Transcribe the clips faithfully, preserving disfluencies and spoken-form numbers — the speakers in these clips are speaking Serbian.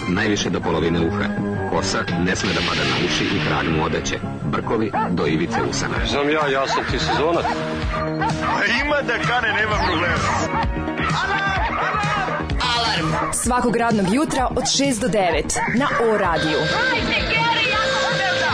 najviše do polovine uha. Kosa ne sme da pada na uši i krag mu odeće. Brkovi do ivice usana. Ne znam ja, ja sam ti sezonac. A ima da kane, nema problema. Alarm svakog radnog jutra od šest do devet na O radiju. Hajde, Geri, jako se velda!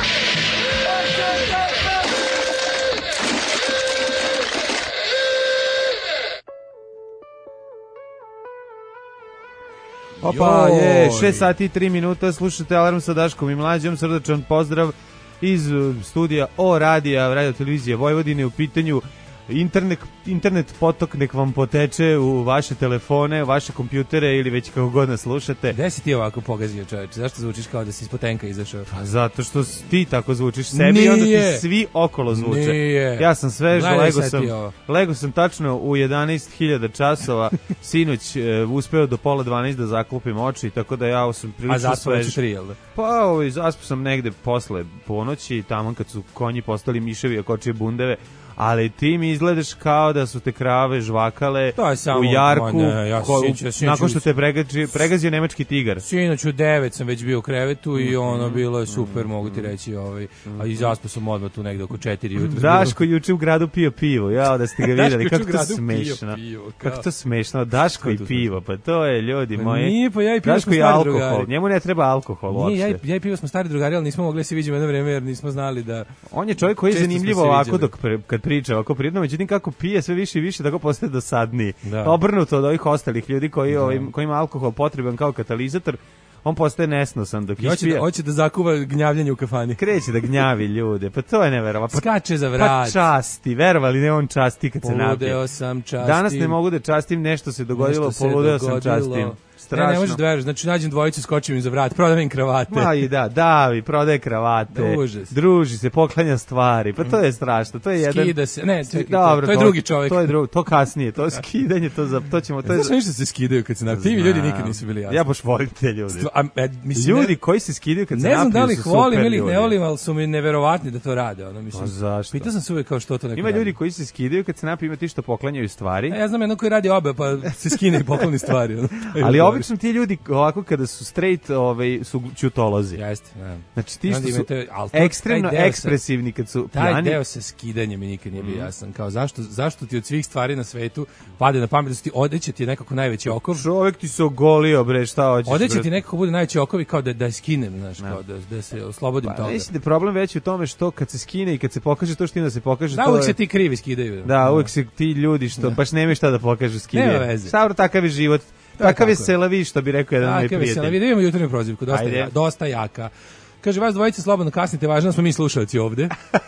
Opa, je, šest sati i tri minuta, slušate Alarm sa Daškom i Mlađom, srdačan pozdrav iz studija O radija, radio televizije Vojvodine, u pitanju internet, internet potok nek vam poteče u vaše telefone, u vaše kompjutere ili već kako god nas slušate. Gde si ti ovako pogazio, čoveče? Zašto zvučiš kao da si iz potenka izašao? Pa zato što ti tako zvučiš sebi. Nije. I onda ti svi okolo zvuče. Nije. Ja sam svež, lego sam, lego sam tačno u jedanaest hiljada časova, sinoć e, uspeo do pola dvanaest da zaklopim oči, tako da ja sam prilično svež. A zaspao si tri, jel da? Pa ovaj, zaspao sam negde posle ponoći, tamo kad su konji postali miševi, a kočije bundeve. Ali ti mi izgledaš kao da su te krave žvakale u jarku, ne, ja ko, sjeća, sjeća, nakon što te pregazio, pregazio nemački tigar. Sinoć u devet sam već bio u krevetu i ono bilo je super, mogu ti reći. Ovaj, a i zaspao sam odmah tu negde oko četiri jutra. Daško juče u gradu pio pivo, ja da ste ga vidjeli, kako to smešno. Kako to smešno, Daško i pivo, pa to je, ljudi moji. Nije, pa ja i pivo smo stari drugari. Njemu ne treba alkohol uopšte. Nije, ja, ja i pivo smo stari drugari, ali nismo mogli da se vidimo jedno vreme jer nismo znali da... On je čovjek koji je zanimljivo ovako dok kad priča ovako prirodno, međutim kako pije sve više i više tako postaje dosadniji. Da. Obrnuto od ovih ostalih ljudi koji, ovim, koji ima alkohol potreban kao katalizator, on postaje nesnosan dok hoće ispije. Da, hoće da zakuva gnjavljanje u kafani. Kreće da gnjavi ljude, pa to je neverovatno. Skače za vrat. Pa časti, verovali ne on časti kad se napije. Poludeo sam častim. Danas ne mogu da častim, nešto se dogodilo, nešto poludeo se dogodilo. sam častim. Strašno. Ne, ne možeš da veruješ, znači nađem dvojicu, skočim im za vrat, prodam im kravate. Ma i da, davi, prodaje kravate, da, druži se, poklanja stvari, pa to je strašno, to je jedan... Skida se, ne, čekaj, dobro, to je to, drugi čovjek. To je drugo, to kasnije, to je skidanje, to, za, to ćemo... To je... Znaš za... ništa se skidaju kad se napiju, ti mi ljudi nikad nisu bili jasni. Ja baš volim te ljudi. Stva, a, a, mislim, ljudi ne, koji se skidaju kad se napiju su super ljudi. Ne znam da li volim ili ih ne volim, ali su mi neverovatni da to rade. Ono, mislim. A zašto? Pitao sam se uvijek kao što to neko ima ljudi koji se skidaju kad se napiju, ima ti što poklanjaju stvari. A ja znam jedno koji radi obe, pa se skine i pokloni stvari. Ono. Ali obično ti ljudi ovako kada su straight, ovaj su ćutolozi. Jeste, ne. Znači ti što su ekstremno ekspresivni kad su taj pijani. Taj deo sa skidanjem mi nikad nije bio jasan. Kao zašto zašto ti od svih stvari na svetu pade na pamet da ti odeće ti nekako najveći okov. Čovjek ti se ogolio bre, šta hoćeš? Odeće ti nekako bude najveći okov i kao da da skinem, znaš, kao da da se oslobodim pa, toga. Mislim da je problem veći u tome što kad se skine i kad se pokaže to što ima da se pokaže da, to. Da, uvijek se ti krivi skidaju. Da, uvijek se ti ljudi što da. Baš nemaju šta da pokažu skidaju. Šta takav je život. Takav je selavi, što bi rekao jedan moj prijatelj. Takav je selavi, da imamo jutarnju prozivku, dosta, ja, dosta jaka. Kaže, vas dvojice slobodno kasnite, važno smo mi slušalci ovde.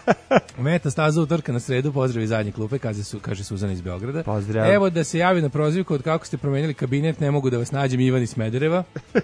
Meta staza utorka na sredu, pozdrav iz zadnje klupe, kaže, su, kaže Suzana iz Beograda. Pozdrav. Evo da se javi na prozivku od kako ste promenili kabinet, ne mogu da vas nađem, Ivan iz Smedereva.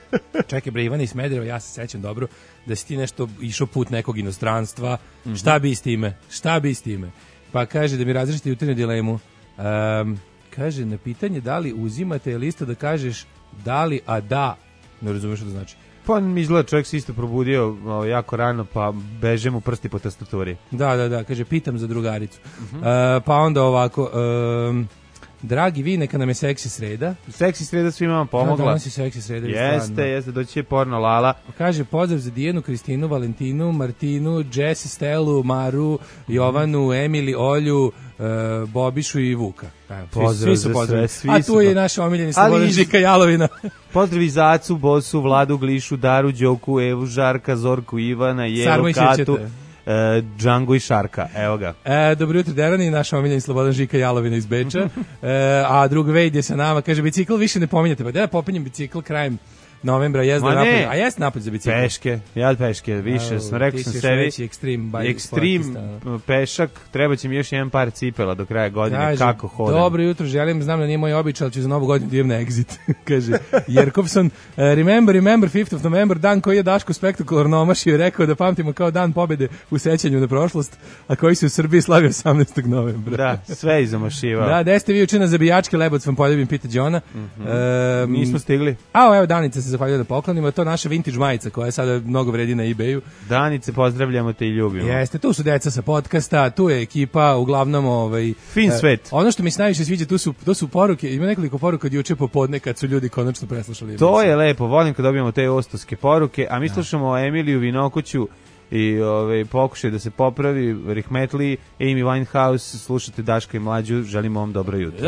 Čekaj bre, Ivan iz Smedereva, ja se sećam dobro da si ti nešto išao put nekog inostranstva. Mm-hmm. Šta bi s time? Šta bi s time? Pa kaže da mi razrešite jutarnju dilemu. Um, Kaže, na pitanje da li uzimate listu da kažeš da li, a da, ne razumeš što to znači. Pa mi izgleda čovjek se isto probudio o, jako rano, pa beže mu prsti po tastaturi. Da, da, da, kaže, pitam za drugaricu. Uh-huh. Uh, pa onda ovako, um, dragi vi, neka nam je seksi sreda. Seksi sreda svima vam pomogla. Da, danas je seksi sreda. Jeste, stvarno. Jeste, doći je porno Lala. Kaže, pozdrav za Dijenu, Kristinu, Valentinu, Martinu, Jess, Stelu, Maru, Jovanu, Emili, Olju, uh, Bobišu i Vuka. Evo, pozdrav svi su pozdrav. A tu je naš omiljeni Slobodan Žika Jalovina. Pozdrav i za Acu, Bosu, Vladu, Glišu, Daru, Đoku, Evu, Žarka, Zorku, Ivana, Jevu, Katu, uh, Džango i Šarka. Evo ga. E, dobro jutro, Derani, naš omiljeni Slobodan Žika Jalovina iz Beča. e, a drug Vejd je sa nama. Kaže, bicikl više ne pominjate. Pa da ja popinjem bicikl krajem novembra, jezda napolje. A jes napolje za bicikl? Peške, ja peške, više. Evo, sam rekao sam sebi. Ekstrem, ekstrem pešak, treba će mi još jedan par cipela do kraja godine. Kaže, kako hodem? Dobro jutro, želim, znam da nije moj običaj, ali ću za novu godinu da idem na exit. Kaže, Jerkovson, uh, remember, remember, fifth of November, dan koji je Daško spektakularno omašio i rekao da pamtimo kao dan pobede u sećanju na prošlost, a koji se u Srbiji slavi osamnaestog novembra. Da, sve izomašivao. Da, gde ste vi učina zabijačke, Lebovac vam poljubim, pita Đona. Mm -hmm. um, Nismo stigli. A, evo, Danica se se zahvaljuje na poklonima, to je naša vintage majica koja je sada mnogo vredi na eBayu. Danice, pozdravljamo te i ljubimo. Jeste, tu su deca sa podcasta, tu je ekipa, uglavnom ovaj fin svet. Eh, ono što mi se najviše sviđa, tu su to su poruke, ima nekoliko poruka od juče popodne kad su ljudi konačno preslušali. To je lepo, volim kad dobijemo te ostoske poruke, a mi da. slušamo Emiliju Vinokuću i ove, pokušaj da se popravi Rihmetli, Amy Winehouse, slušate Daška i Mlađu, želimo vam dobro jutro.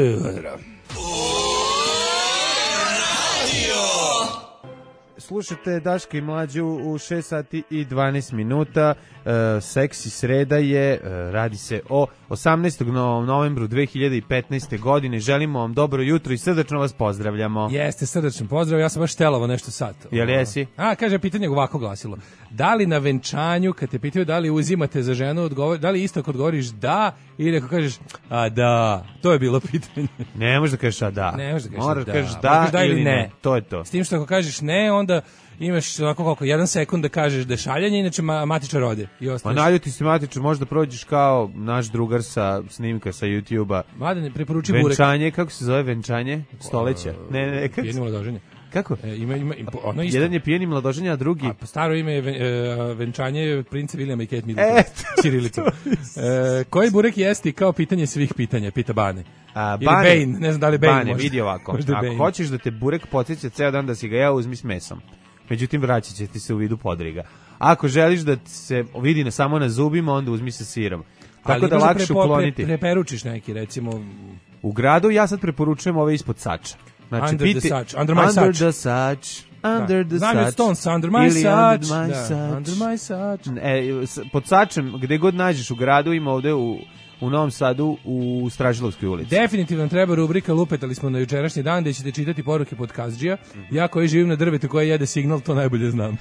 Slušate Daška i Mlađu u šest sati i dvanaest minuta, e, seksi sreda je, e, radi se o osamnaestog novembru dve hiljade petnaeste. godine, želimo vam dobro jutro i srdačno vas pozdravljamo. Jeste, srdačno pozdrav, ja sam baš telovo nešto sad. Jel jesi? A, kaže, pitanje ovako glasilo, da li na venčanju, kad te pitaju da li uzimate za ženu, odgovor, da li isto ako odgovoriš da, ili ako kažeš, a da, to je bilo pitanje. Ne možeš da kažeš a da. Ne možeš da kažeš Moraš da. kažeš da, da ili ne. ne. To je to. S tim što ako kažeš ne, onda imaš onako koliko, jedan sekund da kažeš da je šaljanje, inače ma, matičar ode. Ma naljuti se matičar, možda prođeš kao naš drugar sa snimka sa YouTube-a. Mladen, preporuči burek. Venčanje, kako se zove venčanje? Stoleća? Ne, ne, ne. Pijeni mladoženje. Kako? E, ima, ima, ono isto. Jedan je pijeni mladoženje, a drugi... A, pa staro ime je ven, e, venčanje princa Vilijama i Kate Middleton. Ćirilicom. E, koji burek jesti kao pitanje svih pitanja, pita Bane. A, Bane, Bane, ne znam da li Bane, Bane vidi ovako. Ako Bane. Hoćeš da te burek podsjeća ceo dan da si ga jeo, uzmi s mesom. Međutim, vraćat će ti se u vidu podriga. Ako želiš da se vidi na, samo na zubima, onda uzmi sa sirom. Tako ali da lakše prepo, ukloniti. Pre, preperučiš neki, recimo... U gradu ja sad preporučujem ove ispod sača. Znači, under piti, the sač. Under my under sač. The sač. Under the Znam sač. Stones, under my sač. Under my da, sač. Under my sač. E, pod sačem, gde god nađeš u gradu, ima ovde u... u Novom Sadu u Stražilovskoj ulici. Definitivno treba rubrika Lupetali smo na jučerašnji dan gde ćete čitati poruke pod Kazdžija. Mm -hmm. Ja koji živim na drvetu koje jede signal, to najbolje znam.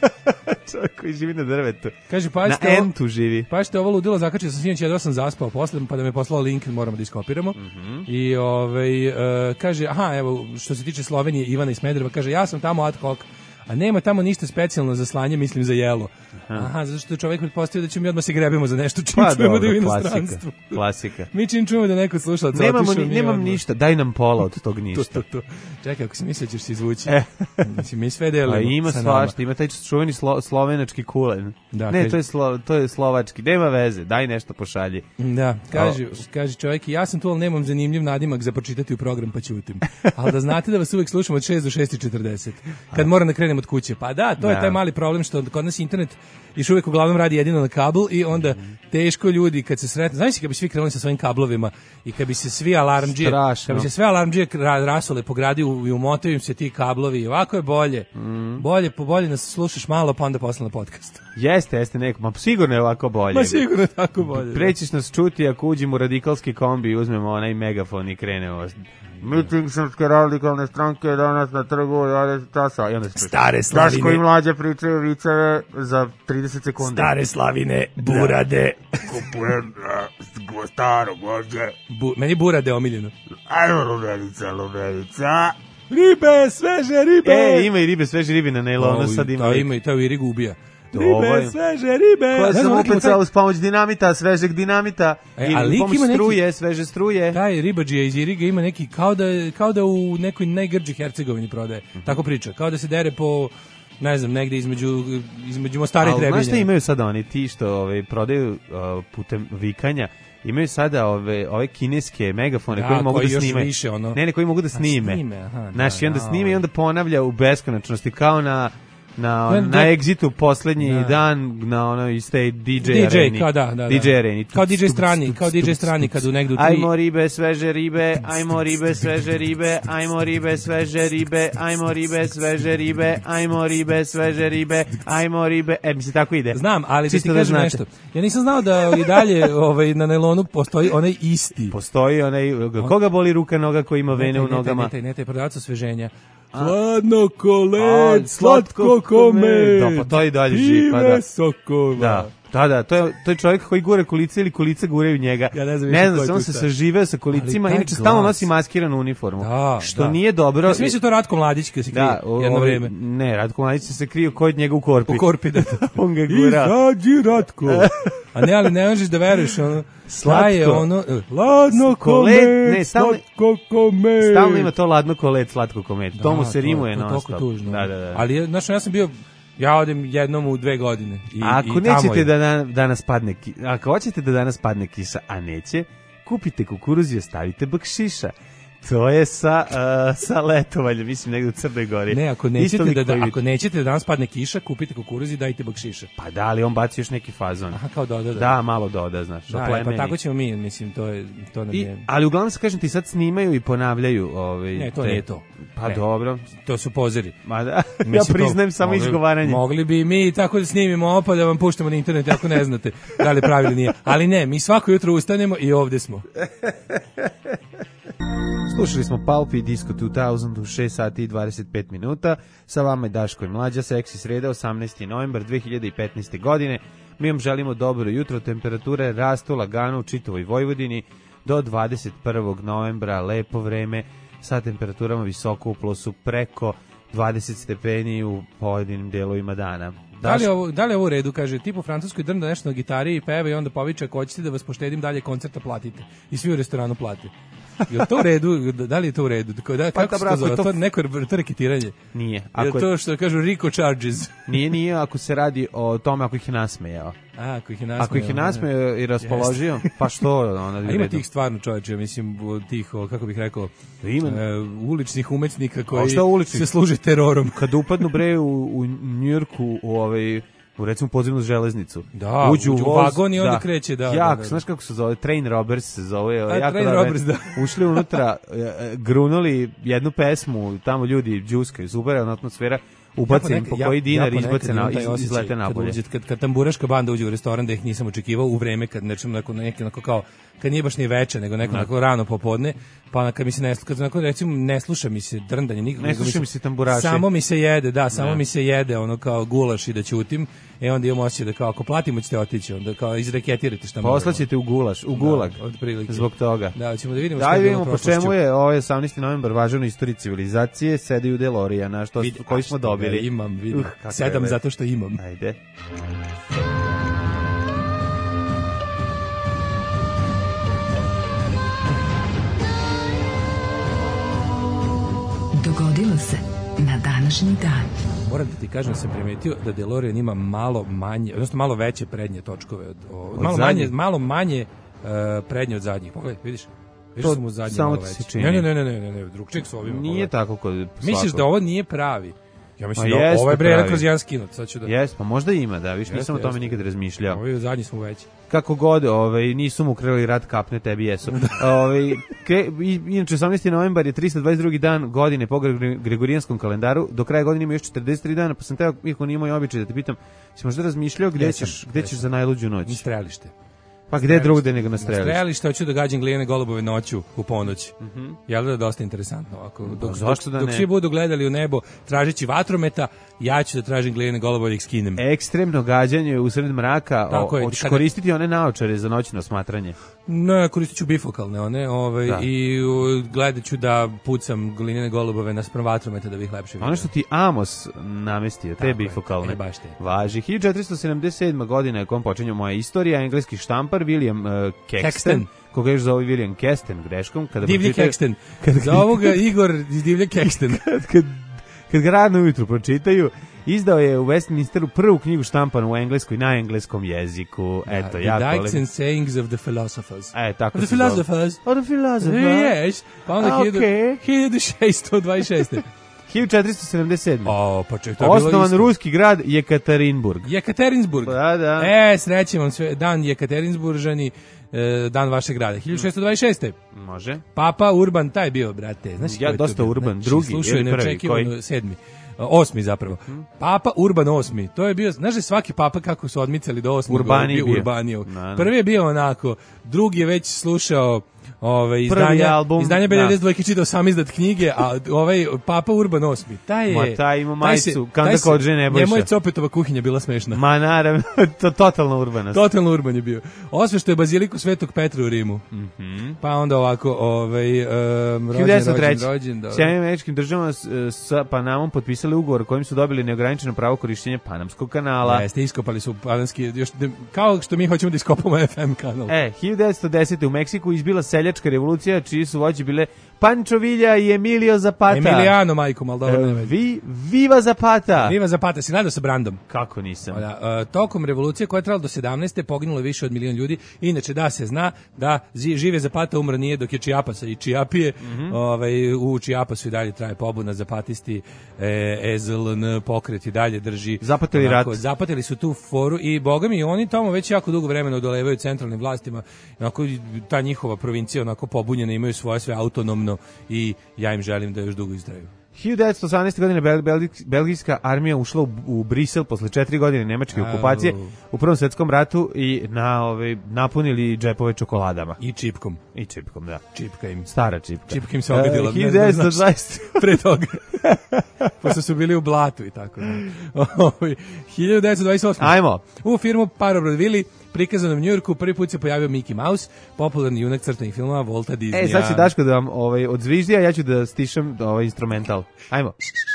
Čovjek koji živi na drvetu. Kaže, pažite, na entu živi. Pažite, ovo ludilo zakačio sam sinoć, jedva sam zaspao posle, pa da me poslao link, moramo da iskopiramo. Mm -hmm. I ovaj, uh, kaže, aha, evo, što se tiče Slovenije, Ivana iz Smedereva, kaže, ja sam tamo ad hoc, a nema tamo ništa specijalno za slanje, mislim za jelo. Aha, Aha zato što čovjek pretpostavio da ćemo mi odmah se grebemo za nešto čim pa, čujemo da je u inostranstvu. Klasika. Mi čim čujemo da neko slušalac Nemamo otišao. Ni, nemam odmah. Ništa, daj nam pola od tog ništa. to, to, to. Čekaj, ako si mislio ćeš se izvući. Mislim, mi sve delimo. A ima svašta, ima taj čuveni slo, slovenački kulen. Da, ne, kaži, to, je slo, to je slovački. Nema veze, daj nešto pošalji. Da, kaže, kaže čovjek, ja sam tu, ali nemam zanimljiv nadimak za pročitati u program, pa ćutim. Ali da znate da vas uvek slušamo od šest do šest i četrdeset. Kad moram da krenem od kuće. Pa da, to je taj mali problem što kod nas internet još uvijek uglavnom radi jedino na kabel i onda teško ljudi kad se sretnu, znaš kad bi svi krenuli sa svojim kablovima i kad bi se svi alarmdžije, kad bi se sve alarmdžije rasole po gradu i umotaju im se ti kablovi i ovako je bolje. Mm. Bolje, po bolje nas slušaš malo pa onda posle na podcast. Jeste, jeste neko, ma sigurno je ovako bolje. Ma sigurno je tako bolje. Prećiš nas čuti ako uđemo u radikalski kombi i uzmemo onaj megafon i krenemo. Miting Srpske radikalne stranke danas na trgu dvadeset časa. I onda se stare slavine. Daško i Mlađe pričaju viceve za trideset sekundi. Stare slavine, burade. Kupujem staro gvožđe. Bu, meni burade omiljeno. Ajmo, lubenica, lubenica. Ribe, sveže ribe. E, ima i ribe, sveže ribe na nailonu. Sad ima. To ima i to u Irigu ubija. Ribe, sveže ribe. Koja sam upecao uz pomoć dinamita, svežeg dinamita. E, ili pomoć struje, neki, sveže struje. Taj ribadžija iz Iriga ima neki, kao da, kao da u nekoj najgrđi Hercegovini prodaje. Mm -hmm. Tako priča. Kao da se dere po, ne znam, negde između, između Mostara i Trebinja. Znaš šta imaju sada oni ti što ove, prodaju uh, putem vikanja? Imaju sada ove ove kineske megafone da, koji mogu koji da snime. Više, ono... Ne, ne, koji mogu da snime. snime aha, Znaš, da, i onda da, snime i onda ponavlja u beskonačnosti kao na na on, na Exitu poslednji da. dan na ono iste D J, D J areni. Kao da, da, D J areni. Kao D J strani, kao D J strani kad u negde u tri. Ajmo ribe, sveže ribe, ajmo ribe, sveže ribe, ajmo ribe, sveže ribe, ajmo ribe, sveže ribe, ajmo ribe, sveže ribe, ajmo ribe. E, mi se tako ide. Znam, ali da ti kažem da nešto. Ja nisam znao da i dalje ovaj na nailonu postoji onaj isti. Postoji onaj koga boli ruka, noga koji ima vene u nogama. Ne, ne, ne, ne, prodavac osveženja. Hladno koled, slatko kome, da, pa to i dalje živi, pa da. Sokova. Da, Da, da, to je, to je čovjek koji gure kolice ili kolice guraju njega. Ja ne znam, ne znam, on se saživeo sa kolicima, inače stalno nosi maskiranu uniformu. Da, što da. nije dobro. Ja sam mislio to Ratko Mladić kada se krije da, o, jedno vreme. Ne, Ratko Mladić se krio kod njega u korpi. U korpi, da. On ga gura. Izađi, Ratko. A ne, ali ne možeš da veruješ, ono, slatko. Je ono, ladno komet, ne, stalno, slatko komet. Stalno ima to ladno kolet, slatko komet. Da, to mu se to, rimuje to, non stop. Tužno. Da, da, da. Ali, znaš, ja sam bio, ja odem jednom u dve godine. I, ako i nećete da na, danas padne kiša, ako hoćete da danas padne kiša, a neće, kupite kukuruz i ostavite bakšiša. To je sa, uh, sa letovalja, mislim, negdje u Crnoj Gori. Ne, ako nećete, da, da, ako nećete da danas padne kiša, kupite kukuruz i dajte bakšiša. Pa da, ali on baci još neki fazon. Aha, kao doda, da. Da, malo doda, znaš. Da, pa tako ćemo mi, mislim, to je... To nam I, je... Ali uglavnom se kažem, ti sad snimaju i ponavljaju. Ovaj, ne, to te... nije to. Pa ne. dobro. To su pozeri. Ma da, ja priznajem samo mogli, izgovaranje. Mogli bi mi tako da snimimo opa da vam puštamo na internet, ako ne znate da li pravi ili nije. Ali ne, mi svako jutro ustanemo i ovde smo. Slušali smo Pulp i Disco dve hiljade u šest sati i dvadeset pet minuta. Sa vama je Daško i Mlađa, Seksi sreda, osamnaesti novembar dve hiljade petnaeste. godine. Mi vam želimo dobro jutro, temperature rastu lagano u čitavoj Vojvodini do dvadeset prvog novembra, lepo vreme sa temperaturama visoko u plusu preko dvadeset stepeni u pojedinim delovima dana. Da li, ovo, da li ovo u redu, kaže, tip u Francuskoj drnda nešto na gitari i peva i onda poviče, ako hoćete da vas poštedim dalje koncerta platite. I svi u restoranu plate. Je to u redu? Da li je to u redu? Da, pa kako se to zove? To, to neko to reketiranje? Nije. Ako je to što kažu Rico Charges? Nije, nije ako se radi o tome ako ih je nasmejao. A, ako ih je nasmejao. Ako ih je nasmejao i raspoložio, pa što? Ona A ima tih stvarno čovječe, mislim, tih, kako bih rekao, ima. Uh, uličnih umetnika koji uličnih? se služe terorom. Kad upadnu bre u, u Njujorku, u ovaj... u recimo podzemnu železnicu. Da, uđu, uđu u voz, vagon i onda da. kreće, da. Jak, da, da. znaš kako se zove? Train Robbers se zove. A, jako Train da, Robbers, da. Ušli unutra, grunuli jednu pesmu, tamo ljudi džuskaju, super je atmosfera, ubace im po koji dinar, ja, izbace na, iz, izlete napolje. Kad, kad, kad tamburaška banda uđe u restoran, da ih nisam očekivao u vreme, kad nečem neko, neki, neko kao, kad nije baš ni veče, nego neko onako rano popodne, pa kad mi se ne sluša, kad onako, recimo, ne sluša mi se drndanje, nikako, ne sluša mi se tamburaši. Samo mi se jede, da, samo ne. mi se jede, ono kao gulaš i da ćutim, e onda imam osjećaj da kao, ako platimo ćete otići, onda kao izreketirate šta moramo. Poslaćete u gulaš, u gulag, da, otprilike. Zbog toga. Da, ćemo da vidimo da, šta je vidimo po čemu je ovaj osamnaesti novembar važan u istoriji civilizacije, sedi u DeLoreana, što Vid, koji smo dobili. Imam, vidim. Uh, Sedam je zato što imam. Ajde. Dogodilo se na današnji dan. Moram da ti kažem da sam primetio da DeLorean ima malo manje, odnosno malo veće prednje točkove. Od, od malo, manje, malo manje uh, prednje od zadnjih. Pogledaj, vidiš? Vidiš to mu zadnje malo veće. Ne, ne, ne, ne, ne, ne, drugčijeg su ovima. Nije ove. Tako kod svakog. Misliš da ovo nije pravi? Ja mislim da ovo je bre elektro jedan skinut, sad ću da. Jes, pa možda ima, da, viš, nisam o tome nikad razmišljao. Ovi zadnji smo veći. Kako god, ovaj nisu mu krili rat kapne, tebi jesu. Ovaj inače osamnaesti novembar je trista dvadeset drugi dan godine po Gregorijanskom kalendaru. Do kraja godine ima još četrdeset tri dana, pa sam teo, iako nije moj običaj da te pitam, si možda razmišljao gde ćeš, gde ćeš za najluđu noć? Na strelište. Pa gde drugde nego na strelište? Na strelište hoću da gađam glinene golubove noću u ponoć. Mhm. Mm Jel da je dosta interesantno ovako. Dok, zašto da dok ne? Svi budu gledali u nebo tražeći vatrometa, ja ću da tražim glinene golubove da ih skinem. Ekstremno gađanje usred mraka, o, hoćeš kada... koristiti one naočare za noćno smatranje? Ne, koristit ću bifokalne one, ovaj, i gledat ću da pucam glinene golubove naspram vatrometa da bih lepše vidio. Ono što ti Amos namestio, te bifokalne. E, baš te. Važi. hiljadu četiristo sedamdeset sedma. godina je kom počinje moja istorija, engleski štampar William uh, Caxton, Caxton, koga još zove William Caxton greškom. Kada Divlji Caxton. Za ovoga Igor iz Divlje Caxton. kad, kad, kad ga radno ujutru pročitaju, izdao je u Westminsteru prvu knjigu štampanu u engleskoj na engleskom jeziku. Eto, the jako Dikes and Sayings of the Philosophers. E, tako the Philosophers. Oh, the Philosophers. Yes. Pa onda okay. hiljadu šesto dvadeset šeste. hiljadu četiristo sedamdeset sedme. O, pa ček, to je osnovan ruski grad Jekaterinburg. Jekaterinburg. Da, da. E, srećem vam sve. Dan Jekaterinburžani, dan vašeg grada. hiljadu šesto dvadeset šeste. Može. Papa Urban, taj bio, brate. Znaš, ja dosta Urban, znači, drugi slušaj, ili prvi, koji? Sedmi. Osmi zapravo. Hmm. Papa Urban osmi. To je bio, znaš da svaki papa kako su odmicali do osmog? Urbani bio. Urbaniju. Prvi je bio onako, drugi je već slušao Ove, izdanja, album, izdanja B devedeset dva čitao sam izdat knjige, a ovaj Papa Urban osmi, taj je... Ma taj ima majicu, kanda kođe Nebojša. Njemu je Copetova kuhinja bila smešna. Ma naravno, to totalno urbanost. Totalno urban je bio. Osve što je baziliku Svetog Petra u Rimu. Mm -hmm. Pa onda ovako, ovaj, um, rođen, rođen, rođen. Sjedinjenim Američkim državama sa Panamom potpisali ugovor kojim su dobili neograničeno pravo korišćenja Panamskog kanala. Jeste, iskopali su panamski, još, kao što mi hoćemo da iskopamo F M kanal. E, hiljadu devetsto desete u Meksiku izbila seljačka revolucija, čiji su vođe bile Pancho Villa i Emilio Zapata. Emiliano, majko, mal dobro e, vi, Viva Zapata. Viva Zapata, si gledao sa Brandom? Kako nisam? Da, uh, tokom revolucije koja je trajala do sedamnaeste poginulo je više od milion ljudi. Inače, da se zna da žive Zapata umro nije dok je Čijapasa i Čijapije. Mm -hmm. ovaj, u Čijapasu i dalje traje pobuna, Zapatisti, e, E Z L N pokret i dalje drži. Zapatili rat. Zapatili su tu foru i boga mi, oni tamo već jako dugo vremena odolevaju centralnim vlastima. Onako, ta njihova provincija onako pobunjena, imaju svoje sve autonomno i ja im želim da još dugo izdaju. hiljadu devetsto osamnaeste. godine bel, bel, belgijska armija ušla u, u Brisel posle četiri godine nemačke Au. okupacije u Prvom svetskom ratu i na ove napunili džepove čokoladama i čipkom. I čipkom, da. Čipka im. Stara čipka. Čipka im se ogadila. Uh, hiljadu devetsto dvadeset. Pre toga. Pošto su bili u blatu i tako. hiljadu devetsto dvadeset osme. Ajmo. U firmu Parobrodvili prikazano u Njujorku, prvi put se pojavio Mickey Mouse, popularni junak crtanih filmova Volta Disneya. E, sad će Daško da vam ovaj, odzviždi, a ja ću da stišam ovaj instrumental. Ajmo.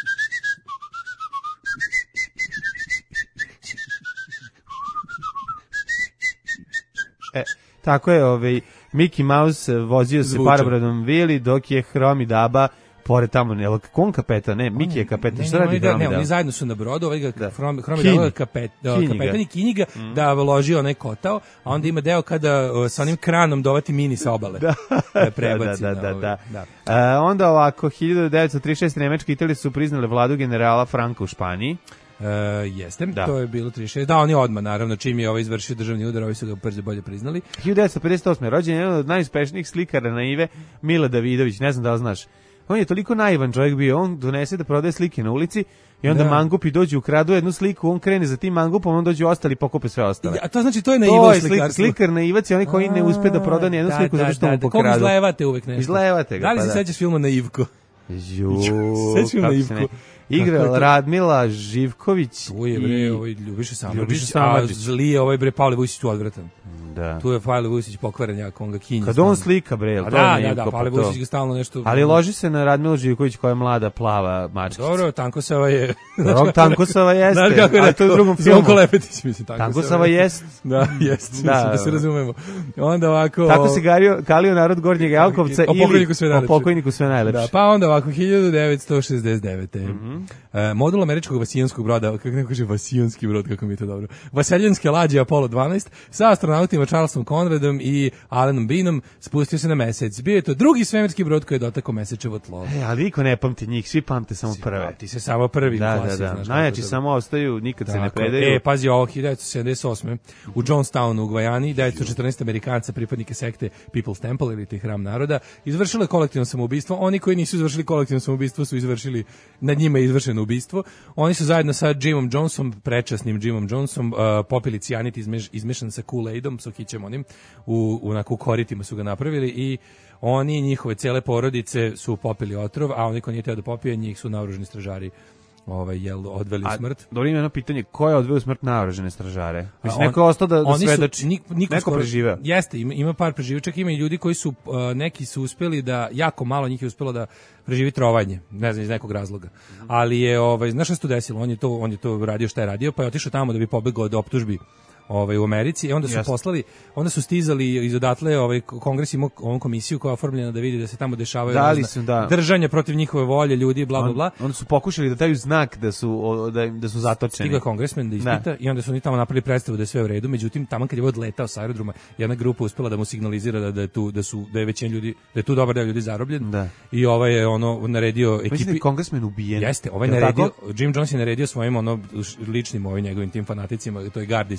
E, tako je, ovaj, Mickey Mouse vozio se parobrodnom vili, dok je Hromi Daba pored tamo, ne, kon kapetan, ne, Miki je kapetan, šta radi Hromi Daba? Ne, oni zajedno su na brodu, ovaj ga Hromi Daba kapet, kapetan i Kinjiga mm. da loži onaj kotao, a onda ima deo kada uh, sa onim kranom dovati mini sa obale. Da, da prebaci. da, da, da, da. da. Uh, onda ovako, hiljadu devetsto trideset šeste. Nemačke i Italije su priznale vladu generala Franka u Španiji. Uh, jeste, da. To je bilo trideset šest. Da, oni odmah, naravno, čim je ovaj izvršio državni udar, ovi su ga brže bolje priznali. hiljadu devetsto pedeset osme. rođen je jedan od najuspešnijih slikara naive, Mile Davidović, ne znam da li znaš. On je toliko naivan čovjek bio, on donese da prodaje slike na ulici i onda da. mangupi dođu, ukradu jednu sliku, on krene za tim mangupom, on dođe ostali pokupe sve ostale. A to znači to je naivan slikar. Slikar naivac je onaj koji ne uspe da proda ni jednu da, sliku da, zato što da, mu pokradu. Kako izlevate uvek nešto? Izlevate ga, da li pa se da. sećaš filma Naivko? Ju, sećam Naivku. Igra Radmila Živković. Tu je bre, ovaj Ljubiša Samardžić, a zli je ovaj bre Pavle Vujsić tu odvratan. Da. Tu je Pavle Vujsić pokvaren jak, on ga kinje. Kad on slika bre, to da, ne da, da, Pavle Vujsić ga stalno nešto. Ali loži se na Radmilu Živković koja je mlada plava mačkica. Dobro, Tankosava je. Rok Tankosava jeste. A to je u drugom filmu. Zvonko Lepetić mislim Tankosava. Tankosava jest. Da, jest. Da, da se razumemo. Onda ovako. Tako se gario, kalio narod Gornjeg Jalkovca i pokojniku sve najlepše. Pokojniku sve najlepše. Da, pa onda ovako hiljadu devetsto šezdeset devete. Mm -hmm. uh, modul američkog vasijanskog broda, kako ne kaže vasijanski brod, kako mi je to dobro. Vaseljanske lađe Apollo dvanaest sa astronautima Charlesom Conradom i Alanom Beanom spustio se na mesec. Bio je to drugi svemirski brod koji je dotakao mesečevo tlo. E, ali niko ne pamti njih, svi pamte samo svi prve. Pamti se samo prvi da, klasi. Da, da, najjači samo ostaju, nikad tako se ne predaju. E, pazi ovo, hiljadu devetsto sedamdeset osme. u Johnstownu u Gvajani, devetsto četrnaest Amerikanca, pripadnike sekte People's Temple ili ti hram naroda, izvršile kolektivno samoubistvo. Oni koji nisu izvršili kolektivno samoubistvo su izvršili, nad njima je izvršeno ubistvo. Oni su zajedno sa Jimom Johnsonom, prečasnim Jimom Johnsonom, uh, popili cijanit izmeš, izmešan sa Kool-Aidom, sokićem onim, u, u, onako, u koritima su ga napravili i oni i njihove cele porodice su popili otrov, a oni koji nije teo da popije, njih su naoružani stražari ovaj, jel, odveli u smrt. Dobro, ima jedno pitanje, ko je odveo u smrt naoružane stražare? Mislim, neko je ostao da, da svedoči, nik, neko skoro, preživeo. Jeste, ima, ima par preživeo, čak ima i ljudi koji su, uh, neki su uspeli da, jako malo njih je uspelo da preživi trovanje, ne znam, iz nekog razloga. Mm. Ali je, ovaj, znaš što se to desilo? On je to, on je to radio šta je radio, pa je otišao tamo da bi pobegao od optužbi ovaj u Americi i onda su Jasne. poslali, onda su stizali iz odatle ovaj kongres ima ovom komisiju koja je oformljena da vidi da se tamo dešavaju da su, da. držanje protiv njihove volje ljudi bla bla bla. On, onda su pokušali da daju znak da su da da su zatočeni. Stigao kongresmen da ispita da. I onda su oni tamo napravili predstavu da je sve u redu, međutim tamo kad je odletao sa aerodroma, jedna grupa uspela da mu signalizira da, da je tu da su da je većina ljudi da je tu dobar deo ljudi zarobljen. Da. I ovaj je ono naredio ekipi. Mislim da je kongresmen ubijen. Jeste, ovaj je naredio, tako? Jim Jones je naredio svojim ono ličnim ovim njegovim tim fanaticima, to je gardi svoj,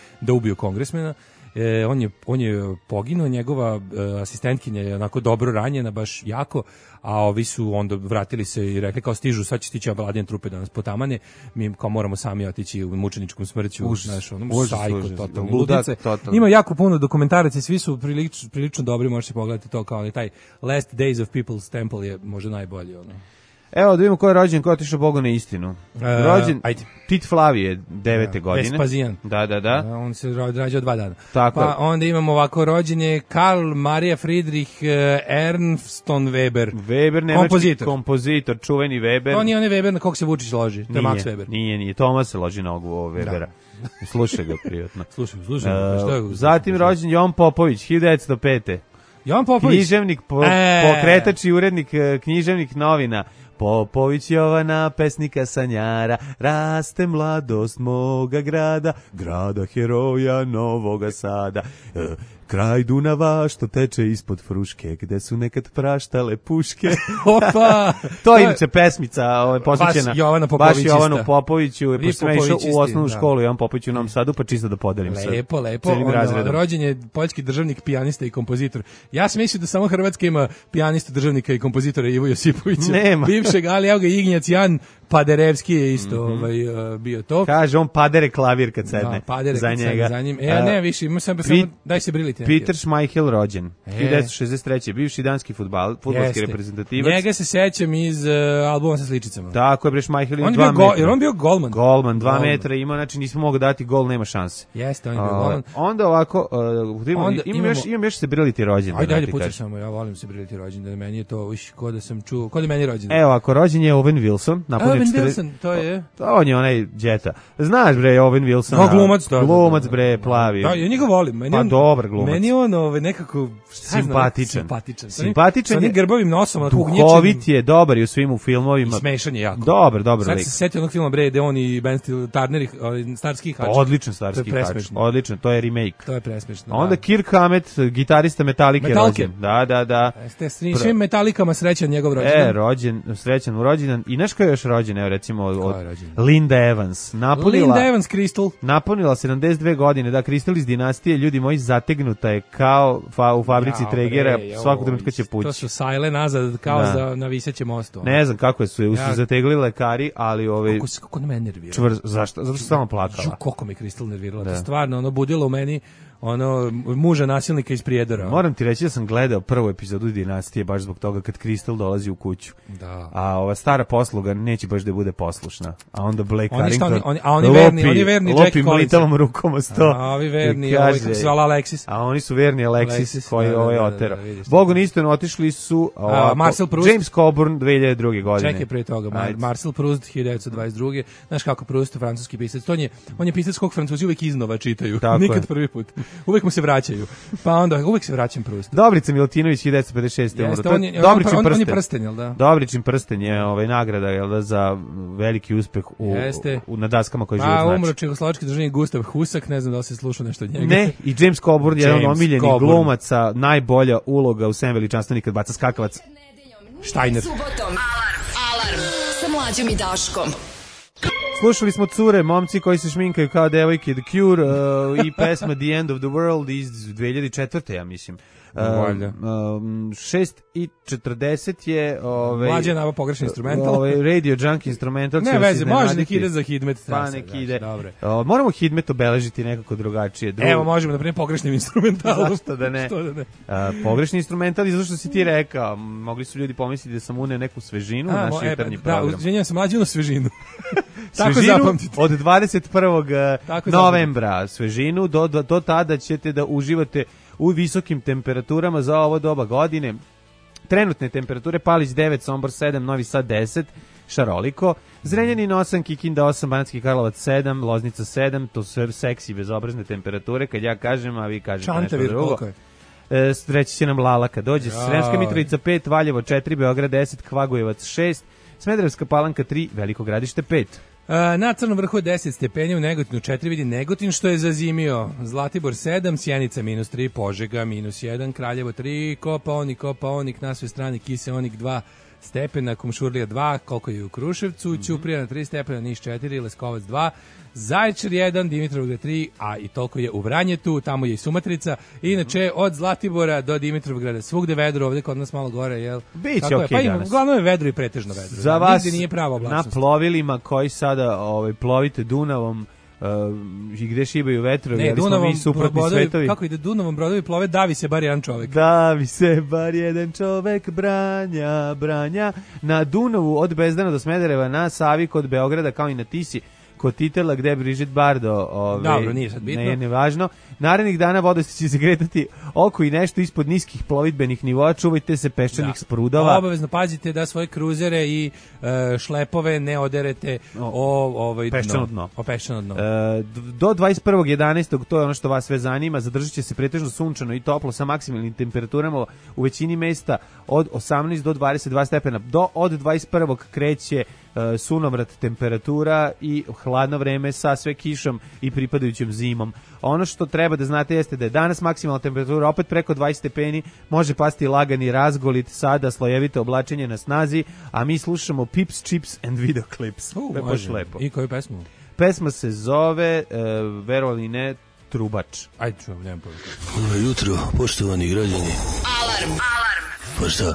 da ubiju kongresmena. E, on je on je poginuo, njegova e, asistentkinja je onako dobro ranjena, baš jako, a ovi su onda vratili se i rekli kao stižu, sad će stići Vladine trupe da nas potamane, mi kao moramo sami otići u mučeničkom smrću, znaš, ono sajko, totalni ludice. Ima jako puno dokumentaraca i svi su prilično, prilično dobri, možete pogledati to kao taj Last Days of People's Temple je možda najbolji ono. Evo da vidimo ko je rođen, ko je otišao Bogu na istinu. E, rođen ajde. Tit Flavije, devete Ja, godine. Vespazijan. Da, da, da. A, on se rađao dva dana. Tako pa je. onda imamo ovako rođenje Karl Maria Friedrich uh, Ernston Weber. Weber, nemački kompozitor. kompozitor, čuveni Weber. To nije onaj Weber na kog se Vučić loži, to je Max Weber. Nije, nije, Tomas se loži nogu ovo Webera. Da. Slušaj ga prijatno. Slušaj, slušaj. Uh, šta je, zatim rođen Jovan Popović, hiljadu devetsto pete. Jovan Popović. Književnik, po, e... pokretač i urednik književnih novina. Popović Jovana, pesnika sanjara, raste mladost moga grada, grada heroja Novoga Sada. E, kraj Dunava što teče ispod Fruške, gde su nekad praštale puške. Opa! To je inače pesmica ovaj, posvećena baš Jovanu Popoviću. Pošto sam išao u osnovnu školu Jovan Popović u Novom Sadu, pa čisto da podelim sa lepo, lepo. Onda, rođen je poljski državnik, pijanista i kompozitor. Ja sam mislio da samo Hrvatska ima pijanistu, državnika i kompozitora Ivo Josipovića. Nema. Bivšeg, ali evo ga Ignjac Jan Paderevski je isto mm-hmm. ovaj, uh, bio to. Kaže, on padere klavir kad sedne da, padere za njega. Za njim. E, ja ne, više, ima sam, Pit, samo, daj se briliti. Peter Schmeichel rođen, e. hiljadu devetsto šezdeset treće bivši danski fudbal, fudbalski reprezentativac. Njega se sećam iz uh, albuma sa sličicama. Tako je, bre, Schmeichel ima on dva bio metra. Jer on bio golman. Golman, dva golman. metra ima, znači nismo mogli dati gol, nema šanse. Jeste, on je bio uh, golman. Onda ovako, uh, imam, onda imam, još, imam još se briliti rođen. Ajde, ajde, pucaš samo, ja volim se briliti rođen, da meni je to, uš, ko da sam čuo, ko da meni rođen. Evo, ako rođen je Owen Wilson, Owen Wilson, to je... On je onaj džeta. Znaš bre, Owen Wilson. No, glumac, da. Glumac bre, plavi. Da, ja njega volim. Meni pa on, dobar glumac. Meni on ovaj nekako simpatičan. Simpatičan. Simpatičan sa onim grbavim nosom, na duhovit je, dobar i u svim u filmovima. I smešan je jako. Dobar, dobar lik. Sad se setio onog filma bre, gde on i Ben Stiller, Turner, Starski hač. Odličan Starski hač. Odličan, to je remake. To je presmešno. Onda Kirk Hammett, gitarista Metallica rođen. Da, da, da. Jeste svim Metalikama srećan njegov rođendan. E, rođen, srećan u rođendan. I znaš ko je još rođen, evo recimo od Linda Evans. Napunila, Linda Evans Crystal. Napunila sedamdeset dve godine, da, Crystal iz dinastije, ljudi moji, zategnuta je kao fa, u fabrici ja, Tregera, svakog trenutka će pući. To su sajle nazad, kao da. za, na visećem mostu. Ne znam kako su je, ja. su zategli lekari, ali ove... Kako, se, kako me nervira. Čvr, zašto? Zato što samo plakala. Žu, koliko me Crystal nervirala. Da. To stvarno, ono, budilo u meni ono muža nasilnika iz Prijedora. Moram ti reći da sam gledao prvu epizodu Dinastije baš zbog toga kad Crystal dolazi u kuću. Da. A ova stara posluga neće baš da bude poslušna. A onda Blake oni Harrington oni, oni, a oni verni, oni verni Jack Collins. Lopi mlitavom rukom o sto. A ovi verni, ovaj kako se zvala Alexis. A oni su verni Alexis, Alexis koji da, ovaj da, otero. Da, da, Bogu nistinu otišli su ovako, Marcel Proust. James Coburn dve hiljade druge godine. Čekaj pre toga. Mar Marcel Proust hiljadu devetsto dvadeset druge. Znaš kako Proust, francuski pisac. On je, on je pisac kog Francuzi uvek iznova čitaju. Tako nikad je. Prvi put. Uvek mu se vraća. Pa onda uvek se vraćam Prustu. Dobrica Milutinović hiljadu devetsto pedeset šeste. Jeste, on je, Dobričin on, on, on je prsten, jel da? Dobričin prsten je ovaj, nagrada jel da, za veliki uspeh u, u, na daskama koji život znači. A umro čehoslovački državnik Gustav Husak, ne znam da li se slušao nešto od njega. Ne, i James Coburn je jedan od omiljenih glumaca, najbolja uloga u Sedam veličanstvenih kad baca skakavac. Steiner. Subotom. Alarm. Alarm. Sa Mlađom i Daškom. Slušali smo cure, momci koji se šminkaju kao devojke, The Cure uh, i pesma The End of the World iz dve hiljade četvrte. ja mislim. Uh, um, šest i četrdeset je ovaj Mlađe nava pogrešni instrumental. Ovaj Radio Junk instrumental. Ne veze, može nek ide za Hidmet. Pa nek ide. Uh, moramo Hidmet obeležiti nekako drugačije. Drugo. Evo možemo da primjer pogrešnim instrumentalom. Zašto da ne? da ne? Uh, pogrešni instrumental i zato što si ti rekao, mogli su ljudi pomisliti da sam uneo neku svežinu A, u naš jutarnji e, program. Da, izvinjam se, Mlađe, svežinu. Tako svežinu od dvadeset prvog novembra. Svežinu do, do, do tada ćete da uživate u visokim temperaturama za ovo doba godine. Trenutne temperature: Palić devet, Sombor sedam, Novi Sad deset, šaroliko. Zrenjanin osam, Kikinda osam, Banatski Karlovac sedam, Loznica sedam, to su seksi bezobrazne temperature, kad ja kažem, a vi kažete Čantavir, nešto drugo. Je? E, reći će nam Lala kad dođe. Ja. Sremska Mitrovica pet, Valjevo četiri, Beograd deset, Kvagojevac šest, Smederevska Palanka tri, Veliko Gradište pet. Na Crnom vrhu deset stepeni, u Negotinu četiri, vidi Negotin što je zazimio. Zlatibor sedam, Sjenica minus tri, Požega minus jedan, Kraljevo tri, Kopaonik, Kopaonik, na sve strane Kiseonik dva, stepena, Kumšurlija dva, koliko je u Kruševcu, mm-hmm. Ćuprija na tri stepena, Niš četiri, Leskovac dva, Zaječar jedan, Dimitrovgrad tri, a i toliko je u Vranjetu, tamo je i Sumatrica. Inače, od Zlatibora do Dimitrovgrada svugde vedro, ovdje kod nas malo gore, jel? Biće okej okay pa ima, danas. Uglavnom je vedro i pretežno vedro. Za vas nije prava oblačnost. Na plovilima koji sada ovaj, plovite Dunavom, Uh, i gde šibaju vetrovi, ne, ali smo mi suprotni svetovi. Kako ide Dunavom brodovi plove, davi se bar jedan čovek. Davi se bar jedan čovek, branja, branja. Na Dunavu od Bezdana do Smedereva, na Savi kod Beograda, kao i na Tisi kod Titela, gde je Brigitte Bardot. Ove, Dobro, nije sad bitno. Ne, nevažno. Narednih dana vodosti će se gretati oko i nešto ispod niskih plovidbenih nivoa. Čuvajte se peščanih da. sprudova. Obavezno pazite da svoje kruzere i e, šlepove ne oderete o, ovaj, peščano dno. O peščano dno. E, do dvadeset prvog jedanaestog to je ono što vas sve zanima, zadržat će se pretežno sunčano i toplo sa maksimalnim temperaturama u većini mesta od osamnaest do dvadeset dva stepena. Do od dvadeset prvog kreće e, sunovrat temperatura i hladno vreme sa sve kišom i pripadajućom zimom. Ono što treba da znate jeste da je danas maksimalna temperatura opet preko dvadeset stepeni, može pasti lagani razgolit, sada slojevito oblačenje na snazi, a mi slušamo Pips, Chips and Video Clips. Uh, to je baš lepo. I koju pesmu? Pesma se zove, uh, verovali ne, Trubač. Ajde čujem, nemam poruku. Dobro jutro, poštovani građani. Alarm, alarm. Pa šta?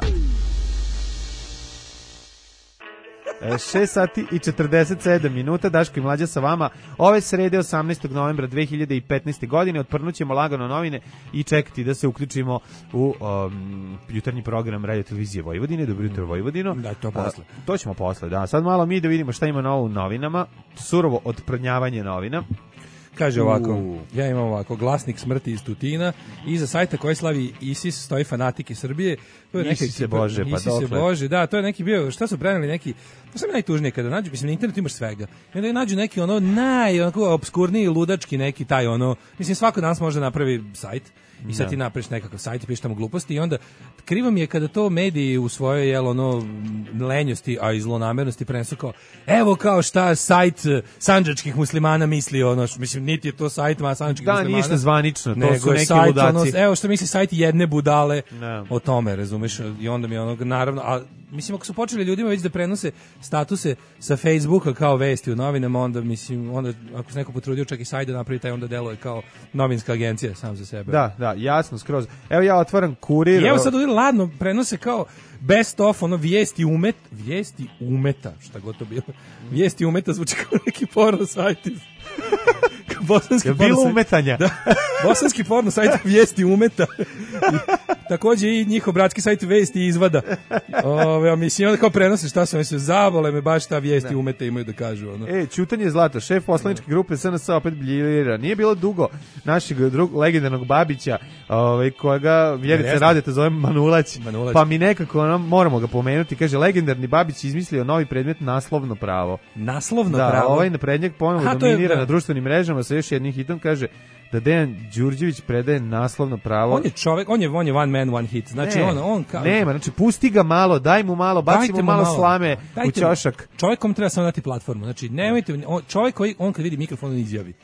šest sati i četrdeset sedam minuta, Daško i Mlađa sa vama. Ove srede osamnaestog novembra dve hiljade petnaeste. godine otprnućemo lagano novine i čekati da se uključimo u um, jutarnji program Radio Televizije Vojvodine. Dobro jutro Vojvodino. Da, to posle. A, to ćemo posle, da. Sad malo mi da vidimo šta ima novo u novinama. Surovo otprnjavanje novina. Kaže ovako, uh. ja imam ovako, glasnik smrti iz Tutina, iza sajta koji slavi ISIS stoji fanatike Srbije. To je Isis se Bože, pa Isis se Bože, da, to je neki bio, šta su preneli neki, to sam najtužnije kada nađu, mislim, na internetu imaš svega, i onda nađu neki ono naj, onako, obskurniji, ludački neki taj ono, mislim, svako danas može napravi sajt, i sad ti napraviš nekakav sajt i pišeš tamo gluposti i onda krivo mi je kada to mediji u svojoj jel ono lenjosti, a i zlonamernosti prenesu kao evo kao šta sajt sandžačkih muslimana misli ono, mislim niti je to sajt ma sandžačkih da, muslimana. Da, ništa zvanično, to nego su neki sajt, ludaci. Ono, evo što misli sajt jedne budale no. o tome, razumeš? I onda mi je onog naravno, a mislim ako su počeli ljudima već da prenose statuse sa Facebooka kao vesti u novinama, onda mislim onda ako se neko potrudio čak i sajt da napravi taj onda deluje kao novinska agencija sam za sebe. Da, da, jasno, skroz. Evo ja otvaram Kurir. I evo sad ovdje ladno prenose kao best of, ono, vijesti umet, vijesti umeta, šta god to bilo. Vijesti umeta zvuči kao neki porno sajt. Bosanski je bilo umetanja. Da, bosanski porno sajt vijesti umeta. I, takođe i njihov bratski sajt vijesti izvada. Ove, a mislim, onda kao prenose šta su, mislim, zavole me baš ta vijesti umeta imaju da kažu. Ono. E, ćutanje zlato, šef poslaničke grupe S N S opet bljira. Nije bilo dugo našeg drug, legendarnog Babića, ovaj, koga Vjerica Radeta zove Manulać, Manulać, pa mi nekako ono, moramo ga pomenuti. Kaže, legendarni Babić izmislio novi predmet naslovno pravo. Naslovno da, pravo? Da, ovaj naprednjak ponovo Aha, dominira je, na društvenim mrežama sa još jednim hitom, kaže da Dejan Đurđević predaje naslovno pravo. On je čovjek, on je, on je one man, one hit. Znači, ne, on, on kao... Nema, znači, pusti ga malo, daj mu malo, baci mu malo, malo slame u ćošak. Čovjekom treba samo dati platformu. Znači, nemojte, on, čovjek koji, on kad vidi mikrofon, on izjavi.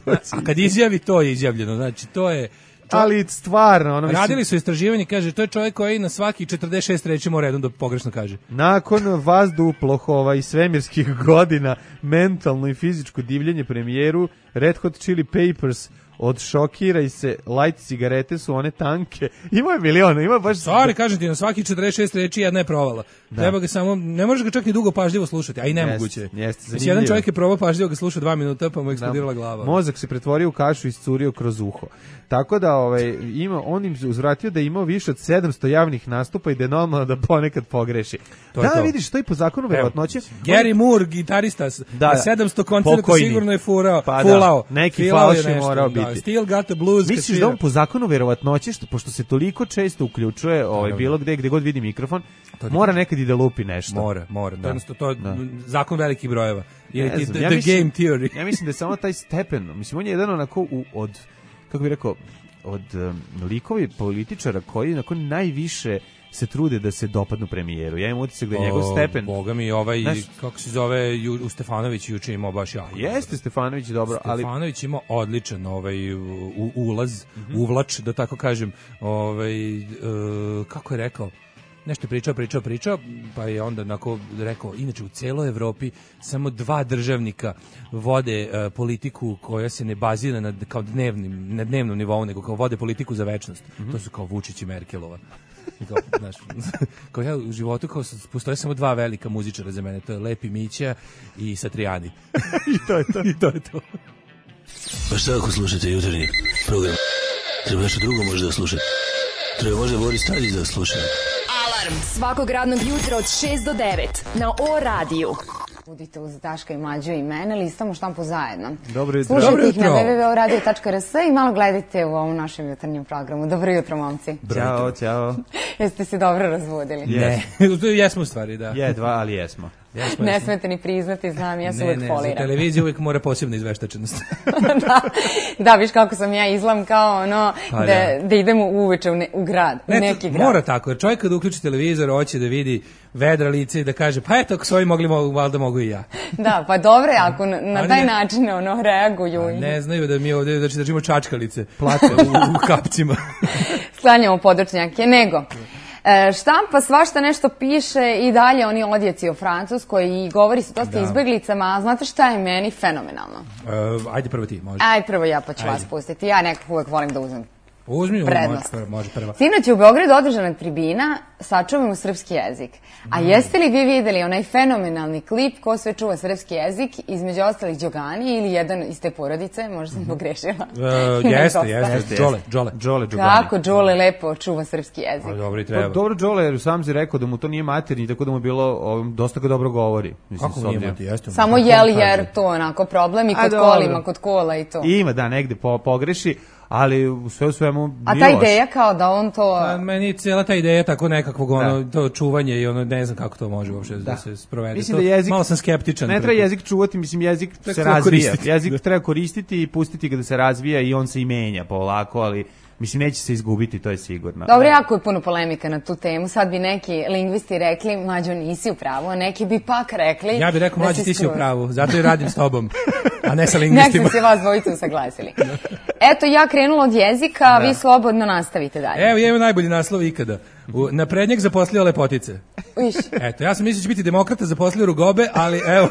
A kad izjavi, to je izjavljeno. Znači, to je... Čovjek, ali stvarno, ono mislim... Radili su istraživanje, kaže, to je čovjek koji na svaki četrdeset šest reći mora redom da pogrešno kaže. Nakon vazduplova i svemirskih godina, mentalno i fizičko divljenje premijeru, Red Hot Chili Peppers odšokiraj se, light cigarete su one tanke. Ima je miliona, ima baš... Stvari, kažem ti, na svaki četrdeset šest reči jedna je provala. Da. Treba ga samo, ne možeš ga čak ni dugo pažljivo slušati, a i nemoguće. Jeste, jeste, znači, jedan čovjek je probao pažljivo ga slušao dva minuta, pa mu eksplodirala glava. Mozak se pretvorio u kašu i iscurio kroz uho. Tako da ovaj, ima, on im uzvratio da je imao više od sedamsto javnih nastupa i da je normalno da ponekad pogreši. To da, vidiš, to i po zakonu verovatnoće. Gary Moore, gitarista, da, sedamsto koncerta sigurno je furao, pa fulao. Da, neki falš je morao biti. Da, Still got the blues. Misliš da on po zakonu verovatnoće, što, pošto se toliko često uključuje ovaj, bilo gde, gde god vidi mikrofon, mora nekad i da lupi nešto. Mora, mora. Da. To, to, to zakon velikih brojeva. Je, the, the ja mislim, game theory. Ja mislim da je samo taj stepen, mislim, on je jedan onako u, od, kako bih rekao, od um, likovi političara koji onako najviše se trude da se dopadnu premijeru. Ja imam utisak da je njegov stepen... Boga mi, ovaj, znaš, kako se zove, Ju, u Stefanović juče imao baš jako. Jeste Stefanović, dobro, ali... Stefanović imao odličan ovaj, u, ulaz, mm-hmm. uvlač, da tako kažem, ovaj, uh, kako je rekao, nešto je pričao, pričao, pričao, pa je onda onako rekao, inače u celoj Evropi samo dva državnika vode uh, politiku koja se ne bazira na, kao dnevnim, na dnevnom nivou, nego kao vode politiku za večnost. Mm-hmm. To su kao Vučić i Merkelova. I kao, znaš, kao ja u životu kao postoje samo dva velika muzičara za mene, to je Lepi Mića i Satrijani. I to je to. I to je to. Pa šta ako slušate jutarnji program? Treba nešto drugo možda da slušate. Treba možda Boris Tadić da slušate. Alarm svakog radnog jutra od šest do devet na O radiju. Budite uz Daška i Mlađu i mene, listamo štampu zajedno. Dobro jutro. Slušajte ih na w w w tačka o radio tačka r s i malo gledajte u ovom našem jutarnjem programu. Dobro jutro, momci. Ćao, ćao. Jeste se dobro razvodili? Ne, jesmo u stvari, da. Je, dva, ali jesmo. Jesmo, ne jesmo. smete ni priznati, znam, ja se uvijek foliram. Ne, ne, za televiziju uvijek mora posebna izveštačenost. da, da, viš kako sam ja izgledam kao ono, da, da. da idemo uveče u, ne, u grad, ne, u neki grad. Mora tako, jer čovjek kad uključi televizor hoće da vidi vedra lice i da kaže, pa eto, ako su ovi mogli, valjda mogu i ja. da, pa dobro je, ako na, na taj ne, način ono, reaguju. A ne znaju da mi ovdje znači, držimo čačkalice, plate u, u kapcima. Sklanjamo podočnjake, nego... E, štampa svašta nešto piše i dalje oni odjeci o Francuskoj i govori se dosta izbeglicama, a znate šta je meni fenomenalno? Uh, ajde prvo ti, može. Ajde prvo ja, pa ću ajde. vas pustiti. Ja nekako uvek volim da uzmem Uzmi, prednost. Može, može prva. Sinoć je u Beogradu održana tribina Sačuvajmo srpski jezik. A jeste li vi videli onaj fenomenalni klip ko sve čuva srpski jezik, između ostalih Đogani ili jedan iz te porodice, možda sam pogrešila. Uh, jeste, jeste, Đole, Đole. Đole Đogani. Kako Đole lepo čuva srpski jezik. Pa, dobro i treba. Pa, dobro Đole, jer sam si rekao da mu to nije materni, tako da mu bilo, um, dosta ga dobro govori. Mislim, kako nije materni, jeste. Samo jel jer to onako problem i kod kolima, kod kola i to. Ima, da, negde po, pogreši. Ali u sve u svemu A ta ideja kao da on to... A meni cijela ta ideja tako nekakvog ono, to čuvanje i ono, ne znam kako to može uopšte da, da se sprovede. Mislim da jezik, malo sam skeptičan. Ne treba jezik čuvati, mislim jezik tako se razvija. Koristiti. Jezik da. treba koristiti i pustiti ga da se razvija i on se i menja polako, ali... Mislim, neće se izgubiti, to je sigurno. Dobro, jako je puno polemika na tu temu. Sad bi neki lingvisti rekli, Mlađo, nisi u pravu, a neki bi pak rekli... Ja bih rekao, Mlađo, ti si u pravu, zato i radim s tobom, a ne sa lingvistima. Nek smo se vas dvojicu usaglasili. Eto, ja krenula od jezika, a vi slobodno nastavite dalje. Evo, imam najbolji naslov ikada. U, naprednjak zaposlio lepotice. Viš. Eto, ja sam mislio će biti demokrata, zaposlio rugobe, ali evo...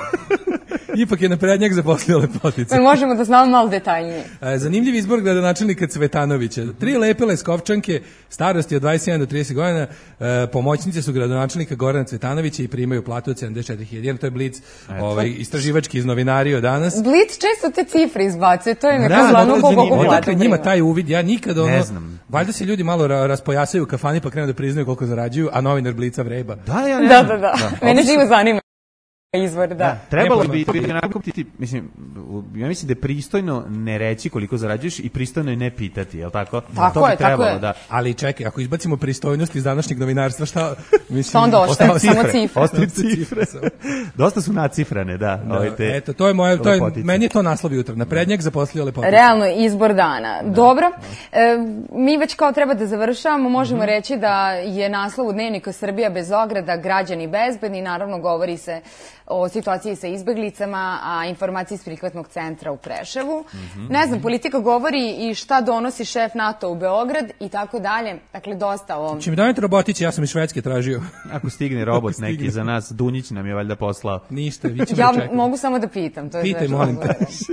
Ipak je naprednjak zaposlio lepotice. Mi možemo da znamo malo detaljnije. Zanimljiv izbor gradonačelnika Cvetanovića. Tri lepe leskovčanke, starosti od dvadeset jedan do trideset godina, pomoćnice su gradonačelnika Gorana Cvetanovića i primaju platu od sedamdeset četiri hiljade. To je Blic, ovaj, istraživački iz Novinario danas. Blic često te cifre izbacuje, to je neko glavno koliko platu. Odakle njima taj uvid, ja nikad ono... Ne znam. Valjda se ljudi malo raspojasaju u kafani pa krenu da priznaju koliko zarađuju, a novinar Blica vreba. Da, ja ne da, da, da, da. Mene živo zanima. Izvor, da. da trebalo bi onako ti, mislim, ja mislim da je pristojno ne reći koliko zarađuješ i pristojno je ne pitati, je l' tako? Tako to bi je, trebalo, tako je. Da. Ali čekaj, ako izbacimo pristojnost iz današnjeg novinarstva, šta? Mislim, šta onda ostaje? Samo cifre. Ostaju cifre. Dosta su nacifrane, da. da ovaj te, eto, to je moje, to je, meni je to naslov jutra. Naprednjak zaposlio lepotice. Realno je izbor dana. Da. Dobro, e, mi već kao treba da završavamo, možemo mm-hmm. reći da je naslov u Dnevniku Srbija bez ograda, građani bezbedni, naravno govori se o situaciji sa izbeglicama, a informacije iz prihvatnog centra u Preševu. Mm-hmm. Ne znam, politika govori i šta donosi šef NATO u Beograd i tako dalje. Dakle, dosta o... Če mi donete robotići, ja sam iz Švedske tražio. Ako stigne robot stigne. Neki za nas, Dunjić nam je valjda poslao. Ništa, vi ćemo ja čekati. mogu samo da pitam. To je Pitaj, molim te.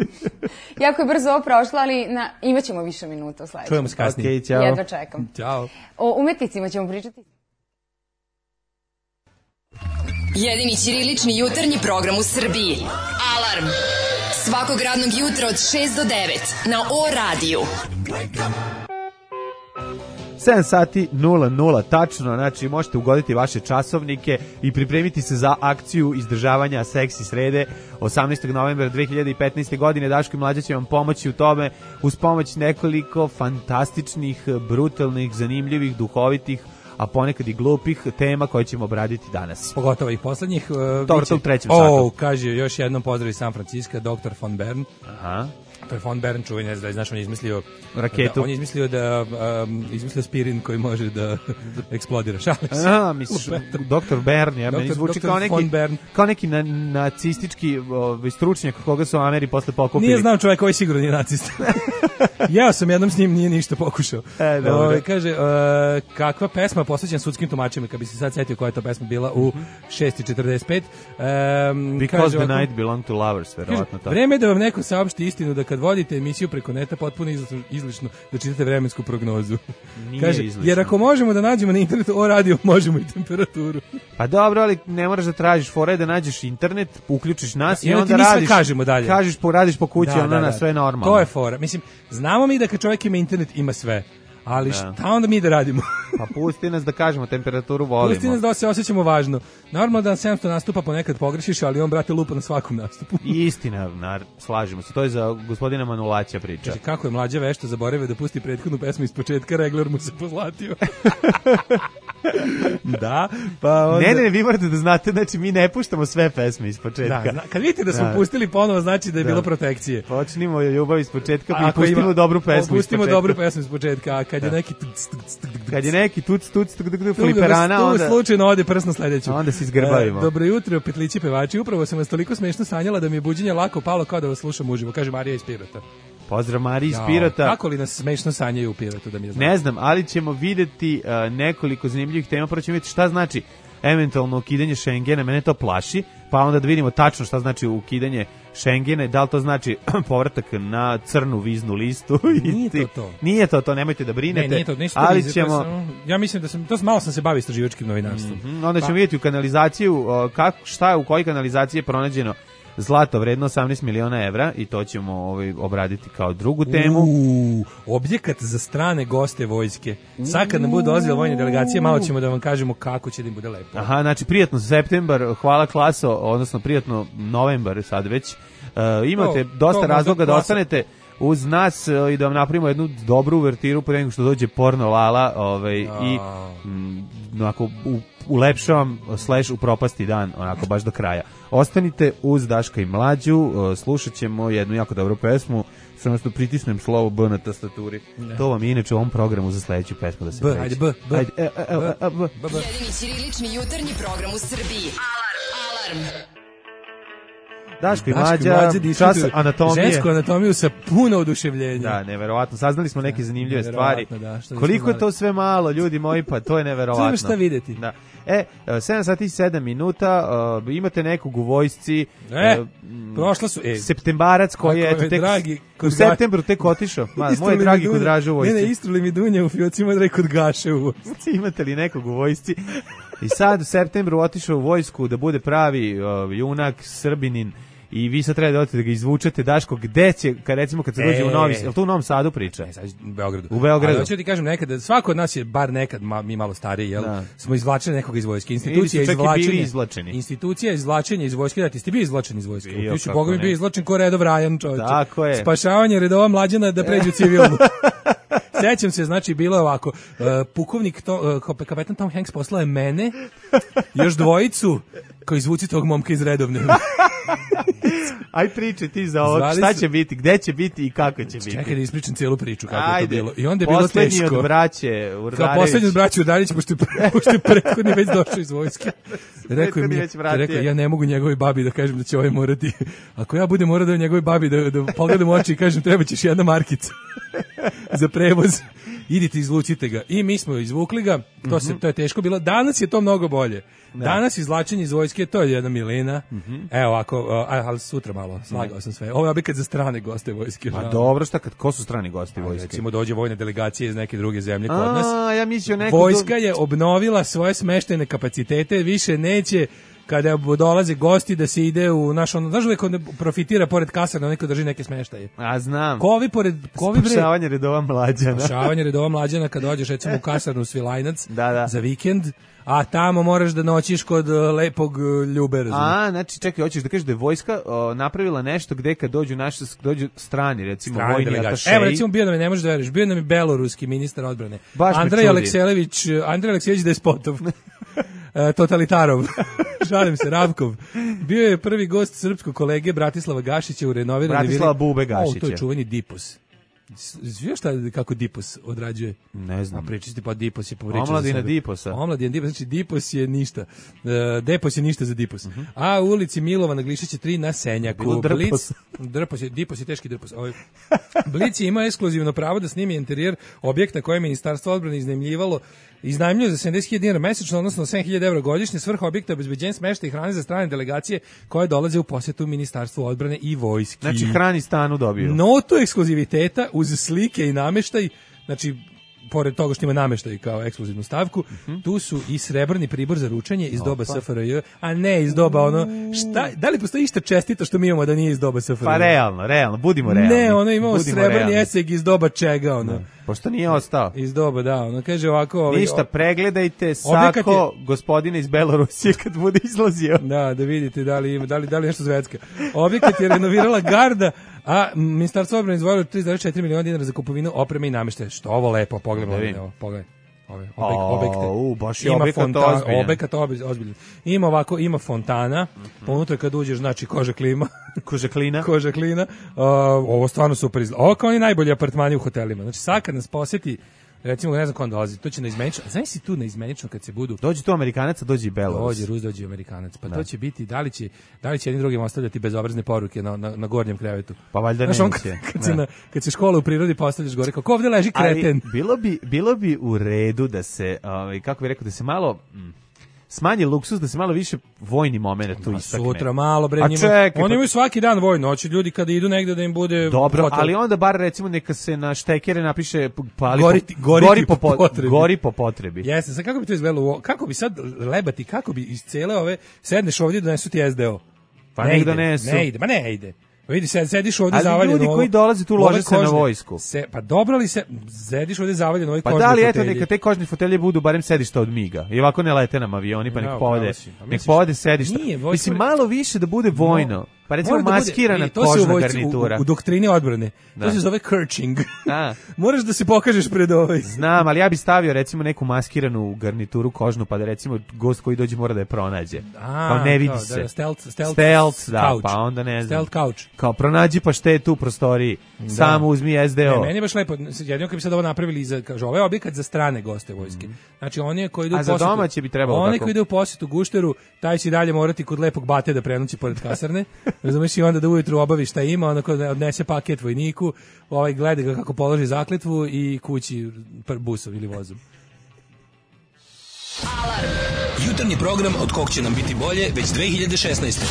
Jako je brzo ovo prošlo, ali na, imat ćemo više minuta u sledećem. Čujemo se kasnije. Okay, ćao. Jedva čekam. Ćao. O umetnicima ćemo pričati. Jedini ćirilični jutarnji program u Srbiji. Alarm. Svakog radnog jutra od šest do devet na O radiju. sedam sati nula nula tačno, znači možete ugoditi vaše časovnike i pripremiti se za akciju izdržavanja seksi srede osamnaestog novembra dve hiljade petnaeste. godine. Daško i Mlađa će vam pomoći u tome uz pomoć nekoliko fantastičnih, brutalnih, zanimljivih, duhovitih, a ponekad i glupih tema koje ćemo obraditi danas. Pogotovo i poslednjih. Uh, Dobro, to u trećem satu. O, kaže, još jednom pozdrav iz San Francisco, doktor von Bern. Aha. To je von Bern, čuvaj, ne znam, znaš, on je izmislio raketu. Da, on je izmislio da um, izmislio spirin koji može da eksplodira. Šalim se. Aha, misliš, doktor Bern, ja, meni zvuči kao neki, kao neki na, nacistički ovaj, stručnjak koga su Ameri posle pokupili. Nije znao čovjek koji sigurno nije nacista. Jeo sam jednom s njim, nije ništa pokušao. E, o, kaže, uh, kakva pesma posvećena sudskim tumačima, kad bi se sad setio koja je to pesma bila u šest i četrdeset pet. Um, Because kaže, the ovako, night belong to lovers, verovatno tako. Vreme je da vam neko saopšti istinu da kad vodite emisiju preko neta potpuno izlično, izlično da čitate vremensku prognozu. Nije kaže, izlično. jer ako možemo da nađemo na internetu o radio, možemo i temperaturu. Pa dobro, ali ne moraš da tražiš fore da nađeš internet, uključiš nas i, i onda, onda mi radiš. Sve kažemo dalje. Kažeš, poradiš po kući, da, ono da, na da. sve normalno. To je fora. Mislim, znamo mi da kad čovjek ima internet, ima sve. Ali da. šta onda mi da radimo? Pa pusti nas da kažemo temperaturu volimo. Pusti nas da se osjećamo važno. Normalno da sedamsto nastupa ponekad pogrešiš, ali on, brate, lupa na svakom nastupu. Istina, nar, slažemo se. To je za gospodina Manulaća priča. Znači, kako je mlađa vešta zaboravio da pusti prethodnu pesmu iz početka, regler mu se pozlatio. Da, pa onda... Ne, ne, vi morate da znate, znači mi ne puštamo sve pesme iz početka. Da, zna, kad vidite da smo da. pustili ponovo, znači da je da. bilo protekcije. Počnimo ljubav iz početka, pa i pustimo ima, dobru pesmu iz početka. Pustimo dobru pesmu iz početka, a kad da. je neki... Kad je neki tuc, tuc, fliperana, onda... slučajno ode prst na sledeću. Onda se izgrbavimo. E, dobro jutro, petlići pevači. Upravo sam vas toliko smešno sanjala da mi je buđenje lako palo kao da vas slušam uživo, kaže Marija iz Pirota. Pozdrav Mariji iz Pirota. Kako li nas smešno sanjaju u Pirotu, da mi je znam? Ne znam, ali ćemo videti uh, nekoliko zanimljivih tema. Prvo ćemo vidjeti šta znači eventualno ukidanje Schengena, mene to plaši, pa onda da vidimo tačno šta znači ukidanje Schengena, da li to znači povratak na crnu viznu listu. Nije to to. Nije to to, nemojte da brinete. Ne, nije to, nisu to ali vize, ćemo... sam, ja mislim da sam, to malo sam se bavio istraživačkim novinarstvom. Mm-hmm, onda ćemo pa. vidjeti u kanalizaciju, uh, kako, šta je, u kojoj kanalizaciji je pronađeno zlato vredno osamnaest miliona evra i to ćemo ovaj, obraditi kao drugu temu. Uuu, objekat za strane goste vojske. Sad kad nam budu dolazile vojne delegacije, malo ćemo da vam kažemo kako će da im bude lepo. Aha, znači prijatno septembar, hvala klaso, odnosno prijatno novembar sad već. Uh, imate to, dosta to razloga da ostanete uz nas uh, i da vam napravimo jednu dobru uvertiru pre nego što dođe porno Lala ovaj, i m, onako u, ulepšavam slash u propasti dan, onako baš do kraja. Ostanite uz Daška i Mlađu, uh, slušat ćemo jednu jako dobru pesmu, samo što pritisnem slovo B na tastaturi. Ne. To vam je inače u ovom programu za sledeću pesmu da se B, ajde B, B. Ajde, e, e, e, e, B. Jedini ćirilični jutarnji program u Srbiji. Alarm! Alarm! Daško i Mlađa, čas anatomije. Žensku anatomiju sa puno oduševljenja. Da, neverovatno. Saznali smo neke zanimljive stvari. Da, koliko je to sve malo, ljudi moji, pa to je neverovatno. Treba šta videti. Da. E, sedam sati i sedam minuta, uh, imate nekog u vojsci. E, uh, prošla su... E, septembarac koji je, eto, tek, dragi, u septembru tek otišao. Moj dragi kod Draža u vojsci. Ne, ne, istruli mi dunja u fiocima da kod Gaše u vojsci. Imate li nekog u vojsci? I sad u septembru otišao u vojsku da bude pravi uh, junak, Srbinin. I vi sad treba da odete da ga izvučete, Daško, gde će, kad recimo kad se dođe e, u Novi Sad, je li to u Novom Sadu priča? Ne, sad u Beogradu. U Beogradu. Ali hoću ti kažem nekad, svako od nas je, bar nekad, ma, mi malo stariji, jel, da. smo izvlačili nekoga iz vojske. Institucija je izvlačenja. Institucija je izvlačenja iz vojske, da ti ste bio izvlačen iz vojske. Ti si Boga mi bio izvlačen ko Redov Rajan, čovječe. Tako je. Spašavanje redova mlađana da pređu civilnu. Sećam se, znači, bilo je ovako, uh, pukovnik, to, uh, kapetan Tom Hanks poslao je mene, još dvojicu, koji izvuci tog momka iz redovne. Aj priče ti za ovo, šta će biti, gde će biti i kako će biti. Čekaj da ispričam cijelu priču kako Ajde, je to bilo. I onda je bilo teško. Poslednji od braće Urdarević. Kao poslednji od braće Urdarević, pošto, pošto je prethodni već došao iz vojske. Rekao mi, rekao, ja ne mogu njegovoj babi da kažem da će ovaj morati, ako ja budem morao da njegovoj babi da, da pogledam u oči i kažem treba ćeš jedna markica za prevoz. Idite, izlučite ga. I mi smo izvukli ga, to, se, to je teško bilo. Danas je to mnogo bolje. Da. Danas izvlačenje iz vojske, to je jedna milina. Mm-hmm. Evo ovako, ali sutra malo, slagao sam sve. Ovo je objekat za strane goste vojske. Pa dobro, šta kad, ko su strani gosti vojske? Recimo dođe vojne delegacije iz neke druge zemlje kod nas. A, ja mislio neko... Vojska je obnovila svoje smeštajne kapacitete, više neće kada dolaze gosti da se ide u naš ono, znaš uvijek on profitira pored kasarna, neko drži neke smeštaje. A znam. Kovi pored kovi bre. Spašavanje redova mlađana. Spašavanje redova mlađana kad dođeš recimo u kasarnu Svilajnac da, da. za vikend. A tamo moraš da noćiš kod uh, lepog uh, Ljube, razumiješ. A, znači, čekaj, hoćeš da kažeš da je vojska uh, napravila nešto gde kad dođu naši, dođu strani, recimo, strani vojni atašeji. Evo, recimo, bio nam je, ne možeš da veriš, bio nam je beloruski ministar odbrane. Baš Andrej Alekselević, Andrej Aleksijević Despotov. Totalitarov. Šalim se, Ravkov. Bio je prvi gost srpskog kolege Bratislava Gašića u renoviranoj Bratislava Bube Gašića. O, to je čuveni Dipos. Znaš šta, kako Dipos odrađuje? Ne znam. A pričati pa Dipos je povrećen. Omladina Diposa. Omladina Dipos, znači Dipos je ništa. Uh, Depos je ništa za Dipos. Uh -huh. A u ulici Milovana Glišića tri na Senjaku. Blic, drpos je, Dipos je teški drpos. Ovaj. Blic je imao ekskluzivno pravo da snimi interijer objekta koje je Ministarstvo odbrane iznajmljivalo iznajmljuje za sedamdeset hiljada dinara mesečno, odnosno sedam hiljada evra godišnje. Svrha objekta je obezbeđenje smeštaja i hrane za strane delegacije koje dolaze u posetu Ministarstvu odbrane i vojski. Znači hrani stanu dobiju. Notu ekskluziviteta uz slike i nameštaj, znači pored toga što ima nameštaj kao ekskluzivnu stavku, uh -huh. tu su i srebrni pribor za ručanje iz doba S F R J, a ne iz doba ono, šta, da li postoji išta čestito što mi imamo da nije iz doba S F R J? Pa realno, realno, budimo realni. Ne, ono imamo budimo srebrni realni. Eseg iz doba čega, ono. Ne. Pošto nije ostao. Iz doba, da, ono kaže ovako... Ovaj, ništa, pregledajte Sako, je, gospodina iz Belorusije kad bude izlazio. Da, da vidite da li ima, da li, da li nešto zvetska. Objekat je renovirala Garda, a Ministarstvo odbrane izdvojilo tri zarez četiri miliona dinara za kupovinu opreme i nameštaja. Što ovo lepo, pogledaj, da pogledaj. Ove obek, objekte. U, baš je ima objekat fontan, ozbiljan. Objekat ozbiljan. Ima ovako, ima fontana, mm -hmm. unutra kad uđeš, znači koža klima. Koža klina. Koža klina. Uh, ovo stvarno super izgleda. Ovo kao oni najbolji apartmani u hotelima. Znači sad kad nas posjeti, recimo, ne znam ko on dolazi, to će na izmenično, znaš si tu na izmenično kad se budu... Dođe tu Amerikanac, a dođe i Belarus. Dođe Rus, dođe Amerikanac. Pa da. To će biti, da li će, da li će jednim drugim ostavljati bezobrazne poruke na, na, na gornjem krevetu. Pa valjda znaš, neće. Kad, kad, se na, kad se škola u prirodi postavljaš gore, kako ovdje leži kreten. Ali bilo bi, bilo bi u redu da se, ovaj, kako bi rekao, da se malo... Mm, smanji luksuz, da se malo više vojni moment tu istakne. Sutra malo, bre, njima. Čekaj, oni imaju svaki dan vojno, hoće ljudi kada idu negde da im bude... Dobro, hotel. Ali onda bar recimo neka se na štekere napiše pali gori, po, gori, gori, po, po potrebi. Gori po potrebi. Jeste, sad kako bi to izgledalo, kako bi sad lebati, kako bi iz cele ove, sedneš ovdje da nesu ti S D O. Pa ne ide, nesu. Ne ide, ma ne ide. Vidi, sed, sediš ovdje zavaljeno. Ali ljudi koji dolaze tu lože se na vojsku. Se, pa dobro li se, sediš ovdje zavaljeno ovoj pa kožne fotelje. Pa fotelje. da li eto neka te kožne fotelje budu barem sedišta od miga. I ovako ne lete nam avioni, pa nek no, povode, pa nek povode sedišta. Nije, mislim, malo više da bude vojno. No. Pa recimo da maskirana bude, kožna vojci, garnitura. U, u doktrini odbrane. Da. To se zove kerching. Moraš da se pokažeš pred ovaj. Znam, ali ja bih stavio recimo neku maskiranu garnituru kožnu, pa da recimo gost koji dođe mora da je pronađe. A, kao ne vidi kao, se. Da, stealth, stealth, stealth da, couch. Pa onda ne znam. Stealth couch. Kao pronađi paštetu u prostoriji. Da. Samo uzmi S D O. Ne, meni je baš lepo. Jedino kad bi sad ovo napravili za, kaže, ovaj objekat za strane goste vojske. Mm. Znači oni koji idu u posjetu. A za domaće bi trebalo oni tako. Oni koji idu u posjetu Gušteru, taj će dalje morati kod lepog bate da prenoći pored kasarne. Razumeš, i onda da ujutru obavi šta ima, onda odnese paket vojniku, ovaj gleda ga kako položi zakletvu i kući busom ili vozom. Alarm! Jutarnji program od kog će nam biti bolje već dve hiljade šesnaeste.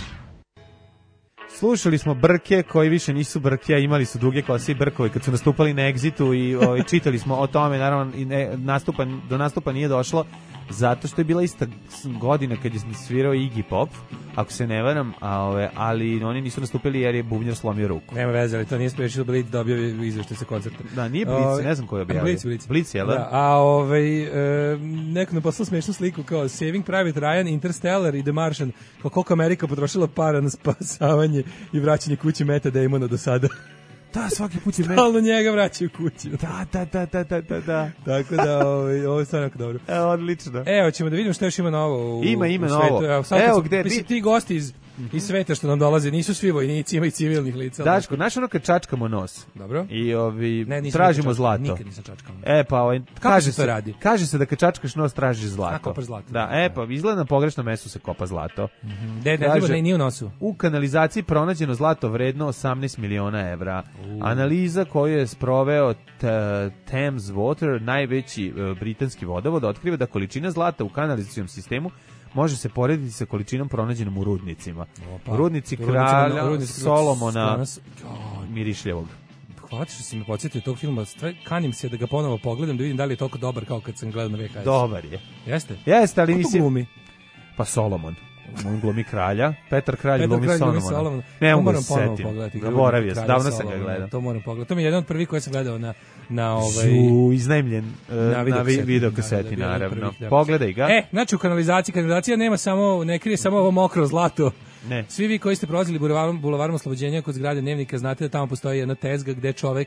Slušali smo Brke koji više nisu Brke, a imali su duge kose i Brkovi kad su nastupali na Exitu i ovaj, čitali smo o tome, naravno i ne, nastupa, do nastupa nije došlo zato što je bila ista godina kad je svirao Iggy Pop, ako se ne varam, a ove, ali oni nisu nastupili jer je bubnjar slomio ruku. Nema veze, ali to nije sprečilo Blitz da objavi izveštaj sa koncerta. Da, nije Blitz, ove, ne znam ko je objavio. Blitz, Blitz. Blitz, jel da? Da, a ovaj, e, neko nam poslao smešnu sliku kao Saving Private Ryan, Interstellar i The Martian, kao koliko Amerika potrošila para na spasavanje i vraćanje kući Meta Damona do sada. Da, svaki put je meni. Stalno njega vraćaju kući. Da, da, da, da, da, da, da. Tako da, ovaj, ovo je stvarno jako dobro. Evo, odlično. Evo, ćemo da vidimo što još ima novo u, ima, ima u svetu. novo. Evo, Evo gde... Mislim, ti gosti iz, iz sveta što nam dolaze, nisu svi vojnici, ima i civilnih lica. Daško, znaš ono kad čačkamo nos? Dobro. I ovi, ne, tražimo zlato. Nikad nisam čačkao. E, pa, ovaj, kako kaže se to radi? Kaže se da kad čačkaš nos tražiš zlato. A, kopaš zlato. Da, e, pa, izgleda na pogrešnom mestu se kopa zlato. Mm-hmm. De, ne, kaže, ne, nije u nosu. U kanalizaciji pronađeno zlato vredno osamnaest miliona evra. Uh. Analiza koju je sproveo Thames Water, najveći uh, britanski vodovod, otkriva da količina zlata u kanalizacijom sistemu može se porediti sa količinom pronađenom u rudnicima. Opa. Rudnici kralja rudnici Solomona Mirišljevog. Hvala što si me podsjetio tog filma. Kanim se da ga ponovo pogledam da vidim da li je toliko dobar kao kad sam gledao na V H S. Dobar je. Jeste? Jeste, ali ko mislim... glumi? Pa Solomon. On glumi kralja, Petar Kralj Petar glumi Solomona. Solomona. Ne mogu se setim. Zaboravio sam, davno sam ga gledao. To moram pogledati. To mi je jedan od prvih koji sam gledao na na ovaj Su iznajmljen na, na video kaseti, da, da, naravno. Prvih, da. Pogledaj ga. E, znači u kanalizaciji, kanalizacija nema samo, ne krije samo ovo mokro zlato. Ne. Svi vi koji ste prolazili bulevarom, bulevarom Oslobođenja kod zgrade Dnevnika znate da tamo postoji jedna tezga gde čovek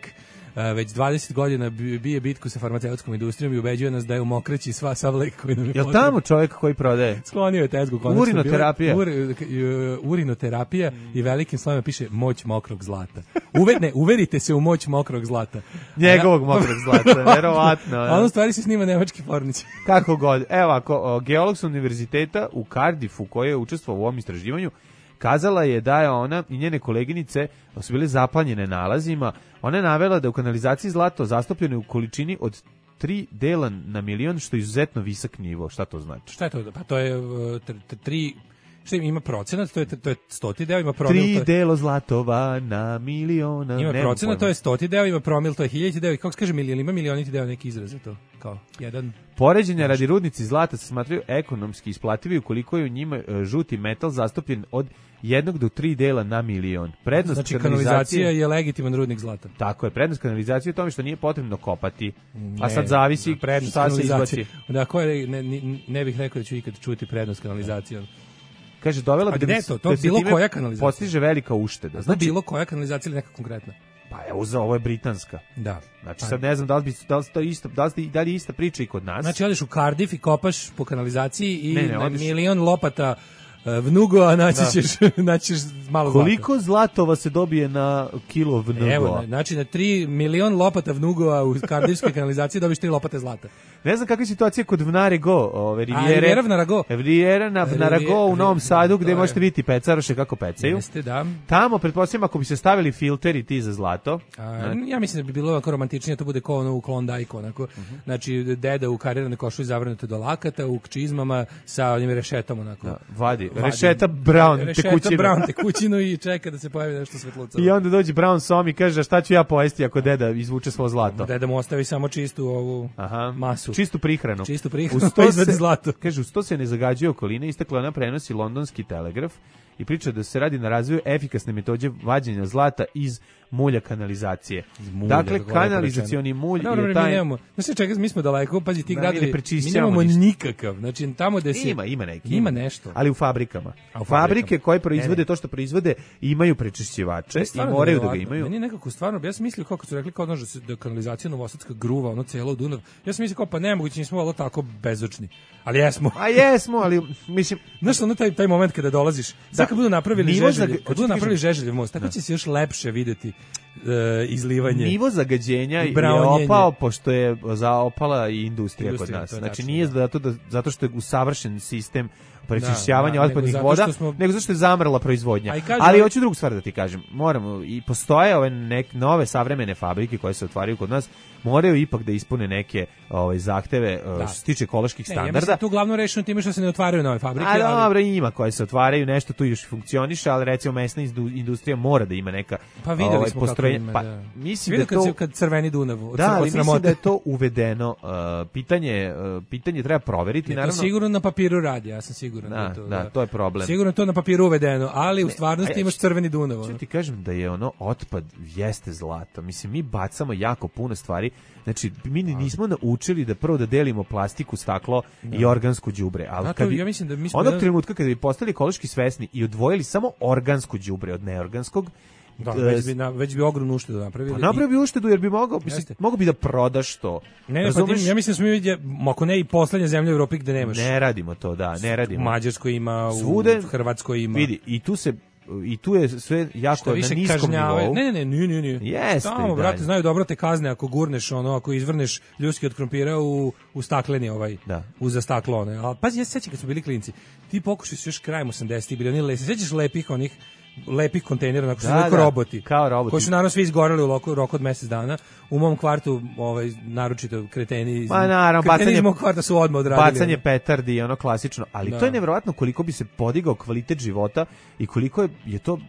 već dvadeset godina bije bitku sa farmaceutskom industrijom i ubeđuje nas da je u mokraći sva sav lek koji nam je potrebno. Jel tamo čovjek koji prodaje? Sklonio je tezgu. Urinoterapija. Ur, urinoterapija i velikim slovima piše moć mokrog zlata. Uvedne, uverite se u moć mokrog zlata. Njegovog mokrog zlata, verovatno. A ono stvari se snima nemački pornić. Kako god. Evo, ako, geolog s univerziteta u Cardiffu, koji je učestvovao u ovom istraživanju, kazala je da je ona i njene koleginice su bile zaplanjene nalazima. Ona je navela da u kanalizaciji zlato zastupljeno u količini od tri dela na milion, što je izuzetno visok nivo. Šta to znači? Šta je to? Pa to je uh, tri... Šta ima procenat, to je, to je stoti deo, ima promil. Tri to je, delo zlatova na miliona. Ima procenat, to je stoti deo, ima promil, to je hiljaditi deo. I kako se kaže milion, ima milioniti deo neki izraz za to? Kao jedan... Poređenja radi rudnici zlata se smatraju ekonomski isplativi ukoliko je u njima žuti metal zastupljen od jednog do tri dela na milion. Prednost znači kanalizacija je legitiman rudnik zlata. Tako je, prednost kanalizacije je tome što nije potrebno kopati. Ne, a sad zavisi prednost šta se izbaci. Da, ko je, ne, ne, ne bih rekao da ću ikad čuti prednost kanalizacije. Kaže, dovela bi da, bi, to? To da bilo koja kanalizacija? Postiže velika ušteda. Znači, bilo koja kanalizacija ili neka konkretna? Pa evo, za ovo je britanska. Da. Znači, sad ne znam da li, bi, da li, to isto, da li, da li je ista priča i kod nas. Znači, odeš u Cardiff i kopaš po kanalizaciji i ne, ne, na odeš... milion lopata vnugo, a naći ćeš, naći ćeš malo zlata. Koliko zlatova se dobije na kilo vnugo? Evo, znači na tri milion lopata vnugova u Cardiffskoj kanalizaciji dobiš tri lopate zlata. Ne znam kakva je situacija kod Vnarego, ove Rivijere. A, Rivijera Vnarago. Rivijera na Vnarago u Novom Sadu, gde možete vidjeti pecaroše kako pecaju. Jeste, da. Tamo, pretpostavljam, ako bi se stavili filteri ti za zlato. A, ja mislim da bi bilo onako romantičnije, to bude kao ono u Klondajku, onako. Uh -huh. Znači, deda u kariranoj košulji zavrnuto do lakata, u čizmama sa onim rešetom, onako. Da, vadi. vadi. Rešeta Brown rešeta tekućinu. Brown tekućinu i čeka da se pojavi nešto svetluca. I onda dođe Brown Som i kaže, šta ću ja pojesti ako deda izvuče svo zlato? Deda mu ostavi samo čistu ovu Aha. masu. Čistu prihranu. Čistu prihranu, pa izvadi zlato. Kaže, uz to se ne zagađuje okolina, istakla ona prenosi londonski Telegraf i priča da se radi na razvoju efikasne metode vađenja zlata iz mulja kanalizacije. Mulja, dakle, kanalizacioni mulj no, je taj... Mi nemamo, znači, čekaj, mi smo daleko, pazi, ti da, gradovi, mi nemamo ništa. Nikakav. Znači, tamo gde se... Ima, ima neki. Ima nešto. Ali u fabrikama. A u Fabrike koje proizvode ne, ne. to što proizvode imaju prečišćivače i moraju da ga imaju. Meni nekako stvarno, ja sam mislio kako su rekli kao da se da kanalizacija Novosadska gruva, ono celo Dunav. Ja sam mislio kao pa nemoguće, nismo malo tako bezočni. Ali jesmo. A jesmo, ali mislim, znaš, ono taj taj moment kada dolaziš, sad kad budu napravili žeželjev, kad budu napravili žeželjev most, tako će se još lepše videti e, izlivanje. Nivo zagađenja je opao pošto je zaopala i industrija, industrija kod nas. Znači nije zato da zato što je usavršen sistem prečišćavanja da, da, otpadnih nego voda, smo... nego zato što je zamrla proizvodnja. Kažem, ali hoću drugu stvar da ti kažem. Moramo i postoje ove nek, nove savremene fabrike koje se otvaraju kod nas, moraju ipak da ispune neke ovaj zahteve da. što se tiče ekoloških ne, standarda. Ja mislim da to glavno rešeno time što se ne otvaraju nove fabrike, ali dobro, ima koje se otvaraju, nešto tu još funkcioniše, ali recimo mesna industrija mora da ima neka pa videli ovaj, smo postrojenja. Ima, Pa da. mislim Vidio da to kad, kad crveni Dunav od, da, od ali mislim da je to uvedeno. Uh, pitanje uh, pitanje treba proveriti, ne, naravno. To sigurno na papiru radi, ja sam siguran da, da, to, da, da, to je problem. Sigurno to na papiru uvedeno, ali u stvarnosti ne, imaš crveni Dunav. Što ti kažem da je ono otpad jeste zlato. Mislim, mi bacamo jako puno stvari. Znači, mi nismo naučili da prvo da delimo plastiku, staklo da. i organsko đubre. Ali kad bi, ja mislim da mi smo onog jedan... trenutka kada bi postali ekološki svesni i odvojili samo organsko đubre od neorganskog, da, već bi, na, već bi ogromnu uštedu napravili. Pa napravi bi uštedu jer bi mogao, mislim, mogao bi da prodaš to. Ne, pa tim, ja mislim da smo mi vidjeli, ako ne i poslednja zemlja u Evropi gde nemaš. Ne radimo to, da, ne radimo. U Mađarskoj ima, Svude, u Hrvatskoj ima. Vidi, i tu se i tu je sve jako na niskom kažnjave. nivou. Ne, ne, ne, nije, nije, nije. Jeste. Tamo, brate, znaju dobro te kazne ako gurneš, ono, ako izvrneš ljuski od krompira u, u stakleni ovaj, da. u za staklo, one. Ali pazi, ja se sećam kad smo bili klinci, ti pokušaj su još krajem osamdesetih bili, oni le, se sećaš lepih onih lepih kontejnera, onako su da, da, roboti, kao roboti, koji su naravno svi izgoreli u roku, roku od mesec dana. U mom kvartu, ovaj, naročito kreteni iz, Ma, naravno, kreteni bacanje, iz mog kvarta su odmah odradili. Bacanje petardi, ono klasično, ali da. to je nevjerovatno koliko bi se podigao kvalitet života i koliko je, je to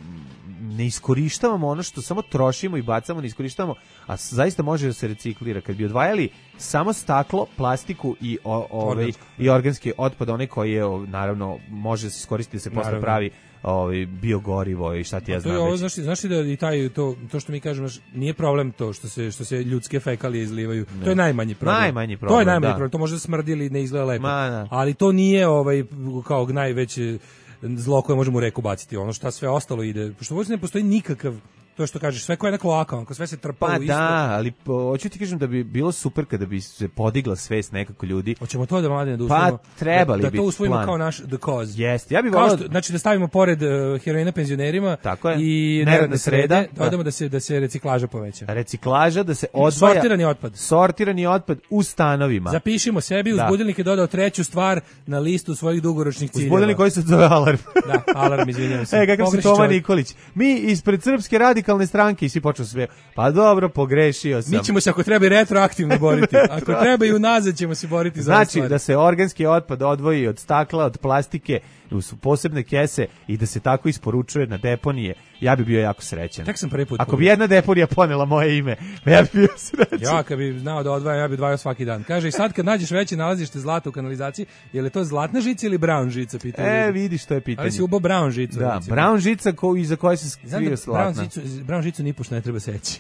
ne iskorištavamo ono što samo trošimo i bacamo, ne iskorištavamo, a zaista može da se reciklira. Kad bi odvajali samo staklo, plastiku i o, ovaj i organski otpad, onaj koji je naravno može se iskoristiti da se posle pravi ovaj biogorivo i šta ti ja znam. To je ovo, znaš, znaš da i taj to to što mi kažemo nije problem to što se što se ljudske fekalije izlivaju. Ne. To je najmanji problem. Najmanji problem. To je najmanji da. problem. To može da smrdi ili ne izgleda lepo. Ma, ali to nije ovaj kao najveće zlo koje možemo u reku baciti. Ono šta sve ostalo ide, pošto uopšte ne postoji nikakav, to to što kažeš, sve kao jedna kloaka, onako sve se trpalo pa isto. Pa da, ali po, hoću ti kažem da bi bilo super kada bi se podigla svest nekako ljudi. Hoćemo to da mladine da usvojimo. Pa trebali da, bi. Da to usvojimo plan. Kao naš the cause. Jeste. Ja bih voleo, znači da stavimo pored uh, heroina penzionerima i neradne srede, da odemo da se da se reciklaža poveća. Reciklaža, da se odvaja sortirani otpad. Sortirani otpad u stanovima. Zapišimo sebi, uz da. budilnik je dodao treću stvar na listu svojih dugoročnih ciljeva. Uz budilnik koji se zove Alarm. Da, Alarm, izvinjavam se. E, kakav si Toma Nikolić. Mi ispred Srpske radikalne stranke i svi počnu sve. Pa dobro, pogrešio sam. Mi ćemo se ako treba i retroaktivno boriti. Ako treba i unazad ćemo se boriti za znači da se organski otpad odvoji od stakla, od plastike, u posebne kese i da se tako isporučuje na deponije. Ja bih bio jako srećan. Tek sam prvi put. Ako bi jedna deponija ponela moje ime, ja bih bio srećan. Ja kad bi znao da odvaja, ja bih odvajao svaki dan. Kaže i sad kad nađeš veće nalazište zlata u kanalizaciji, je li to zlatna žica ili brown žica? Pitanje. E, vidi što je pitanje. Ali si ubo brown žicu. Da, recimo. Brown žica ko, iza koje se skrije zlatna. Brown žicu, brown žicu nipošto ne treba seći.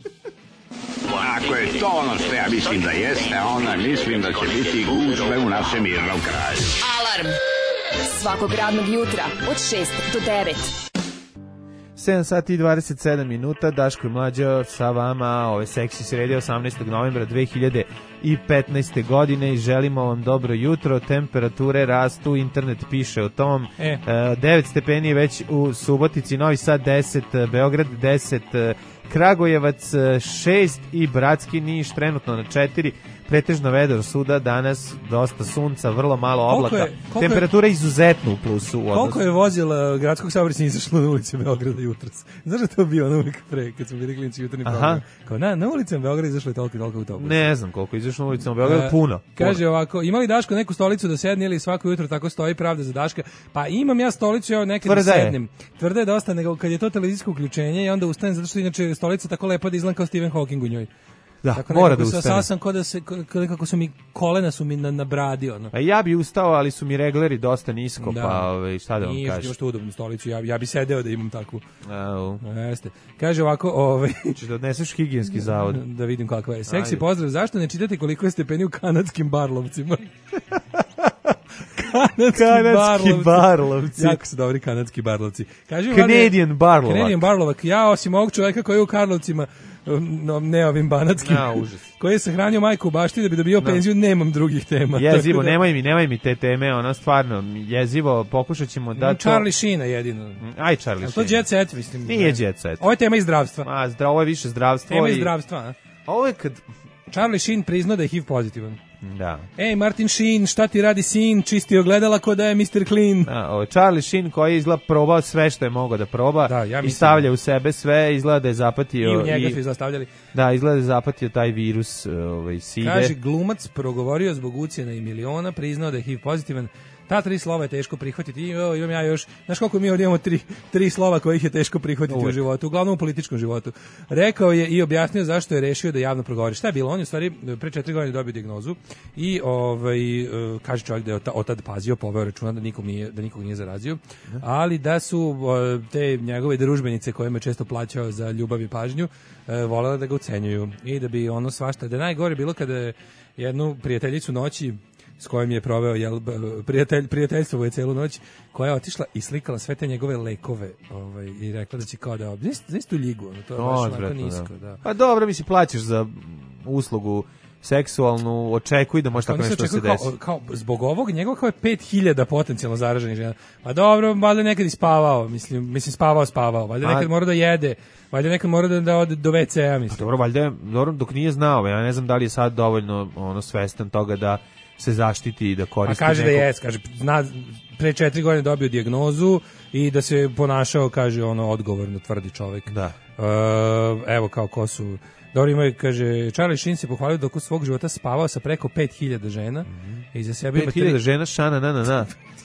Ako je to ono što ja mislim da jeste, onda mislim da će biti gužve u našem mirnom kraju. Alarm svakog radnog jutra od šest do devet. sedam sati i dvadeset sedam minuta, Daško i Mlađa sa vama, ove seksi srede osamnaestog novembra dve hiljade petnaeste. godine i želimo vam dobro jutro, temperature rastu, internet piše o tom, e. devet stepeni već u Subotici, Novi Sad deset, Beograd deset, Kragujevac šest i Bratski Niš trenutno na četiri, pretežno vedro suda, danas dosta sunca, vrlo malo oblaka, je, temperatura je, izuzetno u plusu. U koliko je vozila gradskog saobraćaja izašlo na ulice Beograda jutros? Znaš da to bio na uvijek pre, kad smo bili klinci jutarnji program? Kao na, na ulicama Beograda izašlo je toliko i toliko autobusa. Ne znam koliko je izašlo na ulicama Beograda, e, puno. Kaže puno. ovako, ima li Daško neku stolicu da sedne ili svako jutro tako stoji pravda za Daška? Pa imam ja stolicu, ja nekad da sednem. Tvrda je dosta, nego kad je to televizijsko uključenje i onda ustanem, zato što inače stolica tako lepa da izgleda kao Stephen Hawking u njoj. Da, tako mora da ustane. Sa sam kod da se kako su mi kolena su mi na, na bradi ono. A ja bi ustao, ali su mi regleri dosta nisko, da. Pa ovaj šta da vam kažem. Nije što udobnu stolicu, ja ja bi sedeo da imam takvu. Au. Jeste. Kaže ovako, ovaj ćeš da odneseš higijenski zavod. Da vidim kakva je. Seksi Ajde. Pozdrav, zašto ne čitate koliko je stepeni u kanadskim Barlovcima? Kanadski, kanadski barlovci. barlovci. Jako su dobri kanadski barlovci. Kaže Canadian Barlovak. Canadian Barlovak. Ja osim ovog čovjeka koji je u Karlovcima, no, ne ovim banatskim, ja, užas. koji je sahranio majku u bašti da bi dobio no. penziju, nemam drugih tema. Jezivo, da... nemoj mi, nemoj mi te teme, ono stvarno jezivo, pokušat ćemo da to... Charlie Sheena jedino. Aj Charlie Sheen. To Jet Set, mislim. Nije Jet Set. Ovo je tema iz zdravstva. A, zdra, ovo je više zdravstvo. Tema i... iz zdravstva, a? Ovo je kad... Charlie Sheen priznao da je H I V pozitivan. Da. Ej, Martin Sheen, šta ti radi sin? Čisti ogledala ko da je mister Clean. Da, ovo je Charlie Sheen koji izgleda probao sve što je mogao da proba da, ja i stavlja u sebe sve, izgleda da je zapatio... I u njega su izlastavljali. Da, izgleda da je zapatio taj virus ovaj, side. Kaže, glumac progovorio zbog ucjena i miliona, priznao da je H I V pozitivan. Ta tri slova je teško prihvatiti. I, o, imam ja još, znaš koliko mi ovdje imamo tri, tri slova kojih je teško prihvatiti Uvijek. u životu, uglavnom u političkom životu. Rekao je i objasnio zašto je rešio da javno progovori. Šta je bilo? On je u stvari pre četiri godine dobio dijagnozu i ovaj, kaže čovjek da je od tad pazio, poveo računa da nikog nije, da nikog nije zarazio, ali da su te njegove družbenice koje me često plaćao za ljubav i pažnju, voljela da ga ucenjuju i da bi ono svašta, da je najgore bilo kada je jednu prijateljicu noći s kojim je proveo jel, prijatelj, prijateljstvo je celu noć, koja je otišla i slikala sve te njegove lekove ovaj, i rekla da će kao da... Znaš tu ligu? Ono, to je baš onako nisko. Da. Da. Pa dobro, mi si plaćaš za uslugu seksualnu, očekuj da može tako nešto se desi. Kao, kao, zbog ovog njegov kao je pet hiljada potencijalno zaraženih žena. Pa dobro, valjda nekad i spavao, mislim, mislim spavao, spavao, valjda nekad mora da jede, valjda nekad mora da, da ode do ve ce a, mislim. A dobro, valjda, dobro, dok nije znao, ja ne znam da li je sad dovoljno ono, svestan toga da se zaštiti i da koristi. A kaže nekog... da jes, kaže, zna, pre četiri godine dobio dijagnozu i da se ponašao, kaže, ono, odgovorno, tvrdi čovjek. Da. Uh, evo kao ko su... Dobro imaju, kaže, Charlie Sheen se pohvalio da u svog života spavao sa preko pet hiljada žena. Mm-hmm. I za sebe pet hiljada tri... žena, šana, na, na, na.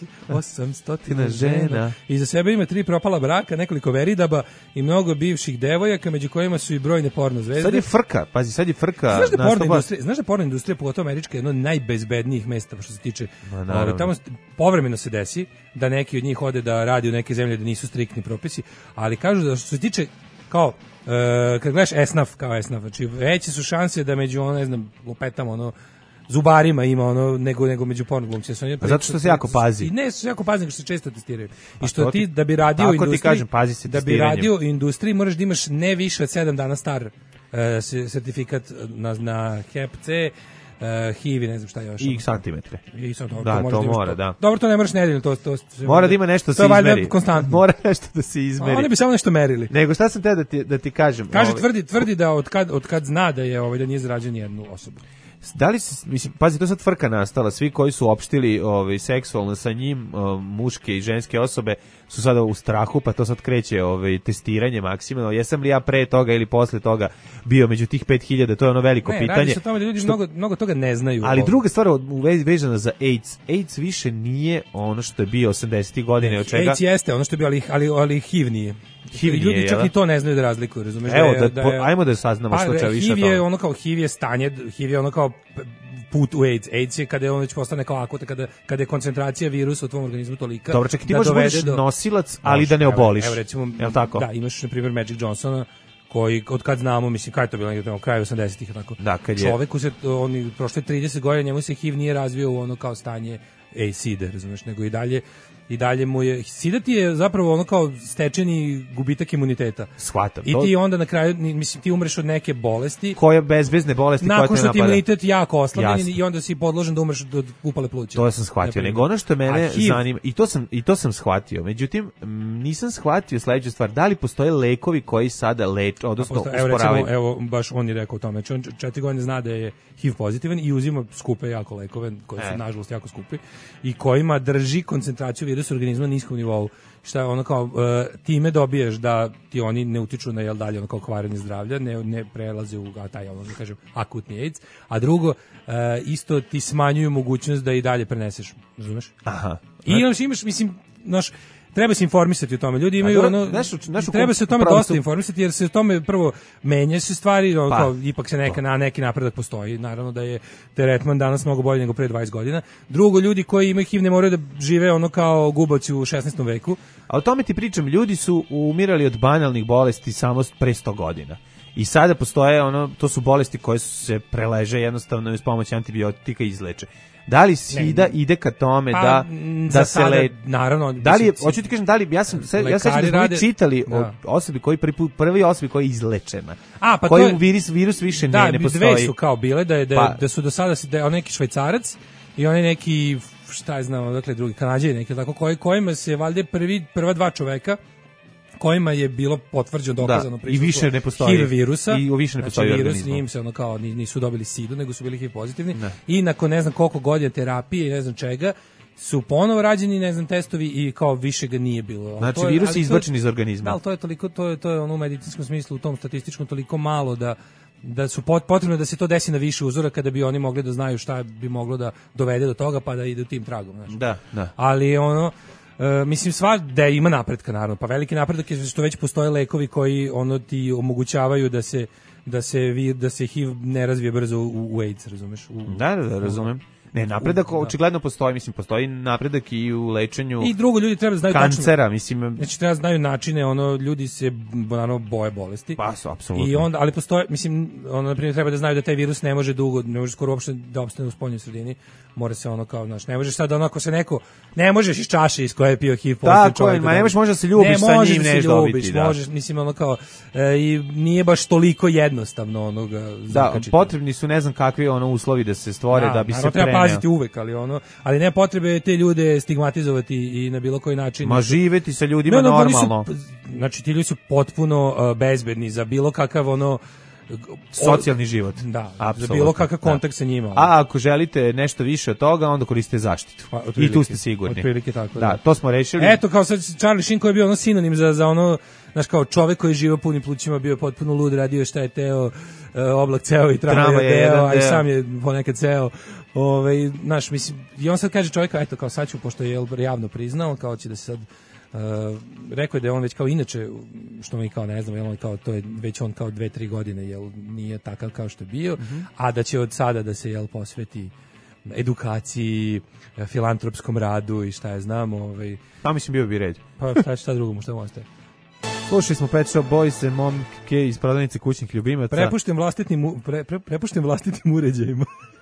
osamstotina žena. I za sebe ima tri propala braka, nekoliko veridaba i mnogo bivših devojaka, među kojima su i brojne porno zvezde. Sad je frka, pazi, sad je frka. Znaš da porno industrija, znaš da porno industrija, pogotovo američka, je jedno od najbezbednijih mesta što se tiče. Ove, tamo povremeno se desi da neki od njih ode da radi u neke zemlje da nisu striktni propisi, ali kažu da što se tiče kao Uh, kad gledaš esnaf kao esnaf, znači veće su šanse da među ono, ne znam, lupetam ono zubarima ima ono nego nego među porno glumcima. Pa zato što se jako pazi. I ne, se jako pazi, nego što se često testiraju. I što ti da bi radio u industriji, kažem, pazi se da bi radio u industriji moraš da imaš ne više od sedam dana star uh, sertifikat na na Hep C, uh, H I V, ne znam šta još. I santimetre. I sad, to, da, to, to da mora, to. da. Dobro, to ne moraš nedeljno, to to mora da ima nešto da se izmeri. Mora nešto da se izmeri. Oni bi samo nešto merili. Nego šta sam te da ti da ti kažem? Kaže ovaj, tvrdi tvrdi da od kad od kad zna da je ovaj da nije zarađen jednu osobu. Da li se, mislim, pazi, to sad frka nastala, svi koji su opštili ovaj, seksualno sa njim, um, muške i ženske osobe, su sada u strahu, pa to sad kreće ovaj, testiranje maksimalno. Jesam li ja pre toga ili posle toga bio među tih pet hiljada, to je ono veliko ne, pitanje. Ne, radi se o tome da ljudi što, mnogo, mnogo toga ne znaju. Ali druga stvar vezana za AIDS, AIDS više nije ono što je bio osamdesetih godina, od čega... AIDS jeste ono što je bio, ali, ali, ali H I V nije. H I V ljudi nije, čak ja? ni to ne znaju da razlikuju, razumeš? Evo, da, je, da, da je, ajmo da saznamo pa, što će više H I V je to. ono kao, H I V je stanje, H I V je ono kao put u AIDS. AIDS je kada je on već postane kao akuta, kada, kada je koncentracija virusa u tvom organizmu tolika. Dobro, čekaj, ti da možeš budeš do... nosilac, ali da ne oboliš. Evo, recimo, jel tako? Da, imaš na primjer Magic Johnsona, koji od kad znamo, mislim, kada je to bilo negdje tamo, kraju osamdesetih, tako. Da, kad je... Čoveku se, oni, prošle trideset godina, njemu se H I V nije razvio u ono kao stanje AIDS-ide, razumeš, nego i dalje i dalje mu je sida ti je zapravo ono kao stečeni gubitak imuniteta. Shvatam. I ti onda na kraju mislim ti umreš od neke bolesti. Koje bezvezne bolesti koje te nakon što ti napada. Imunitet jako oslabljen i onda si podložen da umreš od upale pluća. To sam shvatio. Nego ono što mene zanima i to sam i to sam shvatio. Međutim nisam shvatio sledeću stvar, da li postoje lekovi koji sada leče, odnosno usporavaju. Evo, recimo, evo baš on je rekao o tome. On četiri godine zna da je H I V pozitivan i uzima skupe jako lekove koji su e. nažalost jako skupi i kojima drži koncentraciju virusa u organizmu na niskom nivou. Šta je ono kao, uh, time dobiješ da ti oni ne utiču na jel dalje ono kao kvarenje zdravlja, ne, ne prelaze u a, taj, ono da kažem, akutni AIDS, a drugo, uh, isto ti smanjuju mogućnost da i dalje preneseš, razumeš? Aha. I imaš, imaš, mislim, naš, treba se informisati o tome. Ljudi imaju dobro, ono našu, našu treba se o tome dosta informisati jer se o tome prvo menja se stvari, ono, pa, kao, ipak se neka, na neki napredak postoji. Naravno da je tretman danas mnogo bolji nego pre dvadeset godina. Drugo, ljudi koji imaju H I V ne moraju da žive ono kao gubavci u šesnaestom veku. A o tome ti pričam, ljudi su umirali od banalnih bolesti samo pre sto godina. I sada postoje ono, to su bolesti koje se preleže jednostavno uz pomoć antibiotika i izleče. Da li sida ne, ide ka tome pa, da da se le naravno da li hoću ti kažem da li ja sam se ja sam da čitali da. o osobi koji prvi put prvi osobi koja je izlečena. A pa koji to je, virus virus više da, ne ne postoji. Da, dve su kao bile da je da, pa, da su do sada da je on neki Švajcarac i on je neki šta je znamo, dakle drugi Kanađanin neki tako koji kojima se valjda prvi prva dva čoveka kojima je bilo potvrđeno dokazano da, i više ne postoji H I V virusa i više ne postoji znači, organizmu. Virus, se ono kao nisu dobili sidu, nego su bili H I V pozitivni ne. I nakon ne znam koliko godina terapije i ne znam čega su ponovo rađeni ne znam testovi i kao više ga nije bilo. Znači je, virus je izbačen iz organizma. Da, ali to je toliko to je to je ono u medicinskom smislu u tom statističkom toliko malo da da su potrebno da se to desi na više uzoraka kada bi oni mogli da znaju šta bi moglo da dovede do toga pa da ide tim tragom, znači. Da, da. Ali ono Uh, mislim sva da ima napretka naravno, pa veliki napredak je što već postoje lekovi koji ono ti omogućavaju da se da se vi da se H I V ne razvije brzo u, u AIDS, razumeš? U, da, da, da, razumem. Ne, napredak očigledno postoji, mislim, postoji napredak i u lečenju i drugo ljudi treba da znaju kancera, tačno, mislim. Znači treba da znaju načine, ono ljudi se naravno boje bolesti. Pa su apsolutno. I onda ali postoji, mislim, ono na primjer treba da znaju da taj virus ne može dugo, ne može skoro uopšte da opstane u spoljnoj sredini. Mora se ono kao, znaš, ne možeš sad onako se neko, ne možeš iz čaše iz koje je pio H I V pozitivan čovjek. Ma ne možeš možda se ljubiš ne, sa njim, ne dobiti, da. Možeš, mislim, ono kao, e, i nije baš toliko jednostavno onoga zakačiti. Da, potrebni su ne znam kakvi ono uslovi da se stvore da, da bi se preneo. Treba paziti uvek, ali ono, ali ne potrebe te ljude stigmatizovati i na bilo koji način. Ma živeti sa ljudima no, no, normalno. Su, znači ti ljudi su potpuno uh, bezbedni za bilo kakav ono socijalni život. Da, apsolutno. Za bilo kakav kontakt da. Sa njima. A ako želite nešto više od toga, onda koristite zaštitu. Pa, i tu ste sigurni. Otprilike tako. Da, da, to smo rešili. Eto, kao sad Charlie Sheen koji je bio ono sinonim za, za ono, znaš, kao čovek koji je živao punim plućima, bio je potpuno lud, radio šta je teo, uh, oblak ceo i trama je deo, a i sam je ponekad ceo. Ovaj, znaš, mislim, i on sad kaže čovjeka, eto, kao sad ću, pošto je javno priznao, kao će da se sad Uh, rekao je da je on već kao inače, što mi kao ne znam, jel on kao to je već on kao dve, tri godine, jel nije takav kao što je bio, mm-hmm. a da će od sada da se jel posveti edukaciji, filantropskom radu i šta je znam, ovaj. Pa mislim bio bi red. Pa šta šta drugo mu šta ostaje. Slušali smo Pet Shop Boys, momke iz prodavnice kućnih ljubimaca. Prepušten vlastitim pre, pre, prepušten vlastitim uređajima.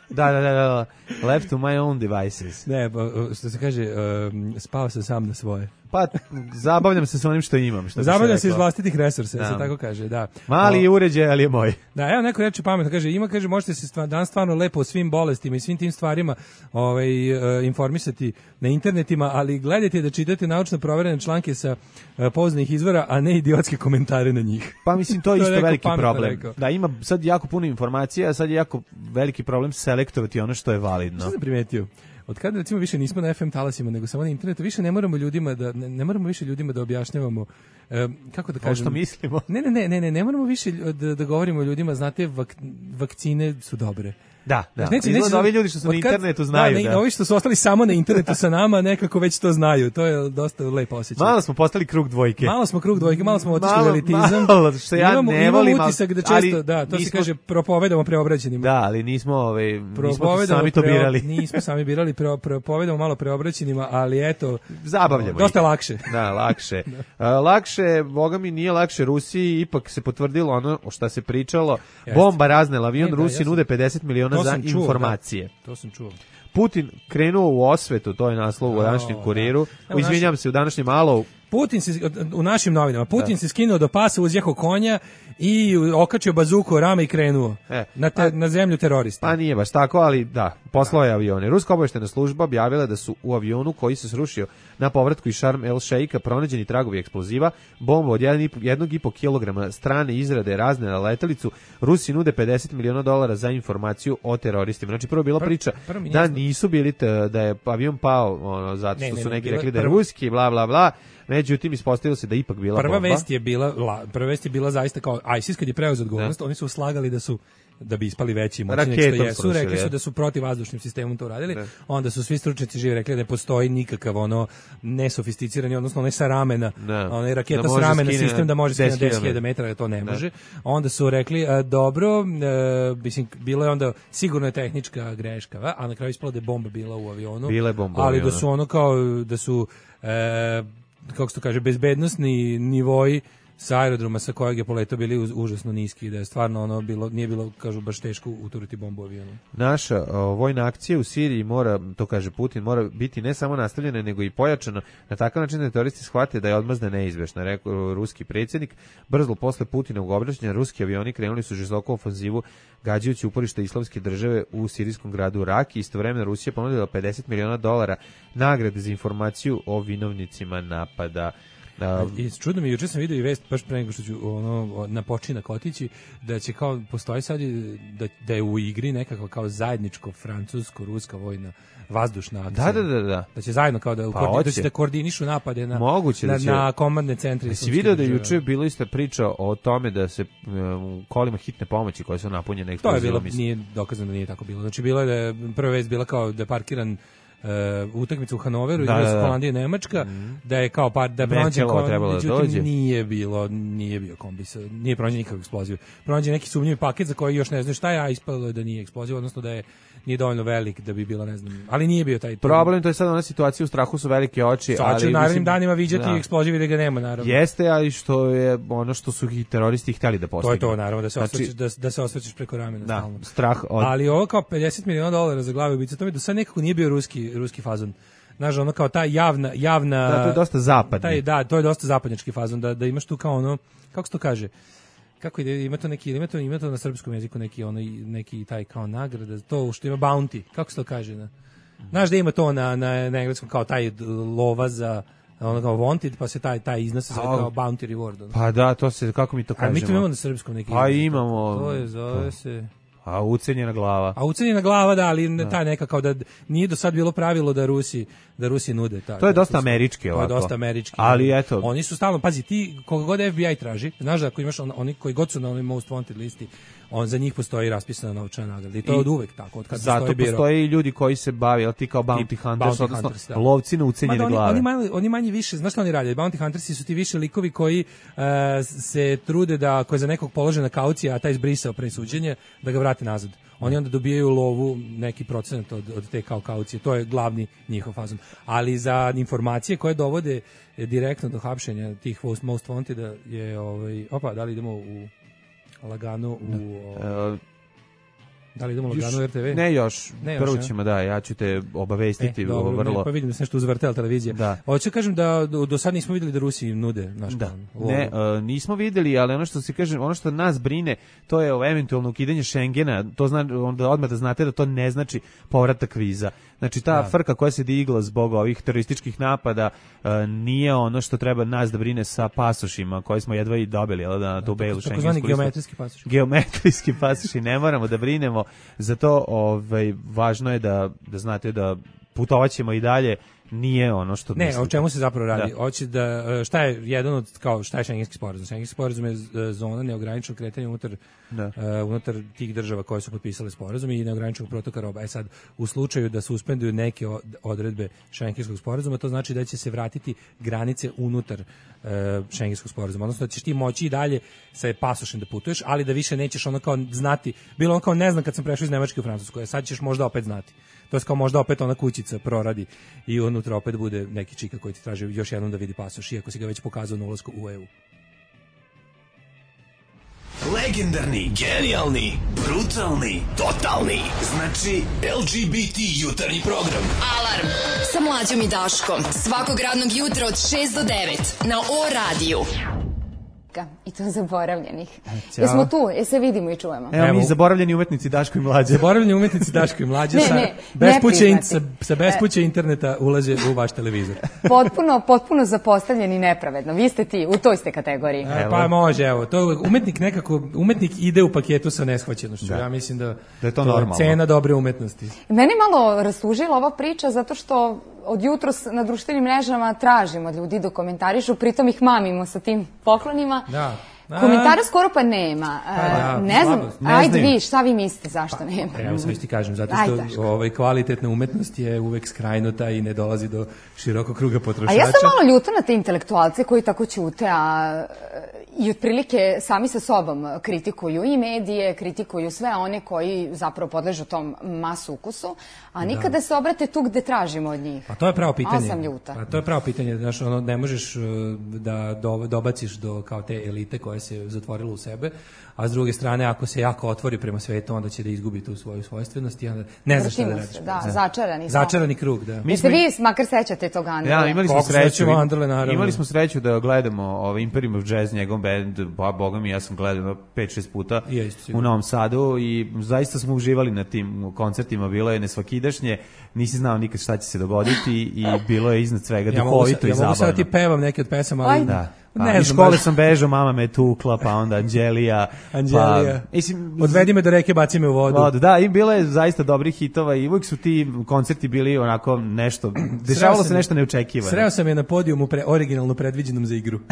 Da, da, da, da, left to my own devices. Ne, pa, što se kaže, um, spao sam sam na svoje. Pa, zabavljam se sa onim što imam. Što Zabavljam se iz vlastitih resursa, da. Se tako kaže, da. Mali o, uređaj, ali je moj. Da, evo neko reče pametno, kaže, ima, kaže, možete se stvar, dan stvarno lepo o svim bolestima i svim tim stvarima ovaj, uh, informisati na internetima, ali gledajte da čitate naučno proverene članke sa uh, poznanih izvora, a ne idiotske komentare na njih. Pa mislim, to je isto veliki problem. Rekao. Da, ima sad jako puno informacija, a sad je jako veliki problem selektovati ono što je validno. Što sam primetio? Od kada recimo više nismo na F M talasima nego samo na internetu, više ne moramo ljudima da ne, ne moramo više ljudima da objašnjavamo e, kako da kažem. Što mislimo? Ne, ne, ne, ne, ne, ne moramo više da, da govorimo ljudima, znate, vak, vakcine su dobre. Da, da. Neće, neće, ovi ljudi što su na internetu znaju. Da, ne, da. Ovi što su ostali samo na internetu sa nama, nekako već to znaju. To je dosta lepo osjećaj. Malo smo postali krug dvojke. Malo smo krug dvojke, malo smo otišli u elitizam. Malo, što ja imamo, ne imamo volim, utisak da često, ali da, to nismo, se kaže propovedamo preobraćenima. Da, ali nismo, ovaj, nismo sami to birali. Nismo sami birali, pro, propovedamo malo preobraćenima, ali eto, zabavljamo. Dosta ih. lakše. Da, lakše. da. Uh, lakše, boga mi nije lakše Rusiji, ipak se potvrdilo ono o šta se pričalo. Jeste. Bomba raznela avion, Rusi nude pedeset miliona za informacije. Da, to sam čuo. Putin krenuo u osvetu, to je naslov u današnjem oh, kuriru. Da. Izvinjam se, u današnjem Alo. Putin se, u našim novinama, Putin da. se skinuo do pasa, uzjehao konja i okačio bazuku o rame i krenuo e, na, te, a, na zemlju terorista. Pa nije baš tako, ali da, poslao je avione. Ruska obavještajna služba objavila da su u avionu koji se srušio na povratku iz Sharm el Sheikha pronađeni tragovi eksploziva, bomba od jednog i po kilograma strane izrade razne na letelicu. Rusi nude pedeset miliona dolara za informaciju o teroristima. Znači prvo bila priča Pr, da nisu bili, t, da je avion pao ono, zato što ne, su ne, neki ne, rekli da je ruski, bla, bla, bla. Međutim, ispostavilo se da ipak bila prva bomba. Vest je bila, la, prva vest je bila zaista kao ISIS kad je preuzeo odgovornost, oni su slagali da su da bi ispali veći moćni nego što jesu, rekli su da su protiv vazdušnim sistemom to uradili, ne. Onda su svi stručnjaci živi rekli da ne postoji nikakav ono nesofisticirani, odnosno onaj sa ramena, onaj raketa da sa ramena sistem da može skinuti deset hiljada metara, to ne može. Ne. Onda su rekli, a, dobro, a, mislim, bilo je onda sigurno je tehnička greška, a na kraju ispalo da je bomba bila u avionu, bila bomba, ali da su ono kao, da su e, kako se to kaže, bezbednosni nivoji sa aerodroma sa kojeg je poletao bili uz, užasno niski, da je stvarno ono bilo, nije bilo, kažu, baš teško uturiti bombu u avionu. Naša o, vojna akcija u Siriji mora, to kaže Putin, mora biti ne samo nastavljena, nego i pojačana na takav način da teroristi shvate da je odmazda neizvešna, rekao ruski predsjednik. Brzo posle Putinovog obraćanja, ruski avioni krenuli su žestoku ofanzivu, gađajući uporište islamske države u sirijskom gradu Raki. Istovremeno Rusija ponudila pedeset miliona dolara nagrade za informaciju o vinovnicima napada. Uh, I čudno mi, juče sam vidio i vest, baš pre nego što ću ono, na počinak otići, da će kao, postoji sad da, da je u igri nekakva kao zajedničko francusko-ruska vojna vazdušna akcija. Da, da, da. Da, da će zajedno kao da, pa koordi, da, će da koordinišu napade na, moguće na, da će, na komandne centre. Si vidio da juče bilo isto priča o tome da se um, kolima hitne pomoći koje su napunjene eksplozijom. To je bilo, nije dokazano da nije tako bilo. Znači bilo je da je prva vest bila kao da je parkiran Uh, utakmicu u Hanoveru, da, da, da. Holandija i Nemačka, mm. da je kao par da pronađe međutim nije bilo, nije bio kombis, nije pronađen nikakav eksploziv. Pronađen neki sumnjivi paket za koji još ne znam šta je, a ispalo je da nije eksploziv, odnosno da je nije dovoljno velik da bi bila, ne znam, ali nije bio taj problem. To je sad ona situacija, u strahu su velike oči, Sači, ali u narednim danima viđati da. eksploziv i da ga nema, naravno. Jeste, ali što je ono što su i teroristi hteli da postignu. To je to, naravno, da se znači, osvrćeš, da, da se osvrćeš preko ramena da, stalno. Strah od... Ali ovo kao pedeset miliona dolara za glavu ubice, to mi do sad nekako nije bio ruski ruski fazon. Znaš, ono kao ta javna javna da, to je dosta zapadni. Taj, da, to je dosta zapadnjački fazon, da da imaš tu kao ono, kako se to kaže? Kako ide, ima to neki, ima to, ima to na srpskom jeziku neki ono neki taj kao nagrada, to što ima bounty, kako se to kaže, na. Znaš da ima to na na na engleskom kao taj lova za ono kao wanted, pa se taj taj iznos se zove kao bounty reward. Ono. Pa da, to se, kako mi to kažemo. A mi to imamo na srpskom neki. Pa imamo. To je, zove se a ucenjena glava. A ucenjena glava, da, ali da. Ta neka kao da nije do sad bilo pravilo da Rusi da Rusi nude ta. To je dosta američki ovako. To je dosta američki. Ali eto, oni su stalno, pazi, ti koga god F B I traži, znaš da ako imaš on, oni koji god su na onoj most wanted listi, on za njih postoji raspisana novčana nagrada. I to je od uvek tako, od kad zato postoji biro. Postoje i ljudi koji se bave, al ti kao bounty hunters, bounty odnosno hunters, da. Lovci na ucenjene oni, glave. Oni manje, oni manje više, znaš šta oni rade? Bounty huntersi su ti više likovi koji uh, se trude da, koji za nekog položena kaucija, a taj izbrisao pre suđenja, da ga vrate nazad. Oni onda dobijaju lovu neki procenat od, od te kao kaucije. To je glavni njihov fazon. Ali za informacije koje dovode direktno do hapšenja tih most wanted je ovaj opa, da li idemo u lagano u o... Da li idemo Lagano R T V? Ne još, ne prvo još, ćemo, da, ja ću te obavestiti. E, dobro, vrlo... ne, pa vidim da se nešto uzvrtela televizija. Da. Hoću kažem da do, do sad nismo vidjeli da Rusi nude naš da. plan. Ne, uh, nismo vidjeli, ali ono što se kaže, ono što nas brine, to je o eventualno ukidanje Schengena, to zna, onda odmah da znate da to ne znači povratak viza. Znači ta da. frka koja se digla zbog ovih terorističkih napada uh, nije ono što treba nas da brine sa pasošima koje smo jedva i dobili, jel da, na tu belu šengensku. Takozvani geometrijski pasoši. Geometrijski pasoši, ne moramo da brinemo, zato ovaj, važno je da, da znate da putovaćemo i dalje, nije ono što ne, mislite. O čemu se zapravo radi? Da. Hoće da šta je jedan od kao šta je šengenski sporazum? Šengenski sporazum je zona neograničenog kretanja unutar da. uh, unutar tih država koje su potpisale sporazum i neograničenog protoka roba. E sad u slučaju da suspenduju neke odredbe šengenskog sporazuma, to znači da će se vratiti granice unutar uh, šengenskog sporazuma. Odnosno da ćeš ti moći i dalje sa pasošem da putuješ, ali da više nećeš ono kao znati. Bilo ono kao ne znam kad sam prešao iz Nemačke u Francusku, a sad ćeš možda opet znati. To je kao možda opet ona kućica proradi i unutra opet bude neki čika koji ti traži još jednom da vidi pasoš, iako si ga već pokazao na ulasku u E U. Legendarni, genijalni, brutalni, totalni. Znači L G B T jutarnji program. Alarm sa Mlađom i Daškom. Svakog radnog jutra od šest do devet na O radiju. I to zaboravljenih. Jesmo tu, je se vidimo i čujemo. Evo, Evo mi zaboravljeni umetnici Daško i Mlađa. Zaboravljeni umetnici Daško i Mlađa ne, sa, ne, bespuće in, sa, sa bespuće interneta ulaze u vaš televizor. Potpuno, potpuno zapostavljeni nepravedno. Vi ste ti, u toj ste kategoriji. E, pa može, evo. To umetnik nekako, umetnik ide u paketu sa neshvaćenošću. Da. Ja mislim da, da je to, to normalno. Cena dobre umetnosti. Mene malo rastužila ova priča zato što od jutros na društvenim mrežama tražimo od ljudi da komentarišu, pritom ih mamimo sa tim poklonima. Da. Komentara skoro pa nema. Pa da, ne znam, ne ajde vi, šta vi mislite, zašto pa, nema? Evo sam ti kažem, zato što ovaj, kvalitetna umetnost je uvek skrajnuta i ne dolazi do širokog kruga potrošača. A ja sam malo ljuta na te intelektualce koji tako ćute, a i otprilike sami sa sobom kritikuju i medije, kritikuju sve one koji zapravo podležu tom masu ukusu, a nikada da. se obrate tu gde tražimo od njih. Pa to je pravo pitanje. Ali sam ljuta. Pa to je pravo pitanje, znaš, ono, ne možeš da do, dobaciš do kao te elite koje se zatvorilo u sebe, a s druge strane, ako se jako otvori prema svetu, onda će da izgubi tu svoju svojstvenost i onda ne zna šta da radiš. Da, začarani. Začarani krug, da. Mi smo vi makar sećate tog Andrle. Ja, imali smo sreću, imali smo sreću da gledamo ovaj Imperium of Jazz, njegov band, ba, boga mi, ja sam gledao pet šest puta u Novom Sadu i zaista smo uživali na tim koncertima, bilo je nesvakidašnje, nisi znao nikad šta će se dogoditi i bilo je iznad svega ja duhovito i zabavno. Ja mogu sad ti pevam neke od pesama, ali da. Pa, ne iz škole baš. Sam bežao, mama me tukla, pa onda Anđelija. Anđelija. Pa, mislim, odvedi me do reke, baci me u vodu. vodu. Da, i bilo je zaista dobrih hitova i uvijek su ti koncerti bili onako nešto, dešavalo se nešto neočekivano. Sreo sam je na podijumu pre, originalno predviđenom za igru.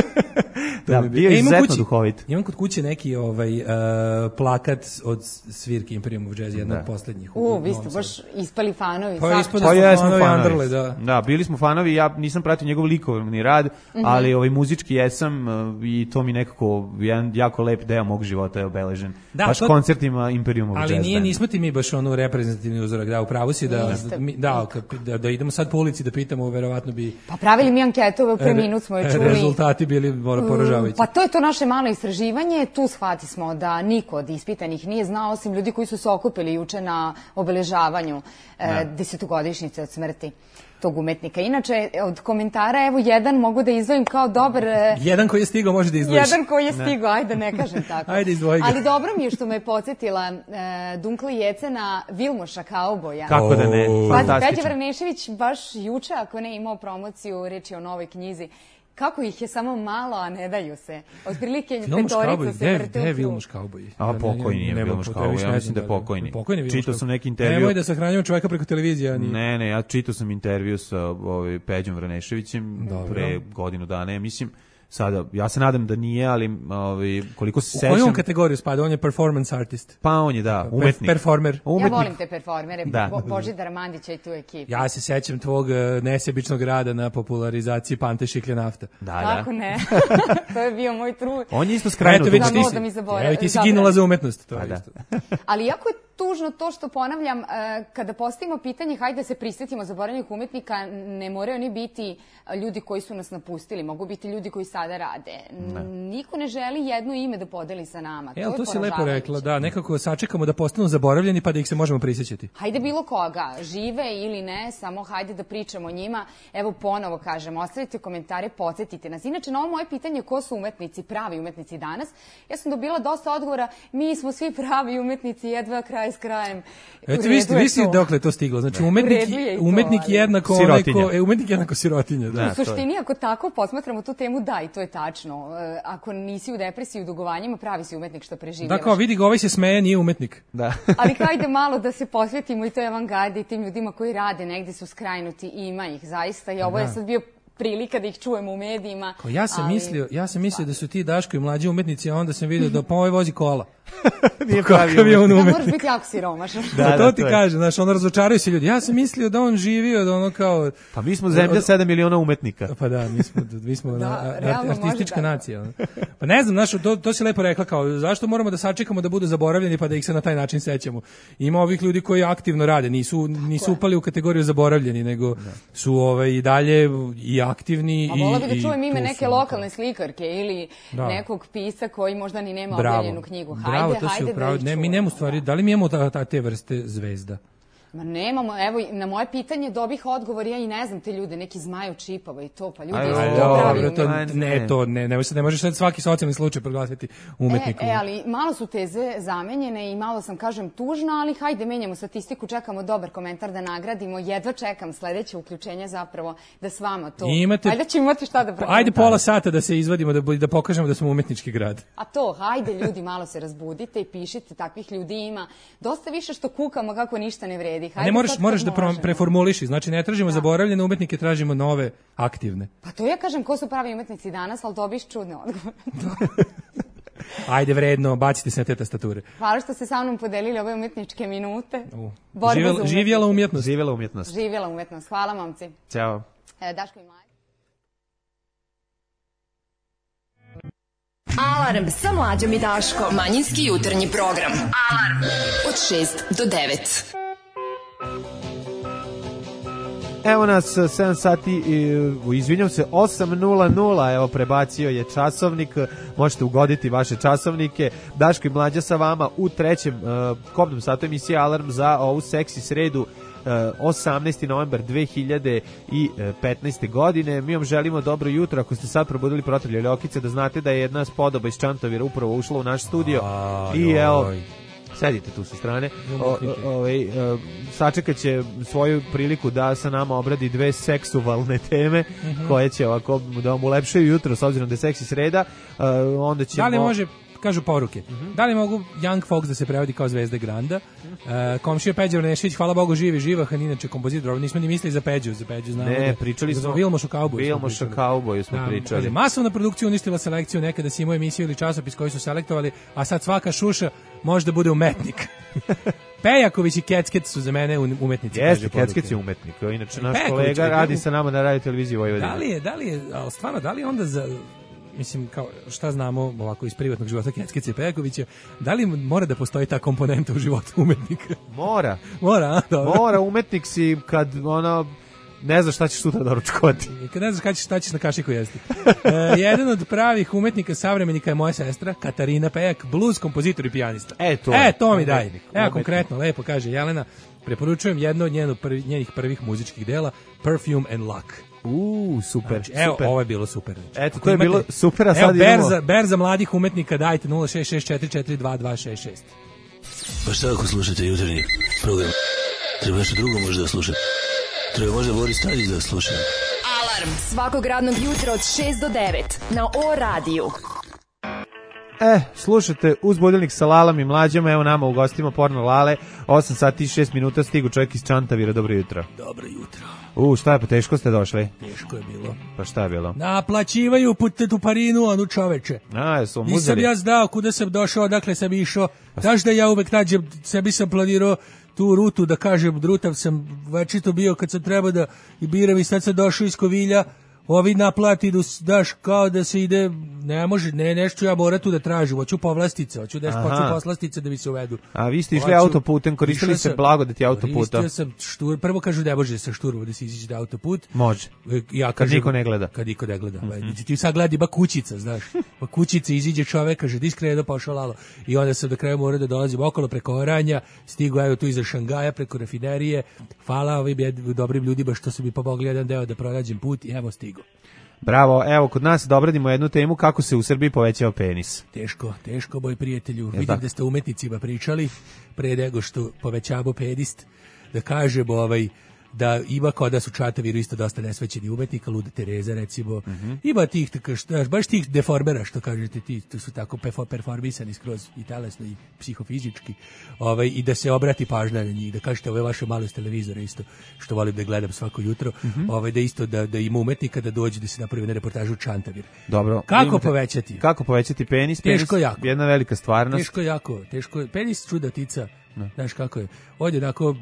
Da, bio je izuzetno duhovit. Imam kod kuće neki ovaj, uh, plakat od svirke Imperium of Jazz, jedna od posljednjih. U, vi ste baš ispali fanovi. Pa ispali pa ja fanovi Andrle, da. Da, bili smo fanovi, ja nisam pratio njegov likovni rad, mm-hmm. ali ovaj muzički jesam uh, i to mi nekako jedan jako lep deo mog života je obeležen. Da, baš to, koncertima Imperium of Jazz. Ali nije, nismo ti mi baš ono reprezentativni uzorak, da, upravo si da, mi, da, da, da idemo sad po ulici da pitamo, verovatno bi... Pa pravili mi anketove, pre minut smo je čuli. Rezultati bili poražavajući. Pa to je to naše malo istraživanje, tu shvati smo da niko od ispitanih nije znao, osim ljudi koji su se okupili juče na obeležavanju e, desetogodišnjice od smrti tog umetnika. Inače, od komentara, evo, jedan mogu da izdvojim kao dobar... Jedan koji je stigao može da izdvojiš. Jedan koji je stigao, ajde, ne kažem tako. Ajde, izdvoji ga. Ali dobro mi je što me podsjetila e, Dunkle Jecena Vilmoša Kauboja. Kako da ne, fantastično. Peđa Vranešević baš juče, ako ne, imao promociju, reči o novoj knjizi. Kako ih je samo malo, a ne daju se. Otprilike petorica se vrte u krug. Gde je Vilmoš Kauboj? A pokojni je Vilmoš Kauboj, ja mislim da je pokojni. Čitao sam neki intervju. Nemoj da sahranjujemo čoveka preko televizije. Ne, ne, ja čitao sam intervju sa ovaj, Peđom Vraneševićem pre godinu dana, mislim. Sada, ja se nadam da nije, ali ovaj, koliko se sećam... U koju kategoriju spada? On je performance artist. Pa on je, da, umetnik. Performer. Umetnik. Ja volim te performere, da. Bo, Božidara Mandića i tu ekipu. Ja se sećam tvog nesebičnog rada na popularizaciji Pante Šiklja nafta. Da, da. Tako ne. To je bio moj trud. On je isto skrajno da, da mi zaboravim. Evo, ti si ginula za umetnost. To je da. Isto. Ali jako je tužno to što ponavljam, kada postavimo pitanje, hajde da se prisjetimo zaboravljenih umetnika, ne moraju oni biti ljudi koji su nas napustili, mogu biti ljudi koji sad kada rade. Ne. Niko ne želi jedno ime da podeli sa nama. E, to, to si lepo rekla, da, nekako sačekamo da postanu zaboravljeni pa da ih se možemo prisjećati. Hajde bilo koga, žive ili ne, samo hajde da pričamo o njima. Evo ponovo kažem, ostavite komentare, podsjetite nas. Inače, na ovo moje pitanje ko su umetnici, pravi umetnici danas, ja sam dobila dosta odgovora, mi smo svi pravi umetnici, jedva kraj s krajem. Eto, vi ste, vi ste dokle to stiglo, znači umetnik, umetnik jednako sirotinja. Onaj ko, e, umetnik jednako sirotinja. Da. U suštini, ako tako posmatramo tu temu, da, i to je tačno. Ako nisi u depresiji, u dugovanjima, pravi si umetnik što preživljavaš. Da, kao vidi ga, ovaj se smeje, nije umetnik. Da. Ali hajde malo da se posvetimo i toj avangardi i tim ljudima koji rade, negde su skrajnuti, ima ih zaista i ovo je sad bio prilika da ih čujemo u medijima. Ko, ja sam ali... mislio, ja sam mislio da su ti Daško i mlađi umetnici, a onda sam vidio da pa ovaj vozi kola. Nije pravi umetnik. Je on umetnik. Da, moraš biti jako siromašan. Da, da, to ti kaže, znaš, ono razočaraju se ljudi. Ja sam mislio da on živio, da ono kao... Pa mi smo zemlja sedam miliona umetnika. Pa da, mi smo, mi smo da, na, artistička nacija. Pa ne znam, znaš, to, to si lepo rekla, kao, zašto moramo da sačekamo da budu zaboravljeni pa da ih se na taj način sećamo. Ima ovih ljudi koji aktivno rade, nisu, nisu upali u kategoriju zaboravljeni, nego da. su ovaj, i dalje i aktivni. A vola bi da čujem ime neke lokalne slikarke ili da. nekog pisca koji možda ni nema objavljenu knjigu. Hajde, Bravo, to hajde upravo, da ne, mi nemamo stvari, da li mi imamo ta, ta, te vrste zvezda? Ma nemamo, evo, na moje pitanje dobih odgovor, ja i ne znam te ljude, neki Zmaju Čipova i to, pa ljudi aj, su aj, to pravi umetnici. To, ne, to ne, ne, ne možeš sad svaki socijalni slučaj proglasiti umetnikom. E, e, ali malo su teze zamenjene i malo sam, kažem, tužna, ali hajde, menjamo statistiku, čekamo dobar komentar da nagradimo, jedva čekam sledeće uključenje zapravo da s vama to. Imate, ajde ćemo imati šta da prokomentamo. Ajde pola sata da se izvadimo, da, da pokažemo da smo umetnički grad. A to, hajde ljudi, malo se razbudite i pišite, takvih ljudi ima. Dosta više što kukamo kako ništa ne vredi. Hajde, ne moraš, moraš da preformuliši, znači ne tražimo da. zaboravljene umetnike, tražimo nove, aktivne. Pa to ja kažem ko su pravi umetnici danas, ali dobiš čudne odgovore. Ajde vredno, bacite se na te tastature. Hvala što ste sa mnom podelili ove umetničke minute. Živjela, živjela umjetnost. Živjela umjetnost. Živjela umjetnost. Hvala, momci. Ćao. E, Daško i Mlađa. Alarm sa Mlađom i Daškom. Manjinski jutarnji program. Alarm od šest do devet. Evo nas, sedam sati, izvinjam se, osam nula nula, evo prebacio je časovnik, možete ugoditi vaše časovnike. Daško i Mlađa sa vama u trećem uh, kobnom satu emisije Alarm za ovu seksi sredu, uh, osamnaesti novembar dve hiljade petnaeste. godine. Mi vam želimo dobro jutro, ako ste sad probudili protrljali okice, da znate da je jedna spodoba iz Čantovira upravo ušla u naš studio. A, i evo, sedite tu sa strane, o, o, ovaj, o, sačekat će svoju priliku da sa nama obradi dve seksualne teme, mm-hmm. koje će ovako da vam ulepšaju jutro, s obzirom da je seksi sreda, uh, onda ćemo... Da li može, kažu poruke, mm-hmm. da li mogu Young Fox da se prevodi kao Zvezde Granda? Uh, komšija Peđa Vrnešević, hvala Bogu, živi, živahan, inače kompozitor, nismo ni mislili za Peđu, za Peđu znamo. Ne, pričali smo... Vilmošu Kauboju. Vilmošu Kauboju smo da, pričali. Masovna produkcija uništila selekciju, nekada si imao emisiju ili časopis koji su selektovali, a sad svaka šuša može da bude umetnik. Pejaković i Kecket su za mene umetnici. Jeste, Kecket je umetnik. Inače, naš Pejaković, kolega radi sa nama na radio televiziji Vojvodine. Da li je, da li je, ali stvarno, da li onda za... Mislim, kao, šta znamo ovako iz privatnog života Keckeca i Pejakovića, da li mora da postoji ta komponenta u životu umetnika? Mora. Mora, a? Dobro. Mora, umetnik si kad, ono, ne znaš šta ćeš sutra doručkovati. Kad ne znaš šta ćeš, šta ćeš na kašiku jesti. E, jedan od pravih umetnika savremenika je moja sestra, Katarina Pejak, blues kompozitor i pijanista. E, to, e, to mi daj. Evo, konkretno, lepo kaže Jelena, preporučujem jedno od njeno prvi, njenih prvih muzičkih dela, Perfume and Luck. Uuu, super, znači, evo, super. Ovo je bilo super. Eto, to je imate, bilo super, a sad evo, idemo... Berza, Berza mladih umetnika, dajte nula šest šest četiri četiri dva dva šest šest. Pa šta ako slušate jutarnji program? Treba nešto drugo možda da slušate. Treba možda Boris Tadić da sluša. Alarm svakog radnog jutra od šest do devet na O radiju. E, slušate uz budilnik sa Lalom i Mlađom, evo nama u gostima Porno Lale, osam sati i šest minuta, stigu čovjek iz Čantavira, dobro jutro. Dobro jutro. U, šta je, pa teško ste došli? Teško je bilo. Pa šta je bilo? Naplaćivaju tu parinu, onu čoveče. A, jesu muzeli? Nisam ja znao kuda sam došao, odakle sam išao. Znaš da ja uvek nađem, sebi sam planirao tu rutu, da kažem, drutav sam večito bio kad sam trebao da i biram i sad sam došao iz Kovilja, ovi naplati, daš kao da se ide, ne može, ne, nešto ja moram tu da tražim, hoću povlastice, hoću da hoću poslastice da mi se uvedu. A vi ste išli autoputem, koristili se blagodeti autoputa? Koristio sam štur, prvo kažu da može sa šturvom da se iziđe da autoput. Može, ja kažem, kad niko ne gleda. Kad niko ne gleda. Mm-hmm. Ti sad gledi ba kućica, znaš, ba kućica iziđe čovek, kaže, di skredo pošao lalo. I onda sam do kraja morao da dolazim okolo preko Oranja, stigu evo tu iza Šangaja, preko rafinerije, hvala ovim dobrim ljudima što su mi pomogli jedan deo da pronađem put i evo stigu. Bravo, evo kod nas da obradimo jednu temu kako se u Srbiji povećao penis. Teško, teško, moj prijatelju. Vidim tako da ste umetnicima pričali pre nego što povećamo penist, da kažemo ovaj da ima kao da su čataviru isto dosta nesvećeni umetnika, Luda Tereza recimo, mm-hmm. ima tih, tako što, baš tih deformera što kažete ti, to su tako performisani skroz i telesno i psihofizički, ovaj, i da se obrati pažnja na njih, da kažete ove vaše malo s televizora isto, što volim da gledam svako jutro, mm-hmm. ovaj, da isto da, da ima umetnika da dođe da se napravi na reportažu čantavir. Dobro. Kako imate, povećati? Kako povećati penis? Teško penis, jako. Jedna velika stvarnost. Teško jako, teško. Penis čudatica, no. Znaš kako je. Ovdje onako,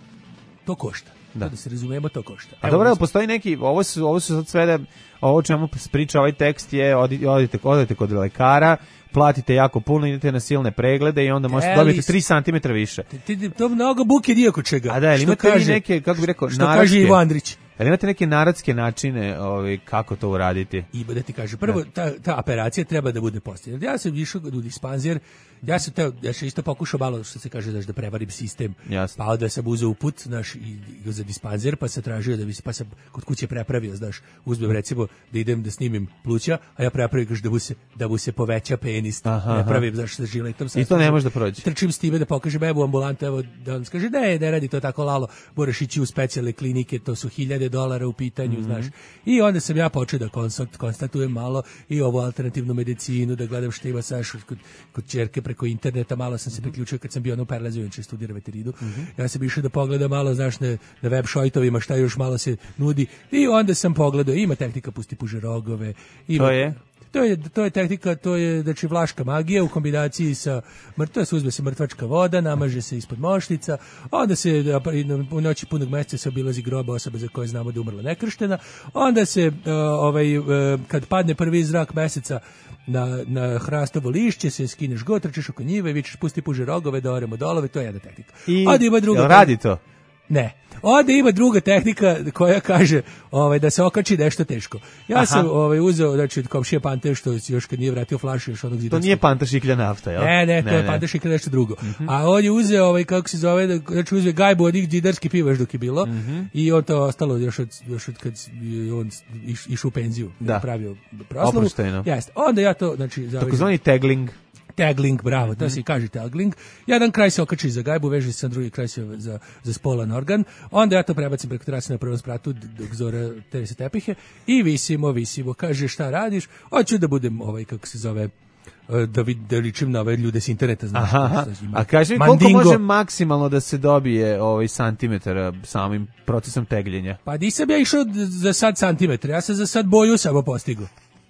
to košta. Da. da se razumemo, to košta. A dobro, postoji neki, ovo su, ovo su sad sve da, ovo čemu priča ovaj tekst je, odite, odite kod lekara, platite jako puno, idete na silne preglede i onda možete dobiti tri centimetra više. Ti, ti, to mnogo buke nijako čega. A da, ili imate kaže, neke, kako bih rekao, što naradske, kaže Ivo Andrić. Ali imate neke narodske načine ovaj, kako to uraditi? I da ti kaže, prvo, ta, ta operacija treba da bude postavljena. Ja sam išao u dispanzer, ja sam teo, ja sam isto pokušao malo, što se kaže, da prevarim sistem. Jasne. Pa onda sam uzeo uput, znaš, i, i za dispanzer, pa sam tražio da bi se, pa sam kod kuće prepravio, znaš, uzmem recimo da idem da snimim pluća, a ja prepravim da mu se, da mu se poveća penis. Prepravim, znaš, sa žiletom. I to ne može da prođe. Trčim s time da pokažem evo u ambulantu, evo, da on kaže, ne, ne radi to tako lalo, moraš ići u specijalne klinike, to su hiljade dolara u pitanju, mm-hmm. znaš. I onda sam ja počeo da konstat, konstatujem malo i ovu alternativnu medicinu, da gledam šta ima saš kod, kod ćerke preko interneta, malo sam se priključio kad sam bio ono u Perlezu, inače studira veterinu. Mm-hmm. Ja sam išao da pogledam malo, znaš, na, na web šojtovima šta još malo se nudi i onda sam pogledao, ima tehnika pusti puže rogove. Ima, to je? To je, to je tehnika, to je znači vlaška magija u kombinaciji sa, to se uzme se mrtvačka voda, namaže se ispod moštica, onda se u noći punog meseca se obilazi groba osobe za koje znamo da je umrla nekrštena, onda se ovaj, kad padne prvi zrak meseca na, na hrastovo lišće, se skineš go, trčeš oko njive, vičeš pusti puže rogove, da oremo dolove, to je jedna tehnika. I onda ima druga, radi to? Ne. Onda ima druga tehnika koja kaže ovaj, da se okači nešto teško. Ja Aha. sam ovaj, uzeo, znači, od komšije Pante, što još kad nije vratio flašu, još onog zidarskog. To nije Panta šiklja nafta, jel? Ne, ne, to ne, je ne. Panta šiklja nešto drugo. Mm-hmm. A on je uzeo, ovaj, kako se zove, znači uzeo gajbu od njih zidarski pivo još dok je bilo, mm-hmm. i on to ostalo još od, još od kad on iš, išao u penziju, da pravio proslavu. Oprošteno. Jeste. Onda ja to, znači, takozvani tagling. Tagling, bravo, to se kaže tagling. Jedan kraj se okači za gajbu, veže se na drugi kraj se za, za spolan organ. Onda ja to prebacim preko terase na prvom spratu dok Zora terese tepihe i visimo, visimo. Kaže šta radiš? Hoću da budem ovaj, kako se zove, da, vid, da ličim na ove ljude s interneta. Znaš, aha, a kaži mi koliko može maksimalno da se dobije ovaj santimetar samim procesom tegljenja? Pa nisam ja išao za sad santimetra, ja sam za sad boju samo postigao.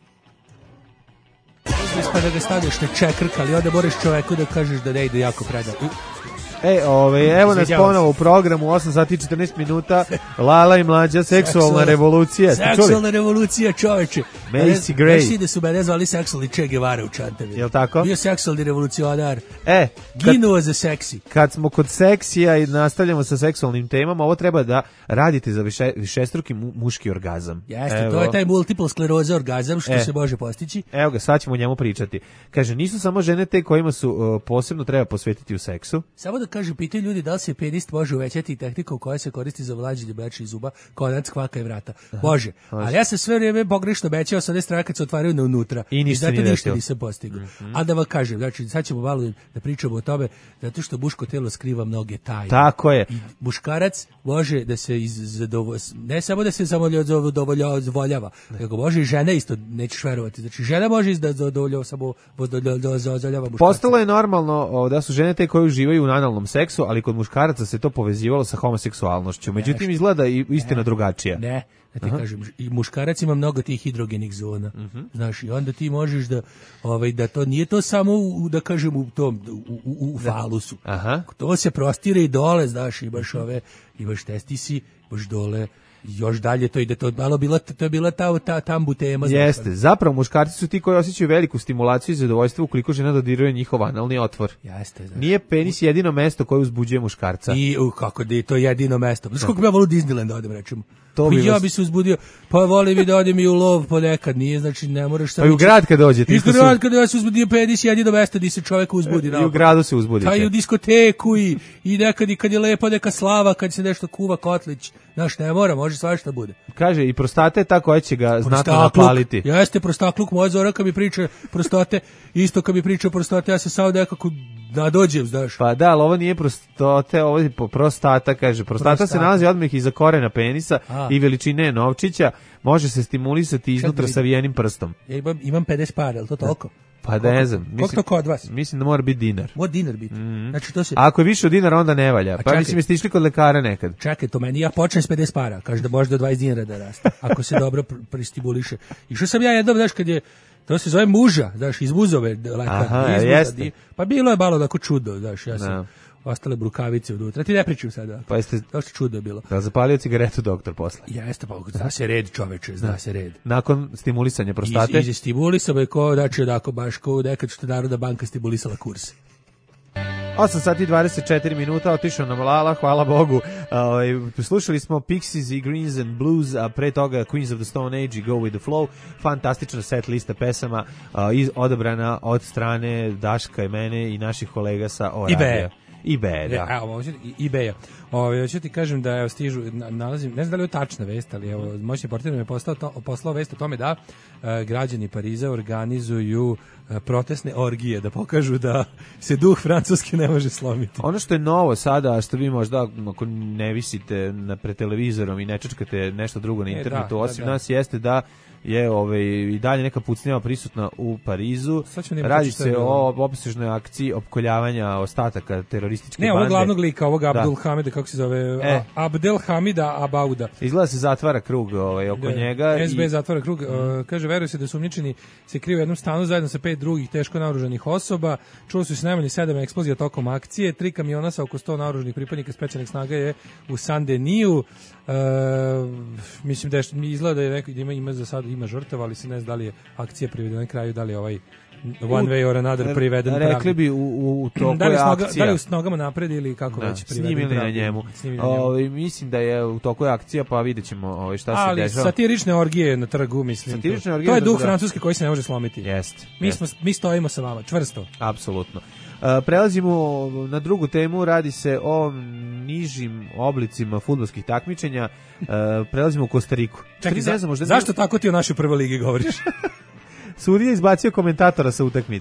Ispada da ga stavljaš na čekrk, ali onda moraš čoveku da kažeš da ne ide jako predano. E, ovaj, evo nas ponovo u programu, osam sati i četrnaest minuta, Lala i Mlađa, seksualna revolucija. Seksualna revolucija, čoveče. Macy Gray. Znaš ti da su mene zvali seksualni Che Guevara u Čantavi. Jel' tako? Bio seksualni revolucionar. E, ginuo za seksi. Kad smo kod seksija i nastavljamo sa seksualnim temama, ovo treba da radite za više, višestruki mu, muški orgazam. Jeste, evo. To je taj multiple skleroza orgazam što e. se može postići. Evo ga, sad ćemo o njemu pričati. Kaže, nisu samo žene te kojima su uh, posebno treba posvetiti u seksu. Samo da kažu, pitaju ljudi da li se penis može uvećati tehnikom koja se koristi za vlađenje mlečnih zuba, konac, kvaka i vrata. Može. Aha, ali ja sam sve vrijeme pogrešno obećao sa one strane kad se otvaraju na unutra. I ništa, I zato ništa nisam postigao. Mm-hmm. A da vam kažem, znači sad ćemo malo da pričamo o tome, zato što muško telo skriva mnoge tajne. Tako je. I muškarac može da se iz zadovolj... ne samo da se zadovoljava, nego može i žena isto, nećeš verovati. Znači žena može da zadovoljava samo zadovoljava muškarca. Postalo je normalno da su žene te koje uživaju u analnom seksu, ali kod muškaraca se to povezivalo sa homoseksualnošću. Međutim, izgleda i istina ne, drugačija. Ne, da ti Aha. kažem, i muškarac ima mnogo tih hidrogenih zona. Uh-huh. Znaš, i onda ti možeš da, ovaj, da to nije to samo, u, da kažem, u tom, u, u, u falusu. Aha. To se prostire i dole, znaš, imaš ove, imaš testisi, imaš dole, još dalje to ide, to malo bila, to je bila ta, ta tambu tema. Jeste, zapravo. zapravo muškarci su ti koji osjećaju veliku stimulaciju i zadovoljstvo ukoliko žena dodiruje njihov analni otvor. Jeste, znači. Nije penis jedino mesto koje uzbuđuje muškarca. I, uh, kako da je to jedino mesto. Znaš kako bi ja volio Disneyland da odem, rečemo. To bi ja vas... bi se uzbudio, pa volim bi da odem i u lov ponekad, nije, znači ne moraš sam... Pa i u grad kad dođete. I u grad kad ja se uzbudio penis jedino mesto gdje se čovjek uzbudi. I u gradu se uzbudite. Pa i u diskoteku i, i nekad i kad je lepa neka slava, kad se nešto kuva kotlić. Znaš, ne mora, može svašta bude. Kaže, i prostata je ta koja će ga znatno napaliti. Jeste, prostakluk, moja Zora kad mi priča prostate, isto kad mi priča prostate, ja se samo nekako nadođem, znaš. Pa da, ali ovo nije prostate, ovo je prostata, kaže. Prostata, prostata. se nalazi odmah iza korena penisa A. i veličine novčića, može se stimulisati iznutra savijenim prstom. Ja imam, imam pedeset para, je li to toliko? Pa da ne znam. Koliko to kod vas? Mislim da mora biti dinar. Mora dinar biti. Mm. Znači to se... A ako je više od dinara, onda ne valja. Pa čekaj, mislim, jeste išli kod lekara nekad. Čekaj, to meni, ja počnem s pedeset para. Kaže da može do dvadeset dinara da raste. Ako se dobro pristimuliše. I što sam ja jednom, znaš, kad je, to se zove muža, znaš, iz Buzove. Lekar, Aha, iz jeste. Pa bilo je malo tako čudo, znaš, ja sam... No. Ostale brukavice unutra. Ti ne pričam sada. Pa jeste... To što čudo je bilo. Da zapalio cigaretu doktor posle. Jeste, pa zna se red, čoveče, zna se red. Nakon stimulisanja prostate? Iz, iz stimulisao je ko, znači, odako baš ko nekad što je Narodna banka stimulisala kurs. osam sati i dvadeset četiri minuta, otišao nam Lala, hvala Bogu. Uh, slušali smo Pixies i Greens and Blues, a pre toga Queens of the Stone Age i Go with the Flow. Fantastična set lista pesama uh, iz, odabrana od strane Daška i mene i naših kolega sa Oradija. Ibe, da. Evo, Ibeja. Ovaj hoću ti kažem da evo stižu nalazim, ne znam da li je tačna vest, ali evo moćni portir mi je poslao to, poslao vest o tome da e, građani Pariza organizuju e, protestne orgije da pokažu da se duh Francuske ne može slomiti. Ono što je novo sada, što vi možda ako ne visite na pred televizorom i ne čečkate nešto drugo na internetu, e, da, osim da, da. nas jeste da je ovaj i dalje neka pucnjava prisutna u Parizu. Radi se o opsežnoj akciji opkoljavanja ostataka terorističke ne, bande. Ne, ovog glavnog lika, ovog Abdul da. Hamida, kako se zove, e. Abdel Hamida Abauda. Izgleda se zatvara krug ovaj, oko da, njega. S B i... zatvara krug. Mm. Uh, kaže, veruje se da su umničeni se kriju u jednom stanu zajedno sa pet drugih teško naoružanih osoba. Čulo su se najmanje sedam eksplozija tokom akcije. Tri kamiona sa oko sto naoružanih pripadnika specijalnih snaga je u Saint-Denis. Uh, mislim da je, mi izgleda da je rekao da ima, ima za sad ima žrtava, ali se ne zna da li je akcija privedena na kraju, da li je ovaj one way or another priveden pravi. Rekli bi u, u, u toku da li je akcija. Da li je s nogama napred ili kako da, već priveden pravi. Na njemu. O, mislim da je u toku je akcija, pa vidjet ćemo ovaj, šta ali se dešava. Ali satirične orgije na trgu, mislim. Satirične orgije to je duh da, Francuske koji se ne može slomiti. Jest. Mi, smo, mi stojimo sa vama, čvrsto. Apsolutno. Uh, prelazimo na drugu temu, radi se o nižim oblicima fudbalskih takmičenja. Uh, prelazimo u Kostariku. Čekaj, za, znam, zašto ne... tako ti o našoj prvoj ligi govoriš? Sudija izbacio komentatora sa utakmice.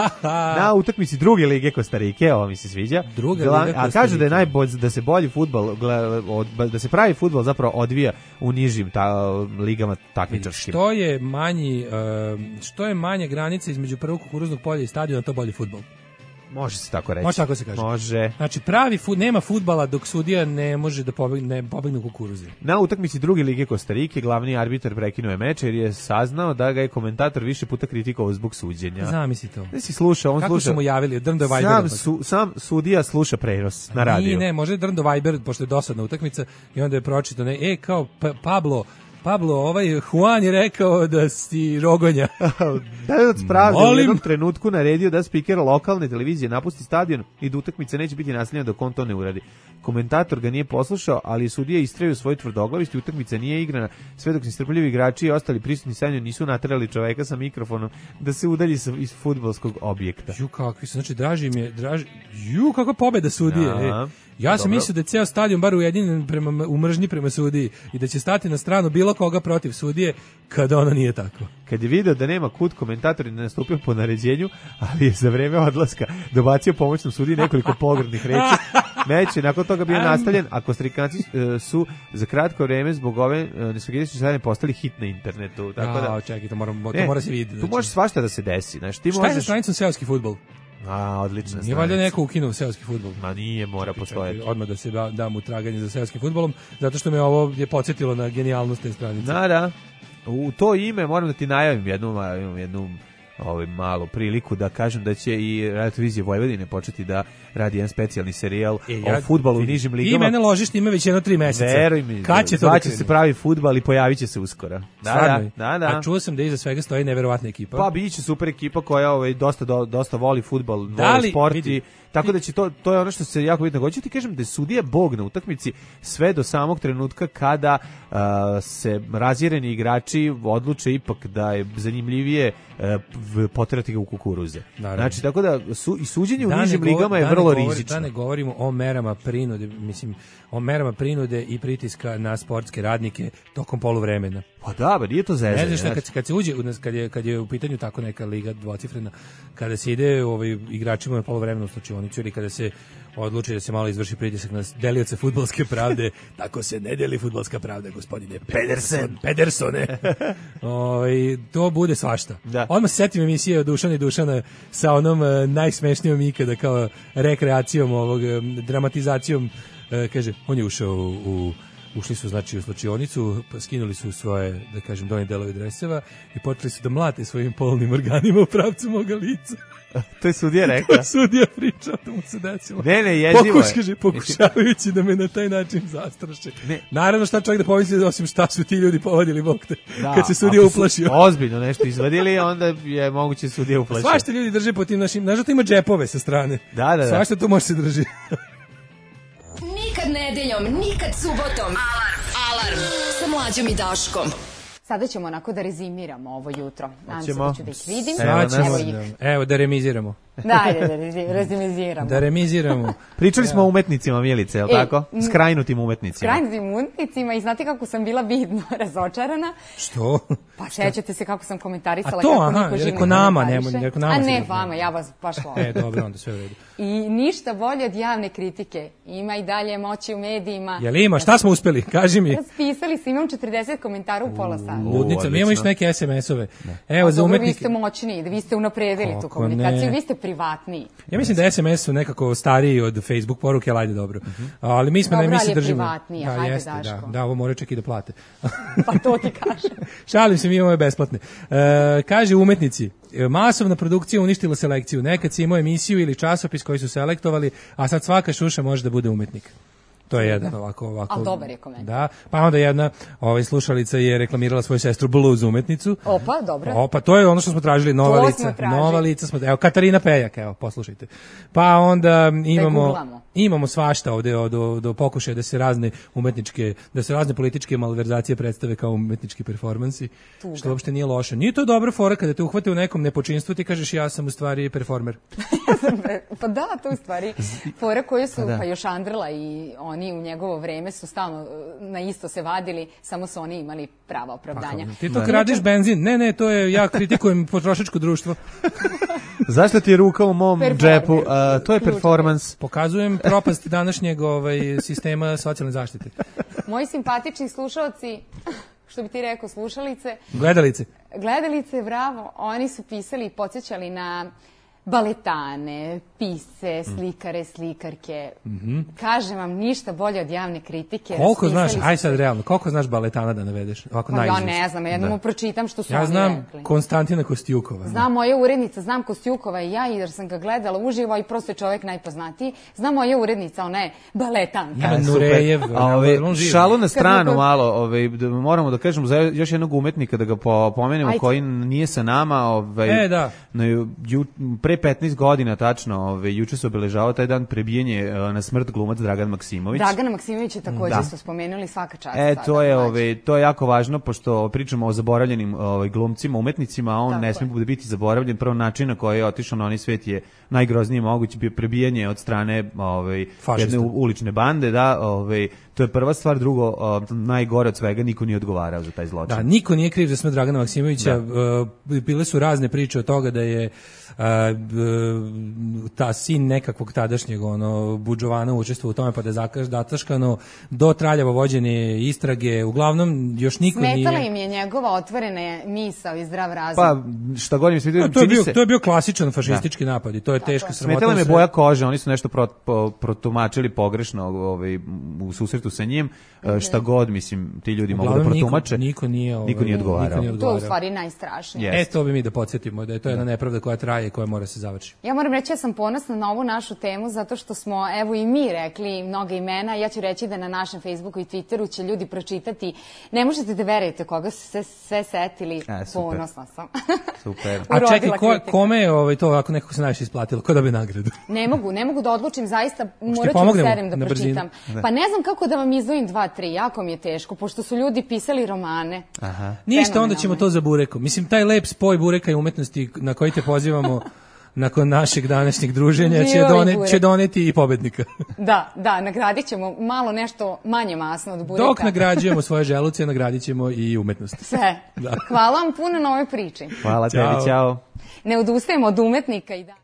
Na utakmici druge lige Kostarike, ovo mi se sviđa. Druga Gla, liga a kažu da je najbolje da se bolji fudbal, da se pravi fudbal zapravo odvija u nižim ta, ligama takmičarskim. Što je manji, što je manje granice između prvog kukuruznog polja i stadiona, to bolji fudbal. Može se tako reći. Može tako se kaže. Može. Znači pravi fut, nema fudbala dok sudija ne može da pobegne, ne pobegne kukuruzi. Na utakmici druge lige Kostarike glavni arbiter prekinuo je meč jer je saznao da ga je komentator više puta kritikovao zbog suđenja. Zamisli to. Ne si slušao, on kako sluša. Kako su mu javili? Drndo Viber. Sam, su, sam sudija sluša prenos na radiju. Ne, ne, može Drndo Viber, pošto je dosadna utakmica i onda je pročitao, ne, e, kao pa, Pablo, Pablo, ovaj Juan je rekao da si rogonja. Dajoc pravde u jednom trenutku naredio da spiker lokalne televizije napusti stadion i da utakmica neće biti nastavljena dok on to ne uradi. Komentator ga nije poslušao, ali sudija istrajao svoj tvrdoglavisti, utakmica nije igrana, sve dok nestrpljivi igrači i ostali prisutni sa njom nisu naterali čoveka sa mikrofonom da se udalji iz fudbalskog objekta. Ju, kakvi su, znači draži mi je, draži, ju, kakva pobeda sudije. Ja, ja sam mislio da je ceo stadion bar ujedinjen prema, u mržnji prema sudiji i da će stati na stranu bilo koga protiv sudije, kada ono nije tako. Kad je video da nema kut, komentator je nastupio po naređenju, ali je za vreme odlaska dobacio pomoćnom sudiji nekoliko pogrdnih reči. Meč je nakon toga bio nastavljen, a Kostarikanci uh, su za kratko vreme zbog ove uh, nesvagetične sadne postali hit na internetu. Tako da, a, čekaj, to, moram, to ne, mora se vidjeti. Tu može svašta da se desi. Znaš, ti šta možeš... je sa stranicom seoski fudbal? A, odlična stranica. Nije valjda neko ukinuo seoski fudbal? Ma nije, mora postojati. Odmah da se da, dam u traganje za seoskim fudbalom, zato što me ovo je podsjetilo na genijalnost te stranice. Da, da. U to ime moram da ti najavim jednu, jednu ovaj, malo priliku da kažem da će i Radio-televizija Vojvodine početi da radi jedan specijalni serijal e, ja, o fudbalu u nižim ligama. I mene ložiš time već jedno tri meseca. Veruj mi, kad će to da se pravi fudbal i pojavit će se uskoro. Da, da, da, da. A čuo sam da iza svega stoji neverovatna ekipa. Pa biće super ekipa koja ovaj, dosta, do, dosta voli fudbal, voli sport i tako da će to, to je ono što se jako bitno. Hoću ti kažem da je sudija bog na utakmici sve do samog trenutka kada uh, se razjereni igrači odluče ipak da je zanimljivije uh, poterati ga u kukuruze. Naravno. Znači, tako da su, i suđenje da u nižim ligama je vrlo govori, rizično. Da ne govorimo o merama prinude, mislim, o merama prinude i pritiska na sportske radnike tokom poluvremena. Pa da, ba, nije to zezanje. Ne znaš šta, kad, kad se uđe, kad je, kad je u pitanju tako neka liga dvocifrena, kada se ide ovaj, igračima na poluvremenu slučionicu ili kada se odluči da se malo izvrši pritisak na delioce fudbalske pravde, tako se ne deli fudbalska pravda, gospodine Pedersen. Pedersone. o, i to bude svašta. Da. Odmah se setim emisije o Dušana i Dušana sa onom uh, najsmešnijom ikada kao rekreacijom, ovog, um, dramatizacijom. Uh, kaže, on je ušao u, u ušli su znači u slučionicu, pa skinuli su svoje, da kažem, donje delove dreseva i počeli su da mlate svojim polnim organima u pravcu moga lica. To je sudija rekao. To je sudija pričao da mu se desilo. Ne, ne, jezivo Pokuš, kaže, pokušavajući da me na taj način zastraše. Ne. Naravno, šta čovjek da pomisli, osim šta su ti ljudi povodili, bog te, da, kad se sudija uplašio. Ozbiljno nešto izvadili, onda je moguće sudija uplašio. Svašta ljudi drže po tim našim, znaš da to ima džepove sa strane. Da, da, da. Svašta to može se drži. Nikad nedeljom, nikad subotom. Alarm, alarm, sa Mlađom i Daškom. Sada ćemo onako da rezimiramo ovo jutro. Nadam se Hoćemo. da ću da ih vidim. Evo, evo, da, evo da remiziramo. Da, da, da rezimiziramo. Da remiziramo. Pričali smo o umetnicima, Milice, je li e, tako? Skrajnutim umetnicima. Skrajnutim umetnicima i znate kako sam bila vidno razočarana. Što? Pa sećate se kako sam komentarisala. A to, kako aha, niko živi reko nama, nema, reko nama. A ne, vama, ja vas baš volim. E, dobro, onda sve u redu. I ništa bolje od javne kritike. Ima i dalje moći u medijima. Jel ima? Šta smo uspeli? Kaži mi. Raspisali se, imam četrdeset komentara u pola sata. Ludnica, mi imamo još neke es em es-ove. Evo, za umetnike. Vi ste moćniji, vi ste unapredili tu komunikaciju, vi ste privatniji. Ja mislim da es em es su nekako stariji od Facebook poruke, ali ajde dobro. Ali mi smo, dobro, ne, mi se držimo. Da, hajde, jeste, Daško. Da, da, ovo moraju čak i da plate. Pa to ti kažem. Šalim se, mi imamo je besplatne. E, kaže umetnici, masovna produkcija uništila selekciju. Nekad si imao emisiju ili časopis koji su selektovali, a sad svaka šuša može da bude umetnik. To je jedan ovako ovako. Al dobar je komentar. Da, pa onda jedna ovaj slušalica je reklamirala svoju sestru blues umetnicu. Opa, dobro. Opa, to je ono što smo tražili, nova to lica, nova lica smo. Evo Katarina Peljak, evo poslušajte. Pa onda imamo imamo svašta ovde do do pokušaja da se razne umetničke, da se razne političke malverzacije predstave kao umetnički performansi, Tuga. Što uopšte nije loše. Nije to dobra fora kada te uhvate u nekom nepočinstvu, ti kažeš ja sam u stvari performer. Pa da, to u stvari fora koje su pa, pa još Andrela i oni u njegovo vreme su stalno na isto se vadili, samo su oni imali prava opravdanja. Pa, ti to kradiš benzin? Ne, ne, to je, ja kritikujem potrošačko društvo. Zašto ti je ruka u mom džepu? Uh, to je performans. Pokazujem propast današnjeg ovaj, sistema socijalne zaštite. Moji simpatični slušalci, što bi ti rekao, slušalice. Gledalice. Gledalice, bravo. Oni su pisali i podsjećali na baletane, pisce, slikare, slikarke. Mm-hmm. Kažem vam, ništa bolje od javne kritike. Koliko znaš, aj sad realno, koliko znaš baletana da navedeš? Ovako pa ja ne znam, jednom mu pročitam što su ja oni rekli. Ja znam Konstantina Kostjukova. Znam moja urednica, znam Kostjukova i ja, jer sam ga gledala uživo i prosto je čovjek najpoznatiji. Znam moja urednica, ona je baletanka. Ja, Nurejev. A ove, šalu na stranu malo, ove, da moramo da kažemo za još jednog umetnika da ga pomenemo koji nije sa nama. Ove, e, da. Na, ju, pre petnaest godina tačno, ove, juče se obeležavao taj dan prebijenje na smrt glumac Dragan Maksimović. Dragan Maksimović je također isto spomenuli, svaka čast. E, to je, ove, to je jako važno, pošto pričamo o zaboravljenim ove, glumcima, umetnicima, a on tako ne smije biti zaboravljen. Prvo način na koji je otišao na onaj svet je najgrozniji mogući, bio prebijanje od strane ove, jedne ulične bande, da, ove, to je prva stvar. Drugo, o, najgore od svega, niko nije odgovarao za taj zločin. Da, niko nije kriv za smrt Dragana Maksimovića. Uh, bile su razne priče od toga da je uh, ta sin nekakvog tadašnjeg ono budžovana učestvovao u tome pa da je zataškano do traljavo vođene istrage, uglavnom još niko Smetala nije... Smetala im je njegova otvorena misao i zdrav razum. Pa šta god im se vidio, to je bio se... to je bio klasičan fašistički da. napad i to je tako teška sramota. Smetala im je boja kože, oni su nešto pro, pro, protumačili pogrešno ovaj, u susretu sa njim, mm-hmm. šta god, mislim, ti ljudi mogu da protumače. Niko, niko nije, ovaj, niko nije odgovarao. Niko nije odgovarao. To je u stvari najstrašnije. Yes. E, to bi mi da podsjetimo, da je to jedna nepravda koja traje i koja mora se završiti. Ja moram reći, ja sam ponosna na ovu našu temu, zato što smo, evo i mi rekli mnoga imena. Ja ću reći da na našem Facebooku i Twitteru će ljudi pročitati. Ne možete da verujete koga su se sve setili. A, ponosna sam. Super. A čekaj, ko, kome je ovaj, to ovako nekako se najviše isplatilo? Ko dobije nagradu? Ne mogu, ne mogu da odlučim, zaista morat ću da serem da pročitam. Da. Pa ne znam kako da vam izdvojim dva, tri, jako mi je teško, pošto su ljudi pisali romane. Aha. Ništa, onda ćemo to za Burekom. Mislim, taj lep spoj Bureka i umetnosti na koji te pozivamo nakon našeg današnjeg druženja će, done, će doneti i pobednika. Da, da, nagradit ćemo malo nešto manje masno od Bureka. Dok nagrađujemo svoje želuce, nagradit ćemo i umetnost. Sve. Da. Hvala vam puno na ovoj priči. Hvala tebi, ćao. Ne odustajemo od umetnika i da...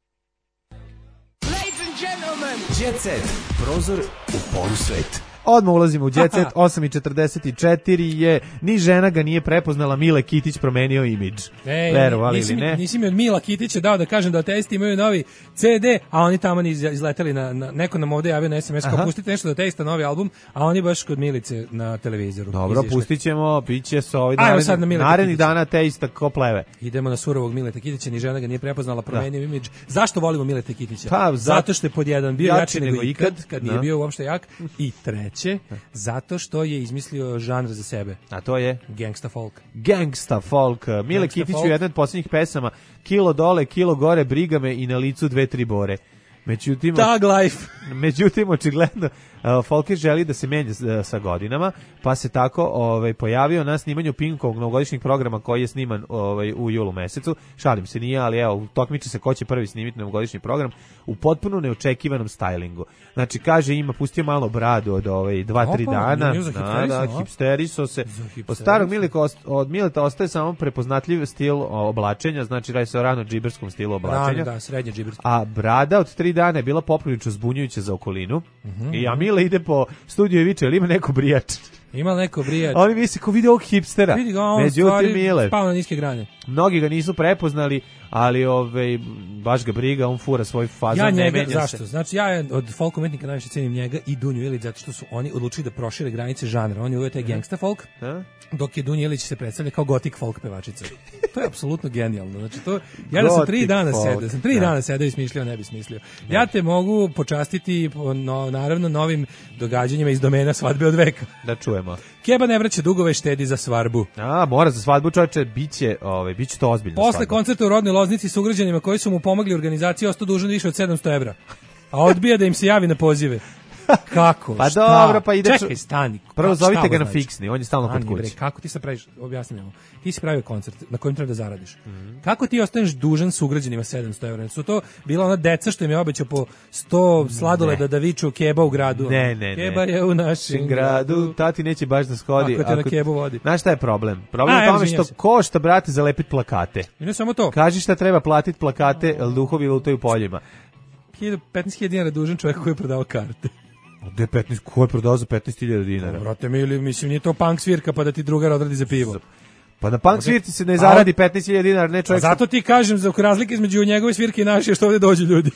Ladies and gentlemen, Jet Set, prozor u polusvet. Odmah ulazimo u Jet Set, osam i četrdeset četiri je, ni žena ga nije prepoznala, Mile Kitić promenio imidž. Ej, Verovali nisi, ili ne? Nisi mi od Mila Kitića dao da kažem da ateisti imaju novi ce de, a oni tamo izleteli na, na neko nam ovde javio na es em es, kao pustite nešto da ateista novi album, a oni baš kod Milice na televizoru. Dobro, izišli. Pustit ćemo, bit će se ovaj narednih, narednih dana ateista ko pleve. Idemo na surovog Mileta Kitića, ni žena ga nije prepoznala, promenio da. imidž. Zašto volimo Mileta Kitića? Pa, zato što je pod jedan bio jači nego ikad, kad nije bio uopšte jak, i treće, zato što je izmislio žanr za sebe. A to je? Gangsta folk. Gangsta folk. Mile Kitić u jednoj od posljednjih pesama, kilo dole, kilo gore, briga me i na licu dve, tri bore. Međutim, Tag life. Međutim, očigledno, uh, Folker želi da se menja uh, sa godinama, pa se tako ovaj, pojavio na snimanju Pinkovog novogodišnjeg programa koji je sniman ovaj, u julu mesecu. Šalim se, nije, ali evo, takmiči se ko će prvi snimiti novogodišnji program u potpuno neočekivanom stylingu. Znači, kaže, ima, pustio malo bradu od ovaj, dva, tri dana. Da, da, hipsteriso se. Od starog Milika, od Mileta ostaje samo prepoznatljiv stil oblačenja, znači radi se o rano džiberskom stilu oblačenja. Rano, da, srednje džiberski. A brada od tri dana je bila poprilično zbunjujuća za okolinu. Mm-hmm. I a Mile ide po studiju i viče, ali ima neko brijač. Ima neko brijač. Oni misli ko vidi ovog hipstera. Vidi ga, on stvari Mile spao na niske grane. Mnogi ga nisu prepoznali, ali ove, baš ga briga, on fura svoj fazon. Ja njega, zašto? Se. Znači ja od folk umetnika najviše cenim njega i Dunju Ilić, zato što su oni odlučili da prošire granice žanra. On je uveo taj gangsta folk, a? Dok je Dunja Ilić se predstavlja kao gothic folk pevačica. To je apsolutno genijalno. Znači to, ja da sam tri dana sedeo, sam tri da. dana sedeo i smišljao, ne bi smislio. Da. Ja te mogu počastiti, no, naravno, novim događanjima iz domena svadbe od veka. Da čujemo. Keba ne vraća dugove, štedi za svadbu. A, mora za svadbu, čovječe, biće, ovaj, biće to ozbiljno. Posle svadba. koncerta u rodnoj Loznici s ugrađanima koji su mu pomogli u organizaciji ostao dužan više od sedamsto evra. A odbija da im se javi na pozive. Kako? Pa šta? Dobro, pa ide. Čekaj, stani. Prvo zovite ga na fiksni, on je stalno kod kuće. Kako ti se praviš, objasnimo. Ti si pravio koncert na kojem treba da zaradiš. Mm-hmm. Kako ti ostaneš dužan sugrađanima sedamsto evra? Su to bila ona deca što im je obećao po sto sladoleda da viču keba u gradu? Ne, ne, ne. Keba je u našem gradu. Tati neće baš da shodi. Ako te na kebu vodi. Znaš šta je problem? Problem je tome što košta, brate, zalepiti plakate. I ne samo to. Kaži šta treba platiti plakate, jer duhovi lutaju poljima. petnaest hiljada dinara dužan čovjek koji je prodao karte. Gde petnaest, ko je prodao za petnaest hiljada dinara? Brate mi, ili mislim, nije to punk svirka pa da ti drugar odradi za pivo. Pa na punk svirci se ne zaradi petnaest hiljada dinara, ne čovjek. A zato ti kažem, za razlike između njegove svirke i naše, što ovdje dođu ljudi.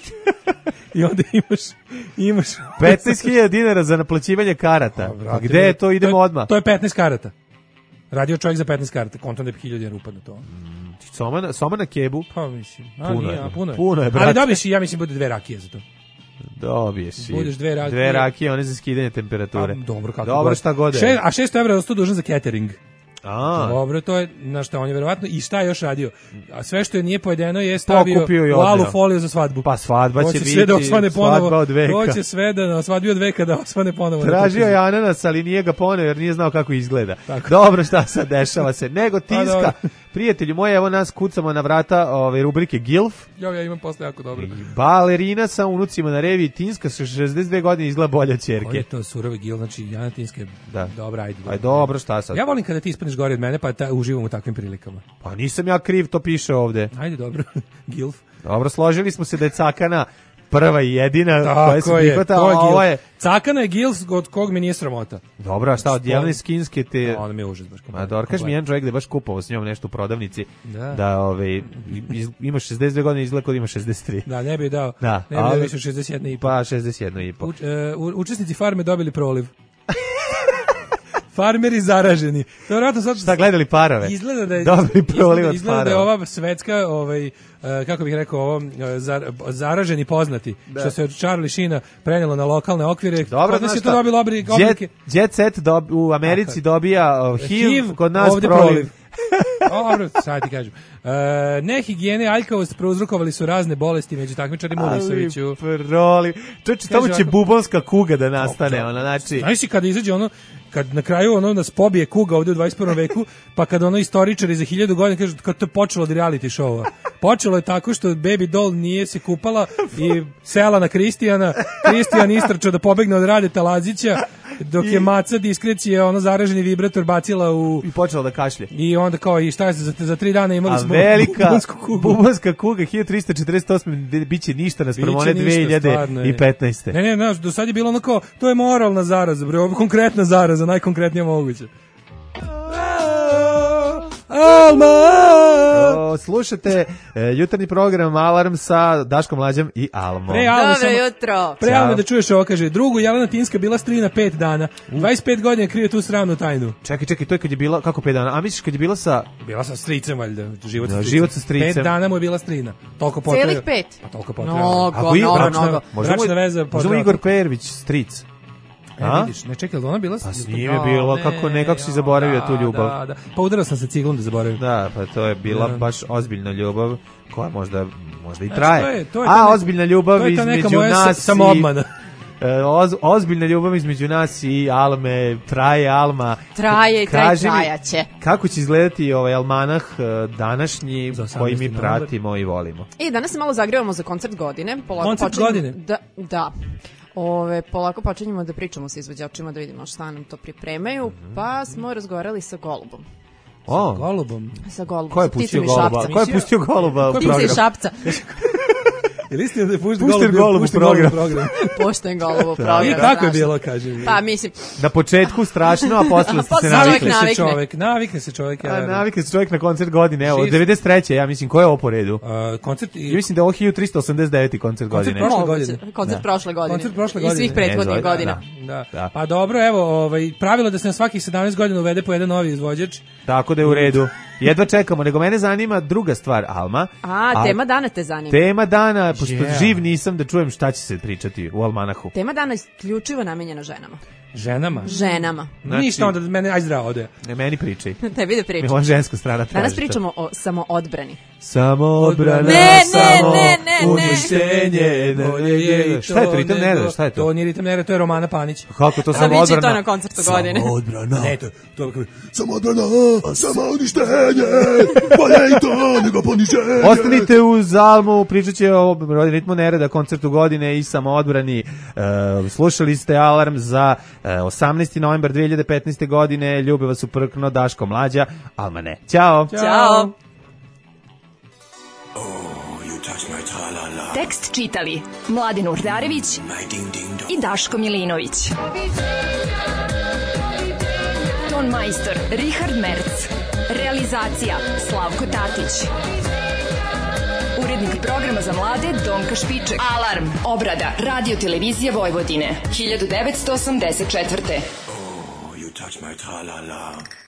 I onda imaš, imaš... petnaest hiljada dinara za naplaćivanje karata. A, a gde je to, idemo to, odmah? To je petnaest karata. Radio čovjek za petnaest karata, kontom da je hiljada dinara upadne to. Mm, soma, na, soma na kebu? Pa mislim, a, puno, nije, je, a, puno je. Puno je, brate. Ali dobiš i, ja mislim, bude dve rakije za to. Dobiješ i budeš dve rakije. Dve rakije, one za skidanje temperature. A, dobro, kako dobro, šta god je. Še, a šesto evra je ostao dužan za catering. A. Dobro, to je, na šta on je verovatno, i šta je još radio? A sve što je nije pojedeno je stavio u alu foliju za svadbu. Pa svadba će biti, da osvane svadba od veka. Hoće sve da na svadbi od veka da osvane ponovo. Tražio je ananas, ali nije ga poneo jer nije znao kako izgleda. Tako. Dobro, šta sad dešava se? Nego tiska, Prijatelji moji, evo nas kucamo na vrata ove rubrike Gilf. Ja, ja imam posle jako dobro. Balerina sa unucima na revi Tinska sa šezdeset dve godine izgleda bolja ćerke. Koji je to surovi Gil, znači Jana Tinska je da. Dobra, ajde. Aj dobro, šta sad? Ja volim kada ti ispadneš gore od mene, pa ta, uživam u takvim prilikama. Pa nisam ja kriv, to piše ovde. Ajde, dobro. Gilf. Dobro, složili smo se da je Cakana prva i jedina koja se prihvata, a ovo je... Cakana je Gils od kog mi nije sramota. Dobro, a šta od Jelene Skinske te... No, ona mi je užas baš. A dobro, kaži mi jedan čovjek da je baš kupovao s njom nešto u prodavnici, da, da ove, iz, ima šezdeset dve godine, izgleda kod ima šezdeset tri. Da, ne bi dao, da, ne bi dao više šezdeset jedan i po. Pa, šezdeset jedan i po. Uč, uh, učesnici farme dobili proliv. Farmeri zaraženi. To je vjerojatno sad... Šta gledali parove? Izgleda da je, dobili proliv od izgleda da je ova svetska, ovaj, uh, kako bih rekao, ovo, uh, zar, zaraženi poznati, da. Što se od Charlie Sheena prenelo na lokalne okvire. Dobro, kod nas je to dobilo oblike. Jet, jet Set dob, u Americi Tako. dobija uh, H I V, H I V, kod nas ovdje proliv. proliv. Dobro, sad ti kažem. Uh, nehigijene i aljkavost prouzrokovali su razne bolesti među takmičarima u Lisoviću. Proliv. Čoče, tamo će bubonska kuga da nastane. Ona, znači... Znaš si kada izađe ono, kad na kraju ono nas pobije kuga ovdje u dvadeset prvom veku, pa kad ono istoričari za hiljadu godina kažu kad to je počelo od reality showa. Počelo je tako što Baby Doll nije se kupala i sela na Kristijana, Kristijan istrčao da pobegne od Radeta Lazića, dok je Maca diskrecije ono zaraženi vibrator bacila u... I počela da kašlje. I onda kao, i šta je za, za tri dana imali A smo velika bubonsku kugu. Bubonska kuga hiljadu trista četrdeset osme biće ništa nas promone dve hiljade petnaeste. Ne, ne, znaš, do sad je bilo ono kao, to je moralna zaraza, bre, ovo je konkretna zaraza, najkonkretnija moguća. Alma! O, slušate e, jutarnji program Alarm sa Daškom Mlađom i Almom. Pre, Alme, Dobro samo, jutro. Pre Alme da čuješ ovo, kaže, drugu Jelena Tinska bila strina pet dana, dvadeset pet godina krije tu sravnu tajnu. Čekaj, čekaj, to je kad je bila, kako pet dana? A misliš kad je bila sa... Bila sa stricem, valjda, život sa no, stricem. Život sa stricem. Pet dana mu je bila strina. Toliko potreba. Celih pet? Pa toliko potreba. Mnogo, mnogo, mnogo. Bračna veza. Možemo Igor Pejević, stric. E, vidiš, ne čekaj, ona bila... Pa s njim je bilo, ne, kako nekako si zaboravio da, tu ljubav. Da, da. Pa udarao sam se ciglom da zaboravim. Da, pa to je bila da. baš ozbiljna ljubav, koja možda, možda i traje. Znači, to je, to je A, neka, ozbiljna ljubav između nas i... samoobmana. Oz, ozbiljna ljubav između nas i Alme, traje Alma. Traje i traje, trajaće. Kako će izgledati ovaj almanah današnji koji mi pratimo i volimo? I danas se malo zagrevamo za koncert godine. Polako koncert počinjemo, godine? Da, da. Ove, polako počinjemo da pričamo sa izvođačima, da vidimo šta nam to pripremaju, mm-hmm. pa smo razgovarali sa Golubom. O, sa Golubom? Sa Golubom. Ko je pustio Goluba? Ko je pustio Goluba u program? Ptica i Šapca. Jel istina da je pušten Golub, Golub u program? program. Pušten Golub u program. I kako je bilo, kažem. Pa, mislim... Na početku strašno, a posle ste se navikli. Navikne se čovek, navikne se čovek. Ja, navikne se čovek na koncert godine, evo, devedeset treće ja mislim, ko je ovo po redu? Uh, koncert... I... Ja mislim da je ovo hiljadu trista osamdeset deveti koncert godine. Koncert prošle godine. Koncert prošle godine. Koncert prošle godine. I svih prethodnih godina. Da, da. Pa dobro, evo, ovaj, pravilo da se na svakih sedamnaest godina uvede po jedan novi izvođač. Tako da je u redu. Jedva čekamo, nego mene zanima druga stvar, Alma. A, a tema dana te zanima. Tema dana, pošto yeah. živ nisam da čujem šta će se pričati u Almanahu. Tema dana je isključivo namenjena ženama. Ženama? Ženama. Znači, ništa onda, mene, aj zdravo, ode. Ne, meni pričaj. Tebi da pričaj. Ova ženska strana traži. Danas pričamo o samoodbrani. Samoodbrana, ne, ne, samo ne, ne, uništenje. Šta je to, ritam nereda, šta je to? To nije ritam nereda, to je Romana Panić. Kako to samoodbrana? A biće to na koncertu godine. Samoodbrana. Ne, to, to, to samoodbrana, samo uništenje. Bolje i to nego poniženje. Ostanite uz Almu, pričat će o ritmu nereda, koncertu godine i samoodbrani. Uh, slušali ste Alarm za uh, osamnaesti novembar dve hiljade petnaeste. godine. Ljube vas uprkno Daško Mlađa, Alma ne. Ćao. Ćao. Tekst čitali Mladin Urdarević i Daško Milinović. Ton majstor Richard Merc. Realizacija Slavko Tatić. Urednik programa za mlade Donka Špiček. Alarm. Obrada Radio Televizije Vojvodine. hiljadu devetsto osamdeset četvrte. Oh, you touch my tra-la-la.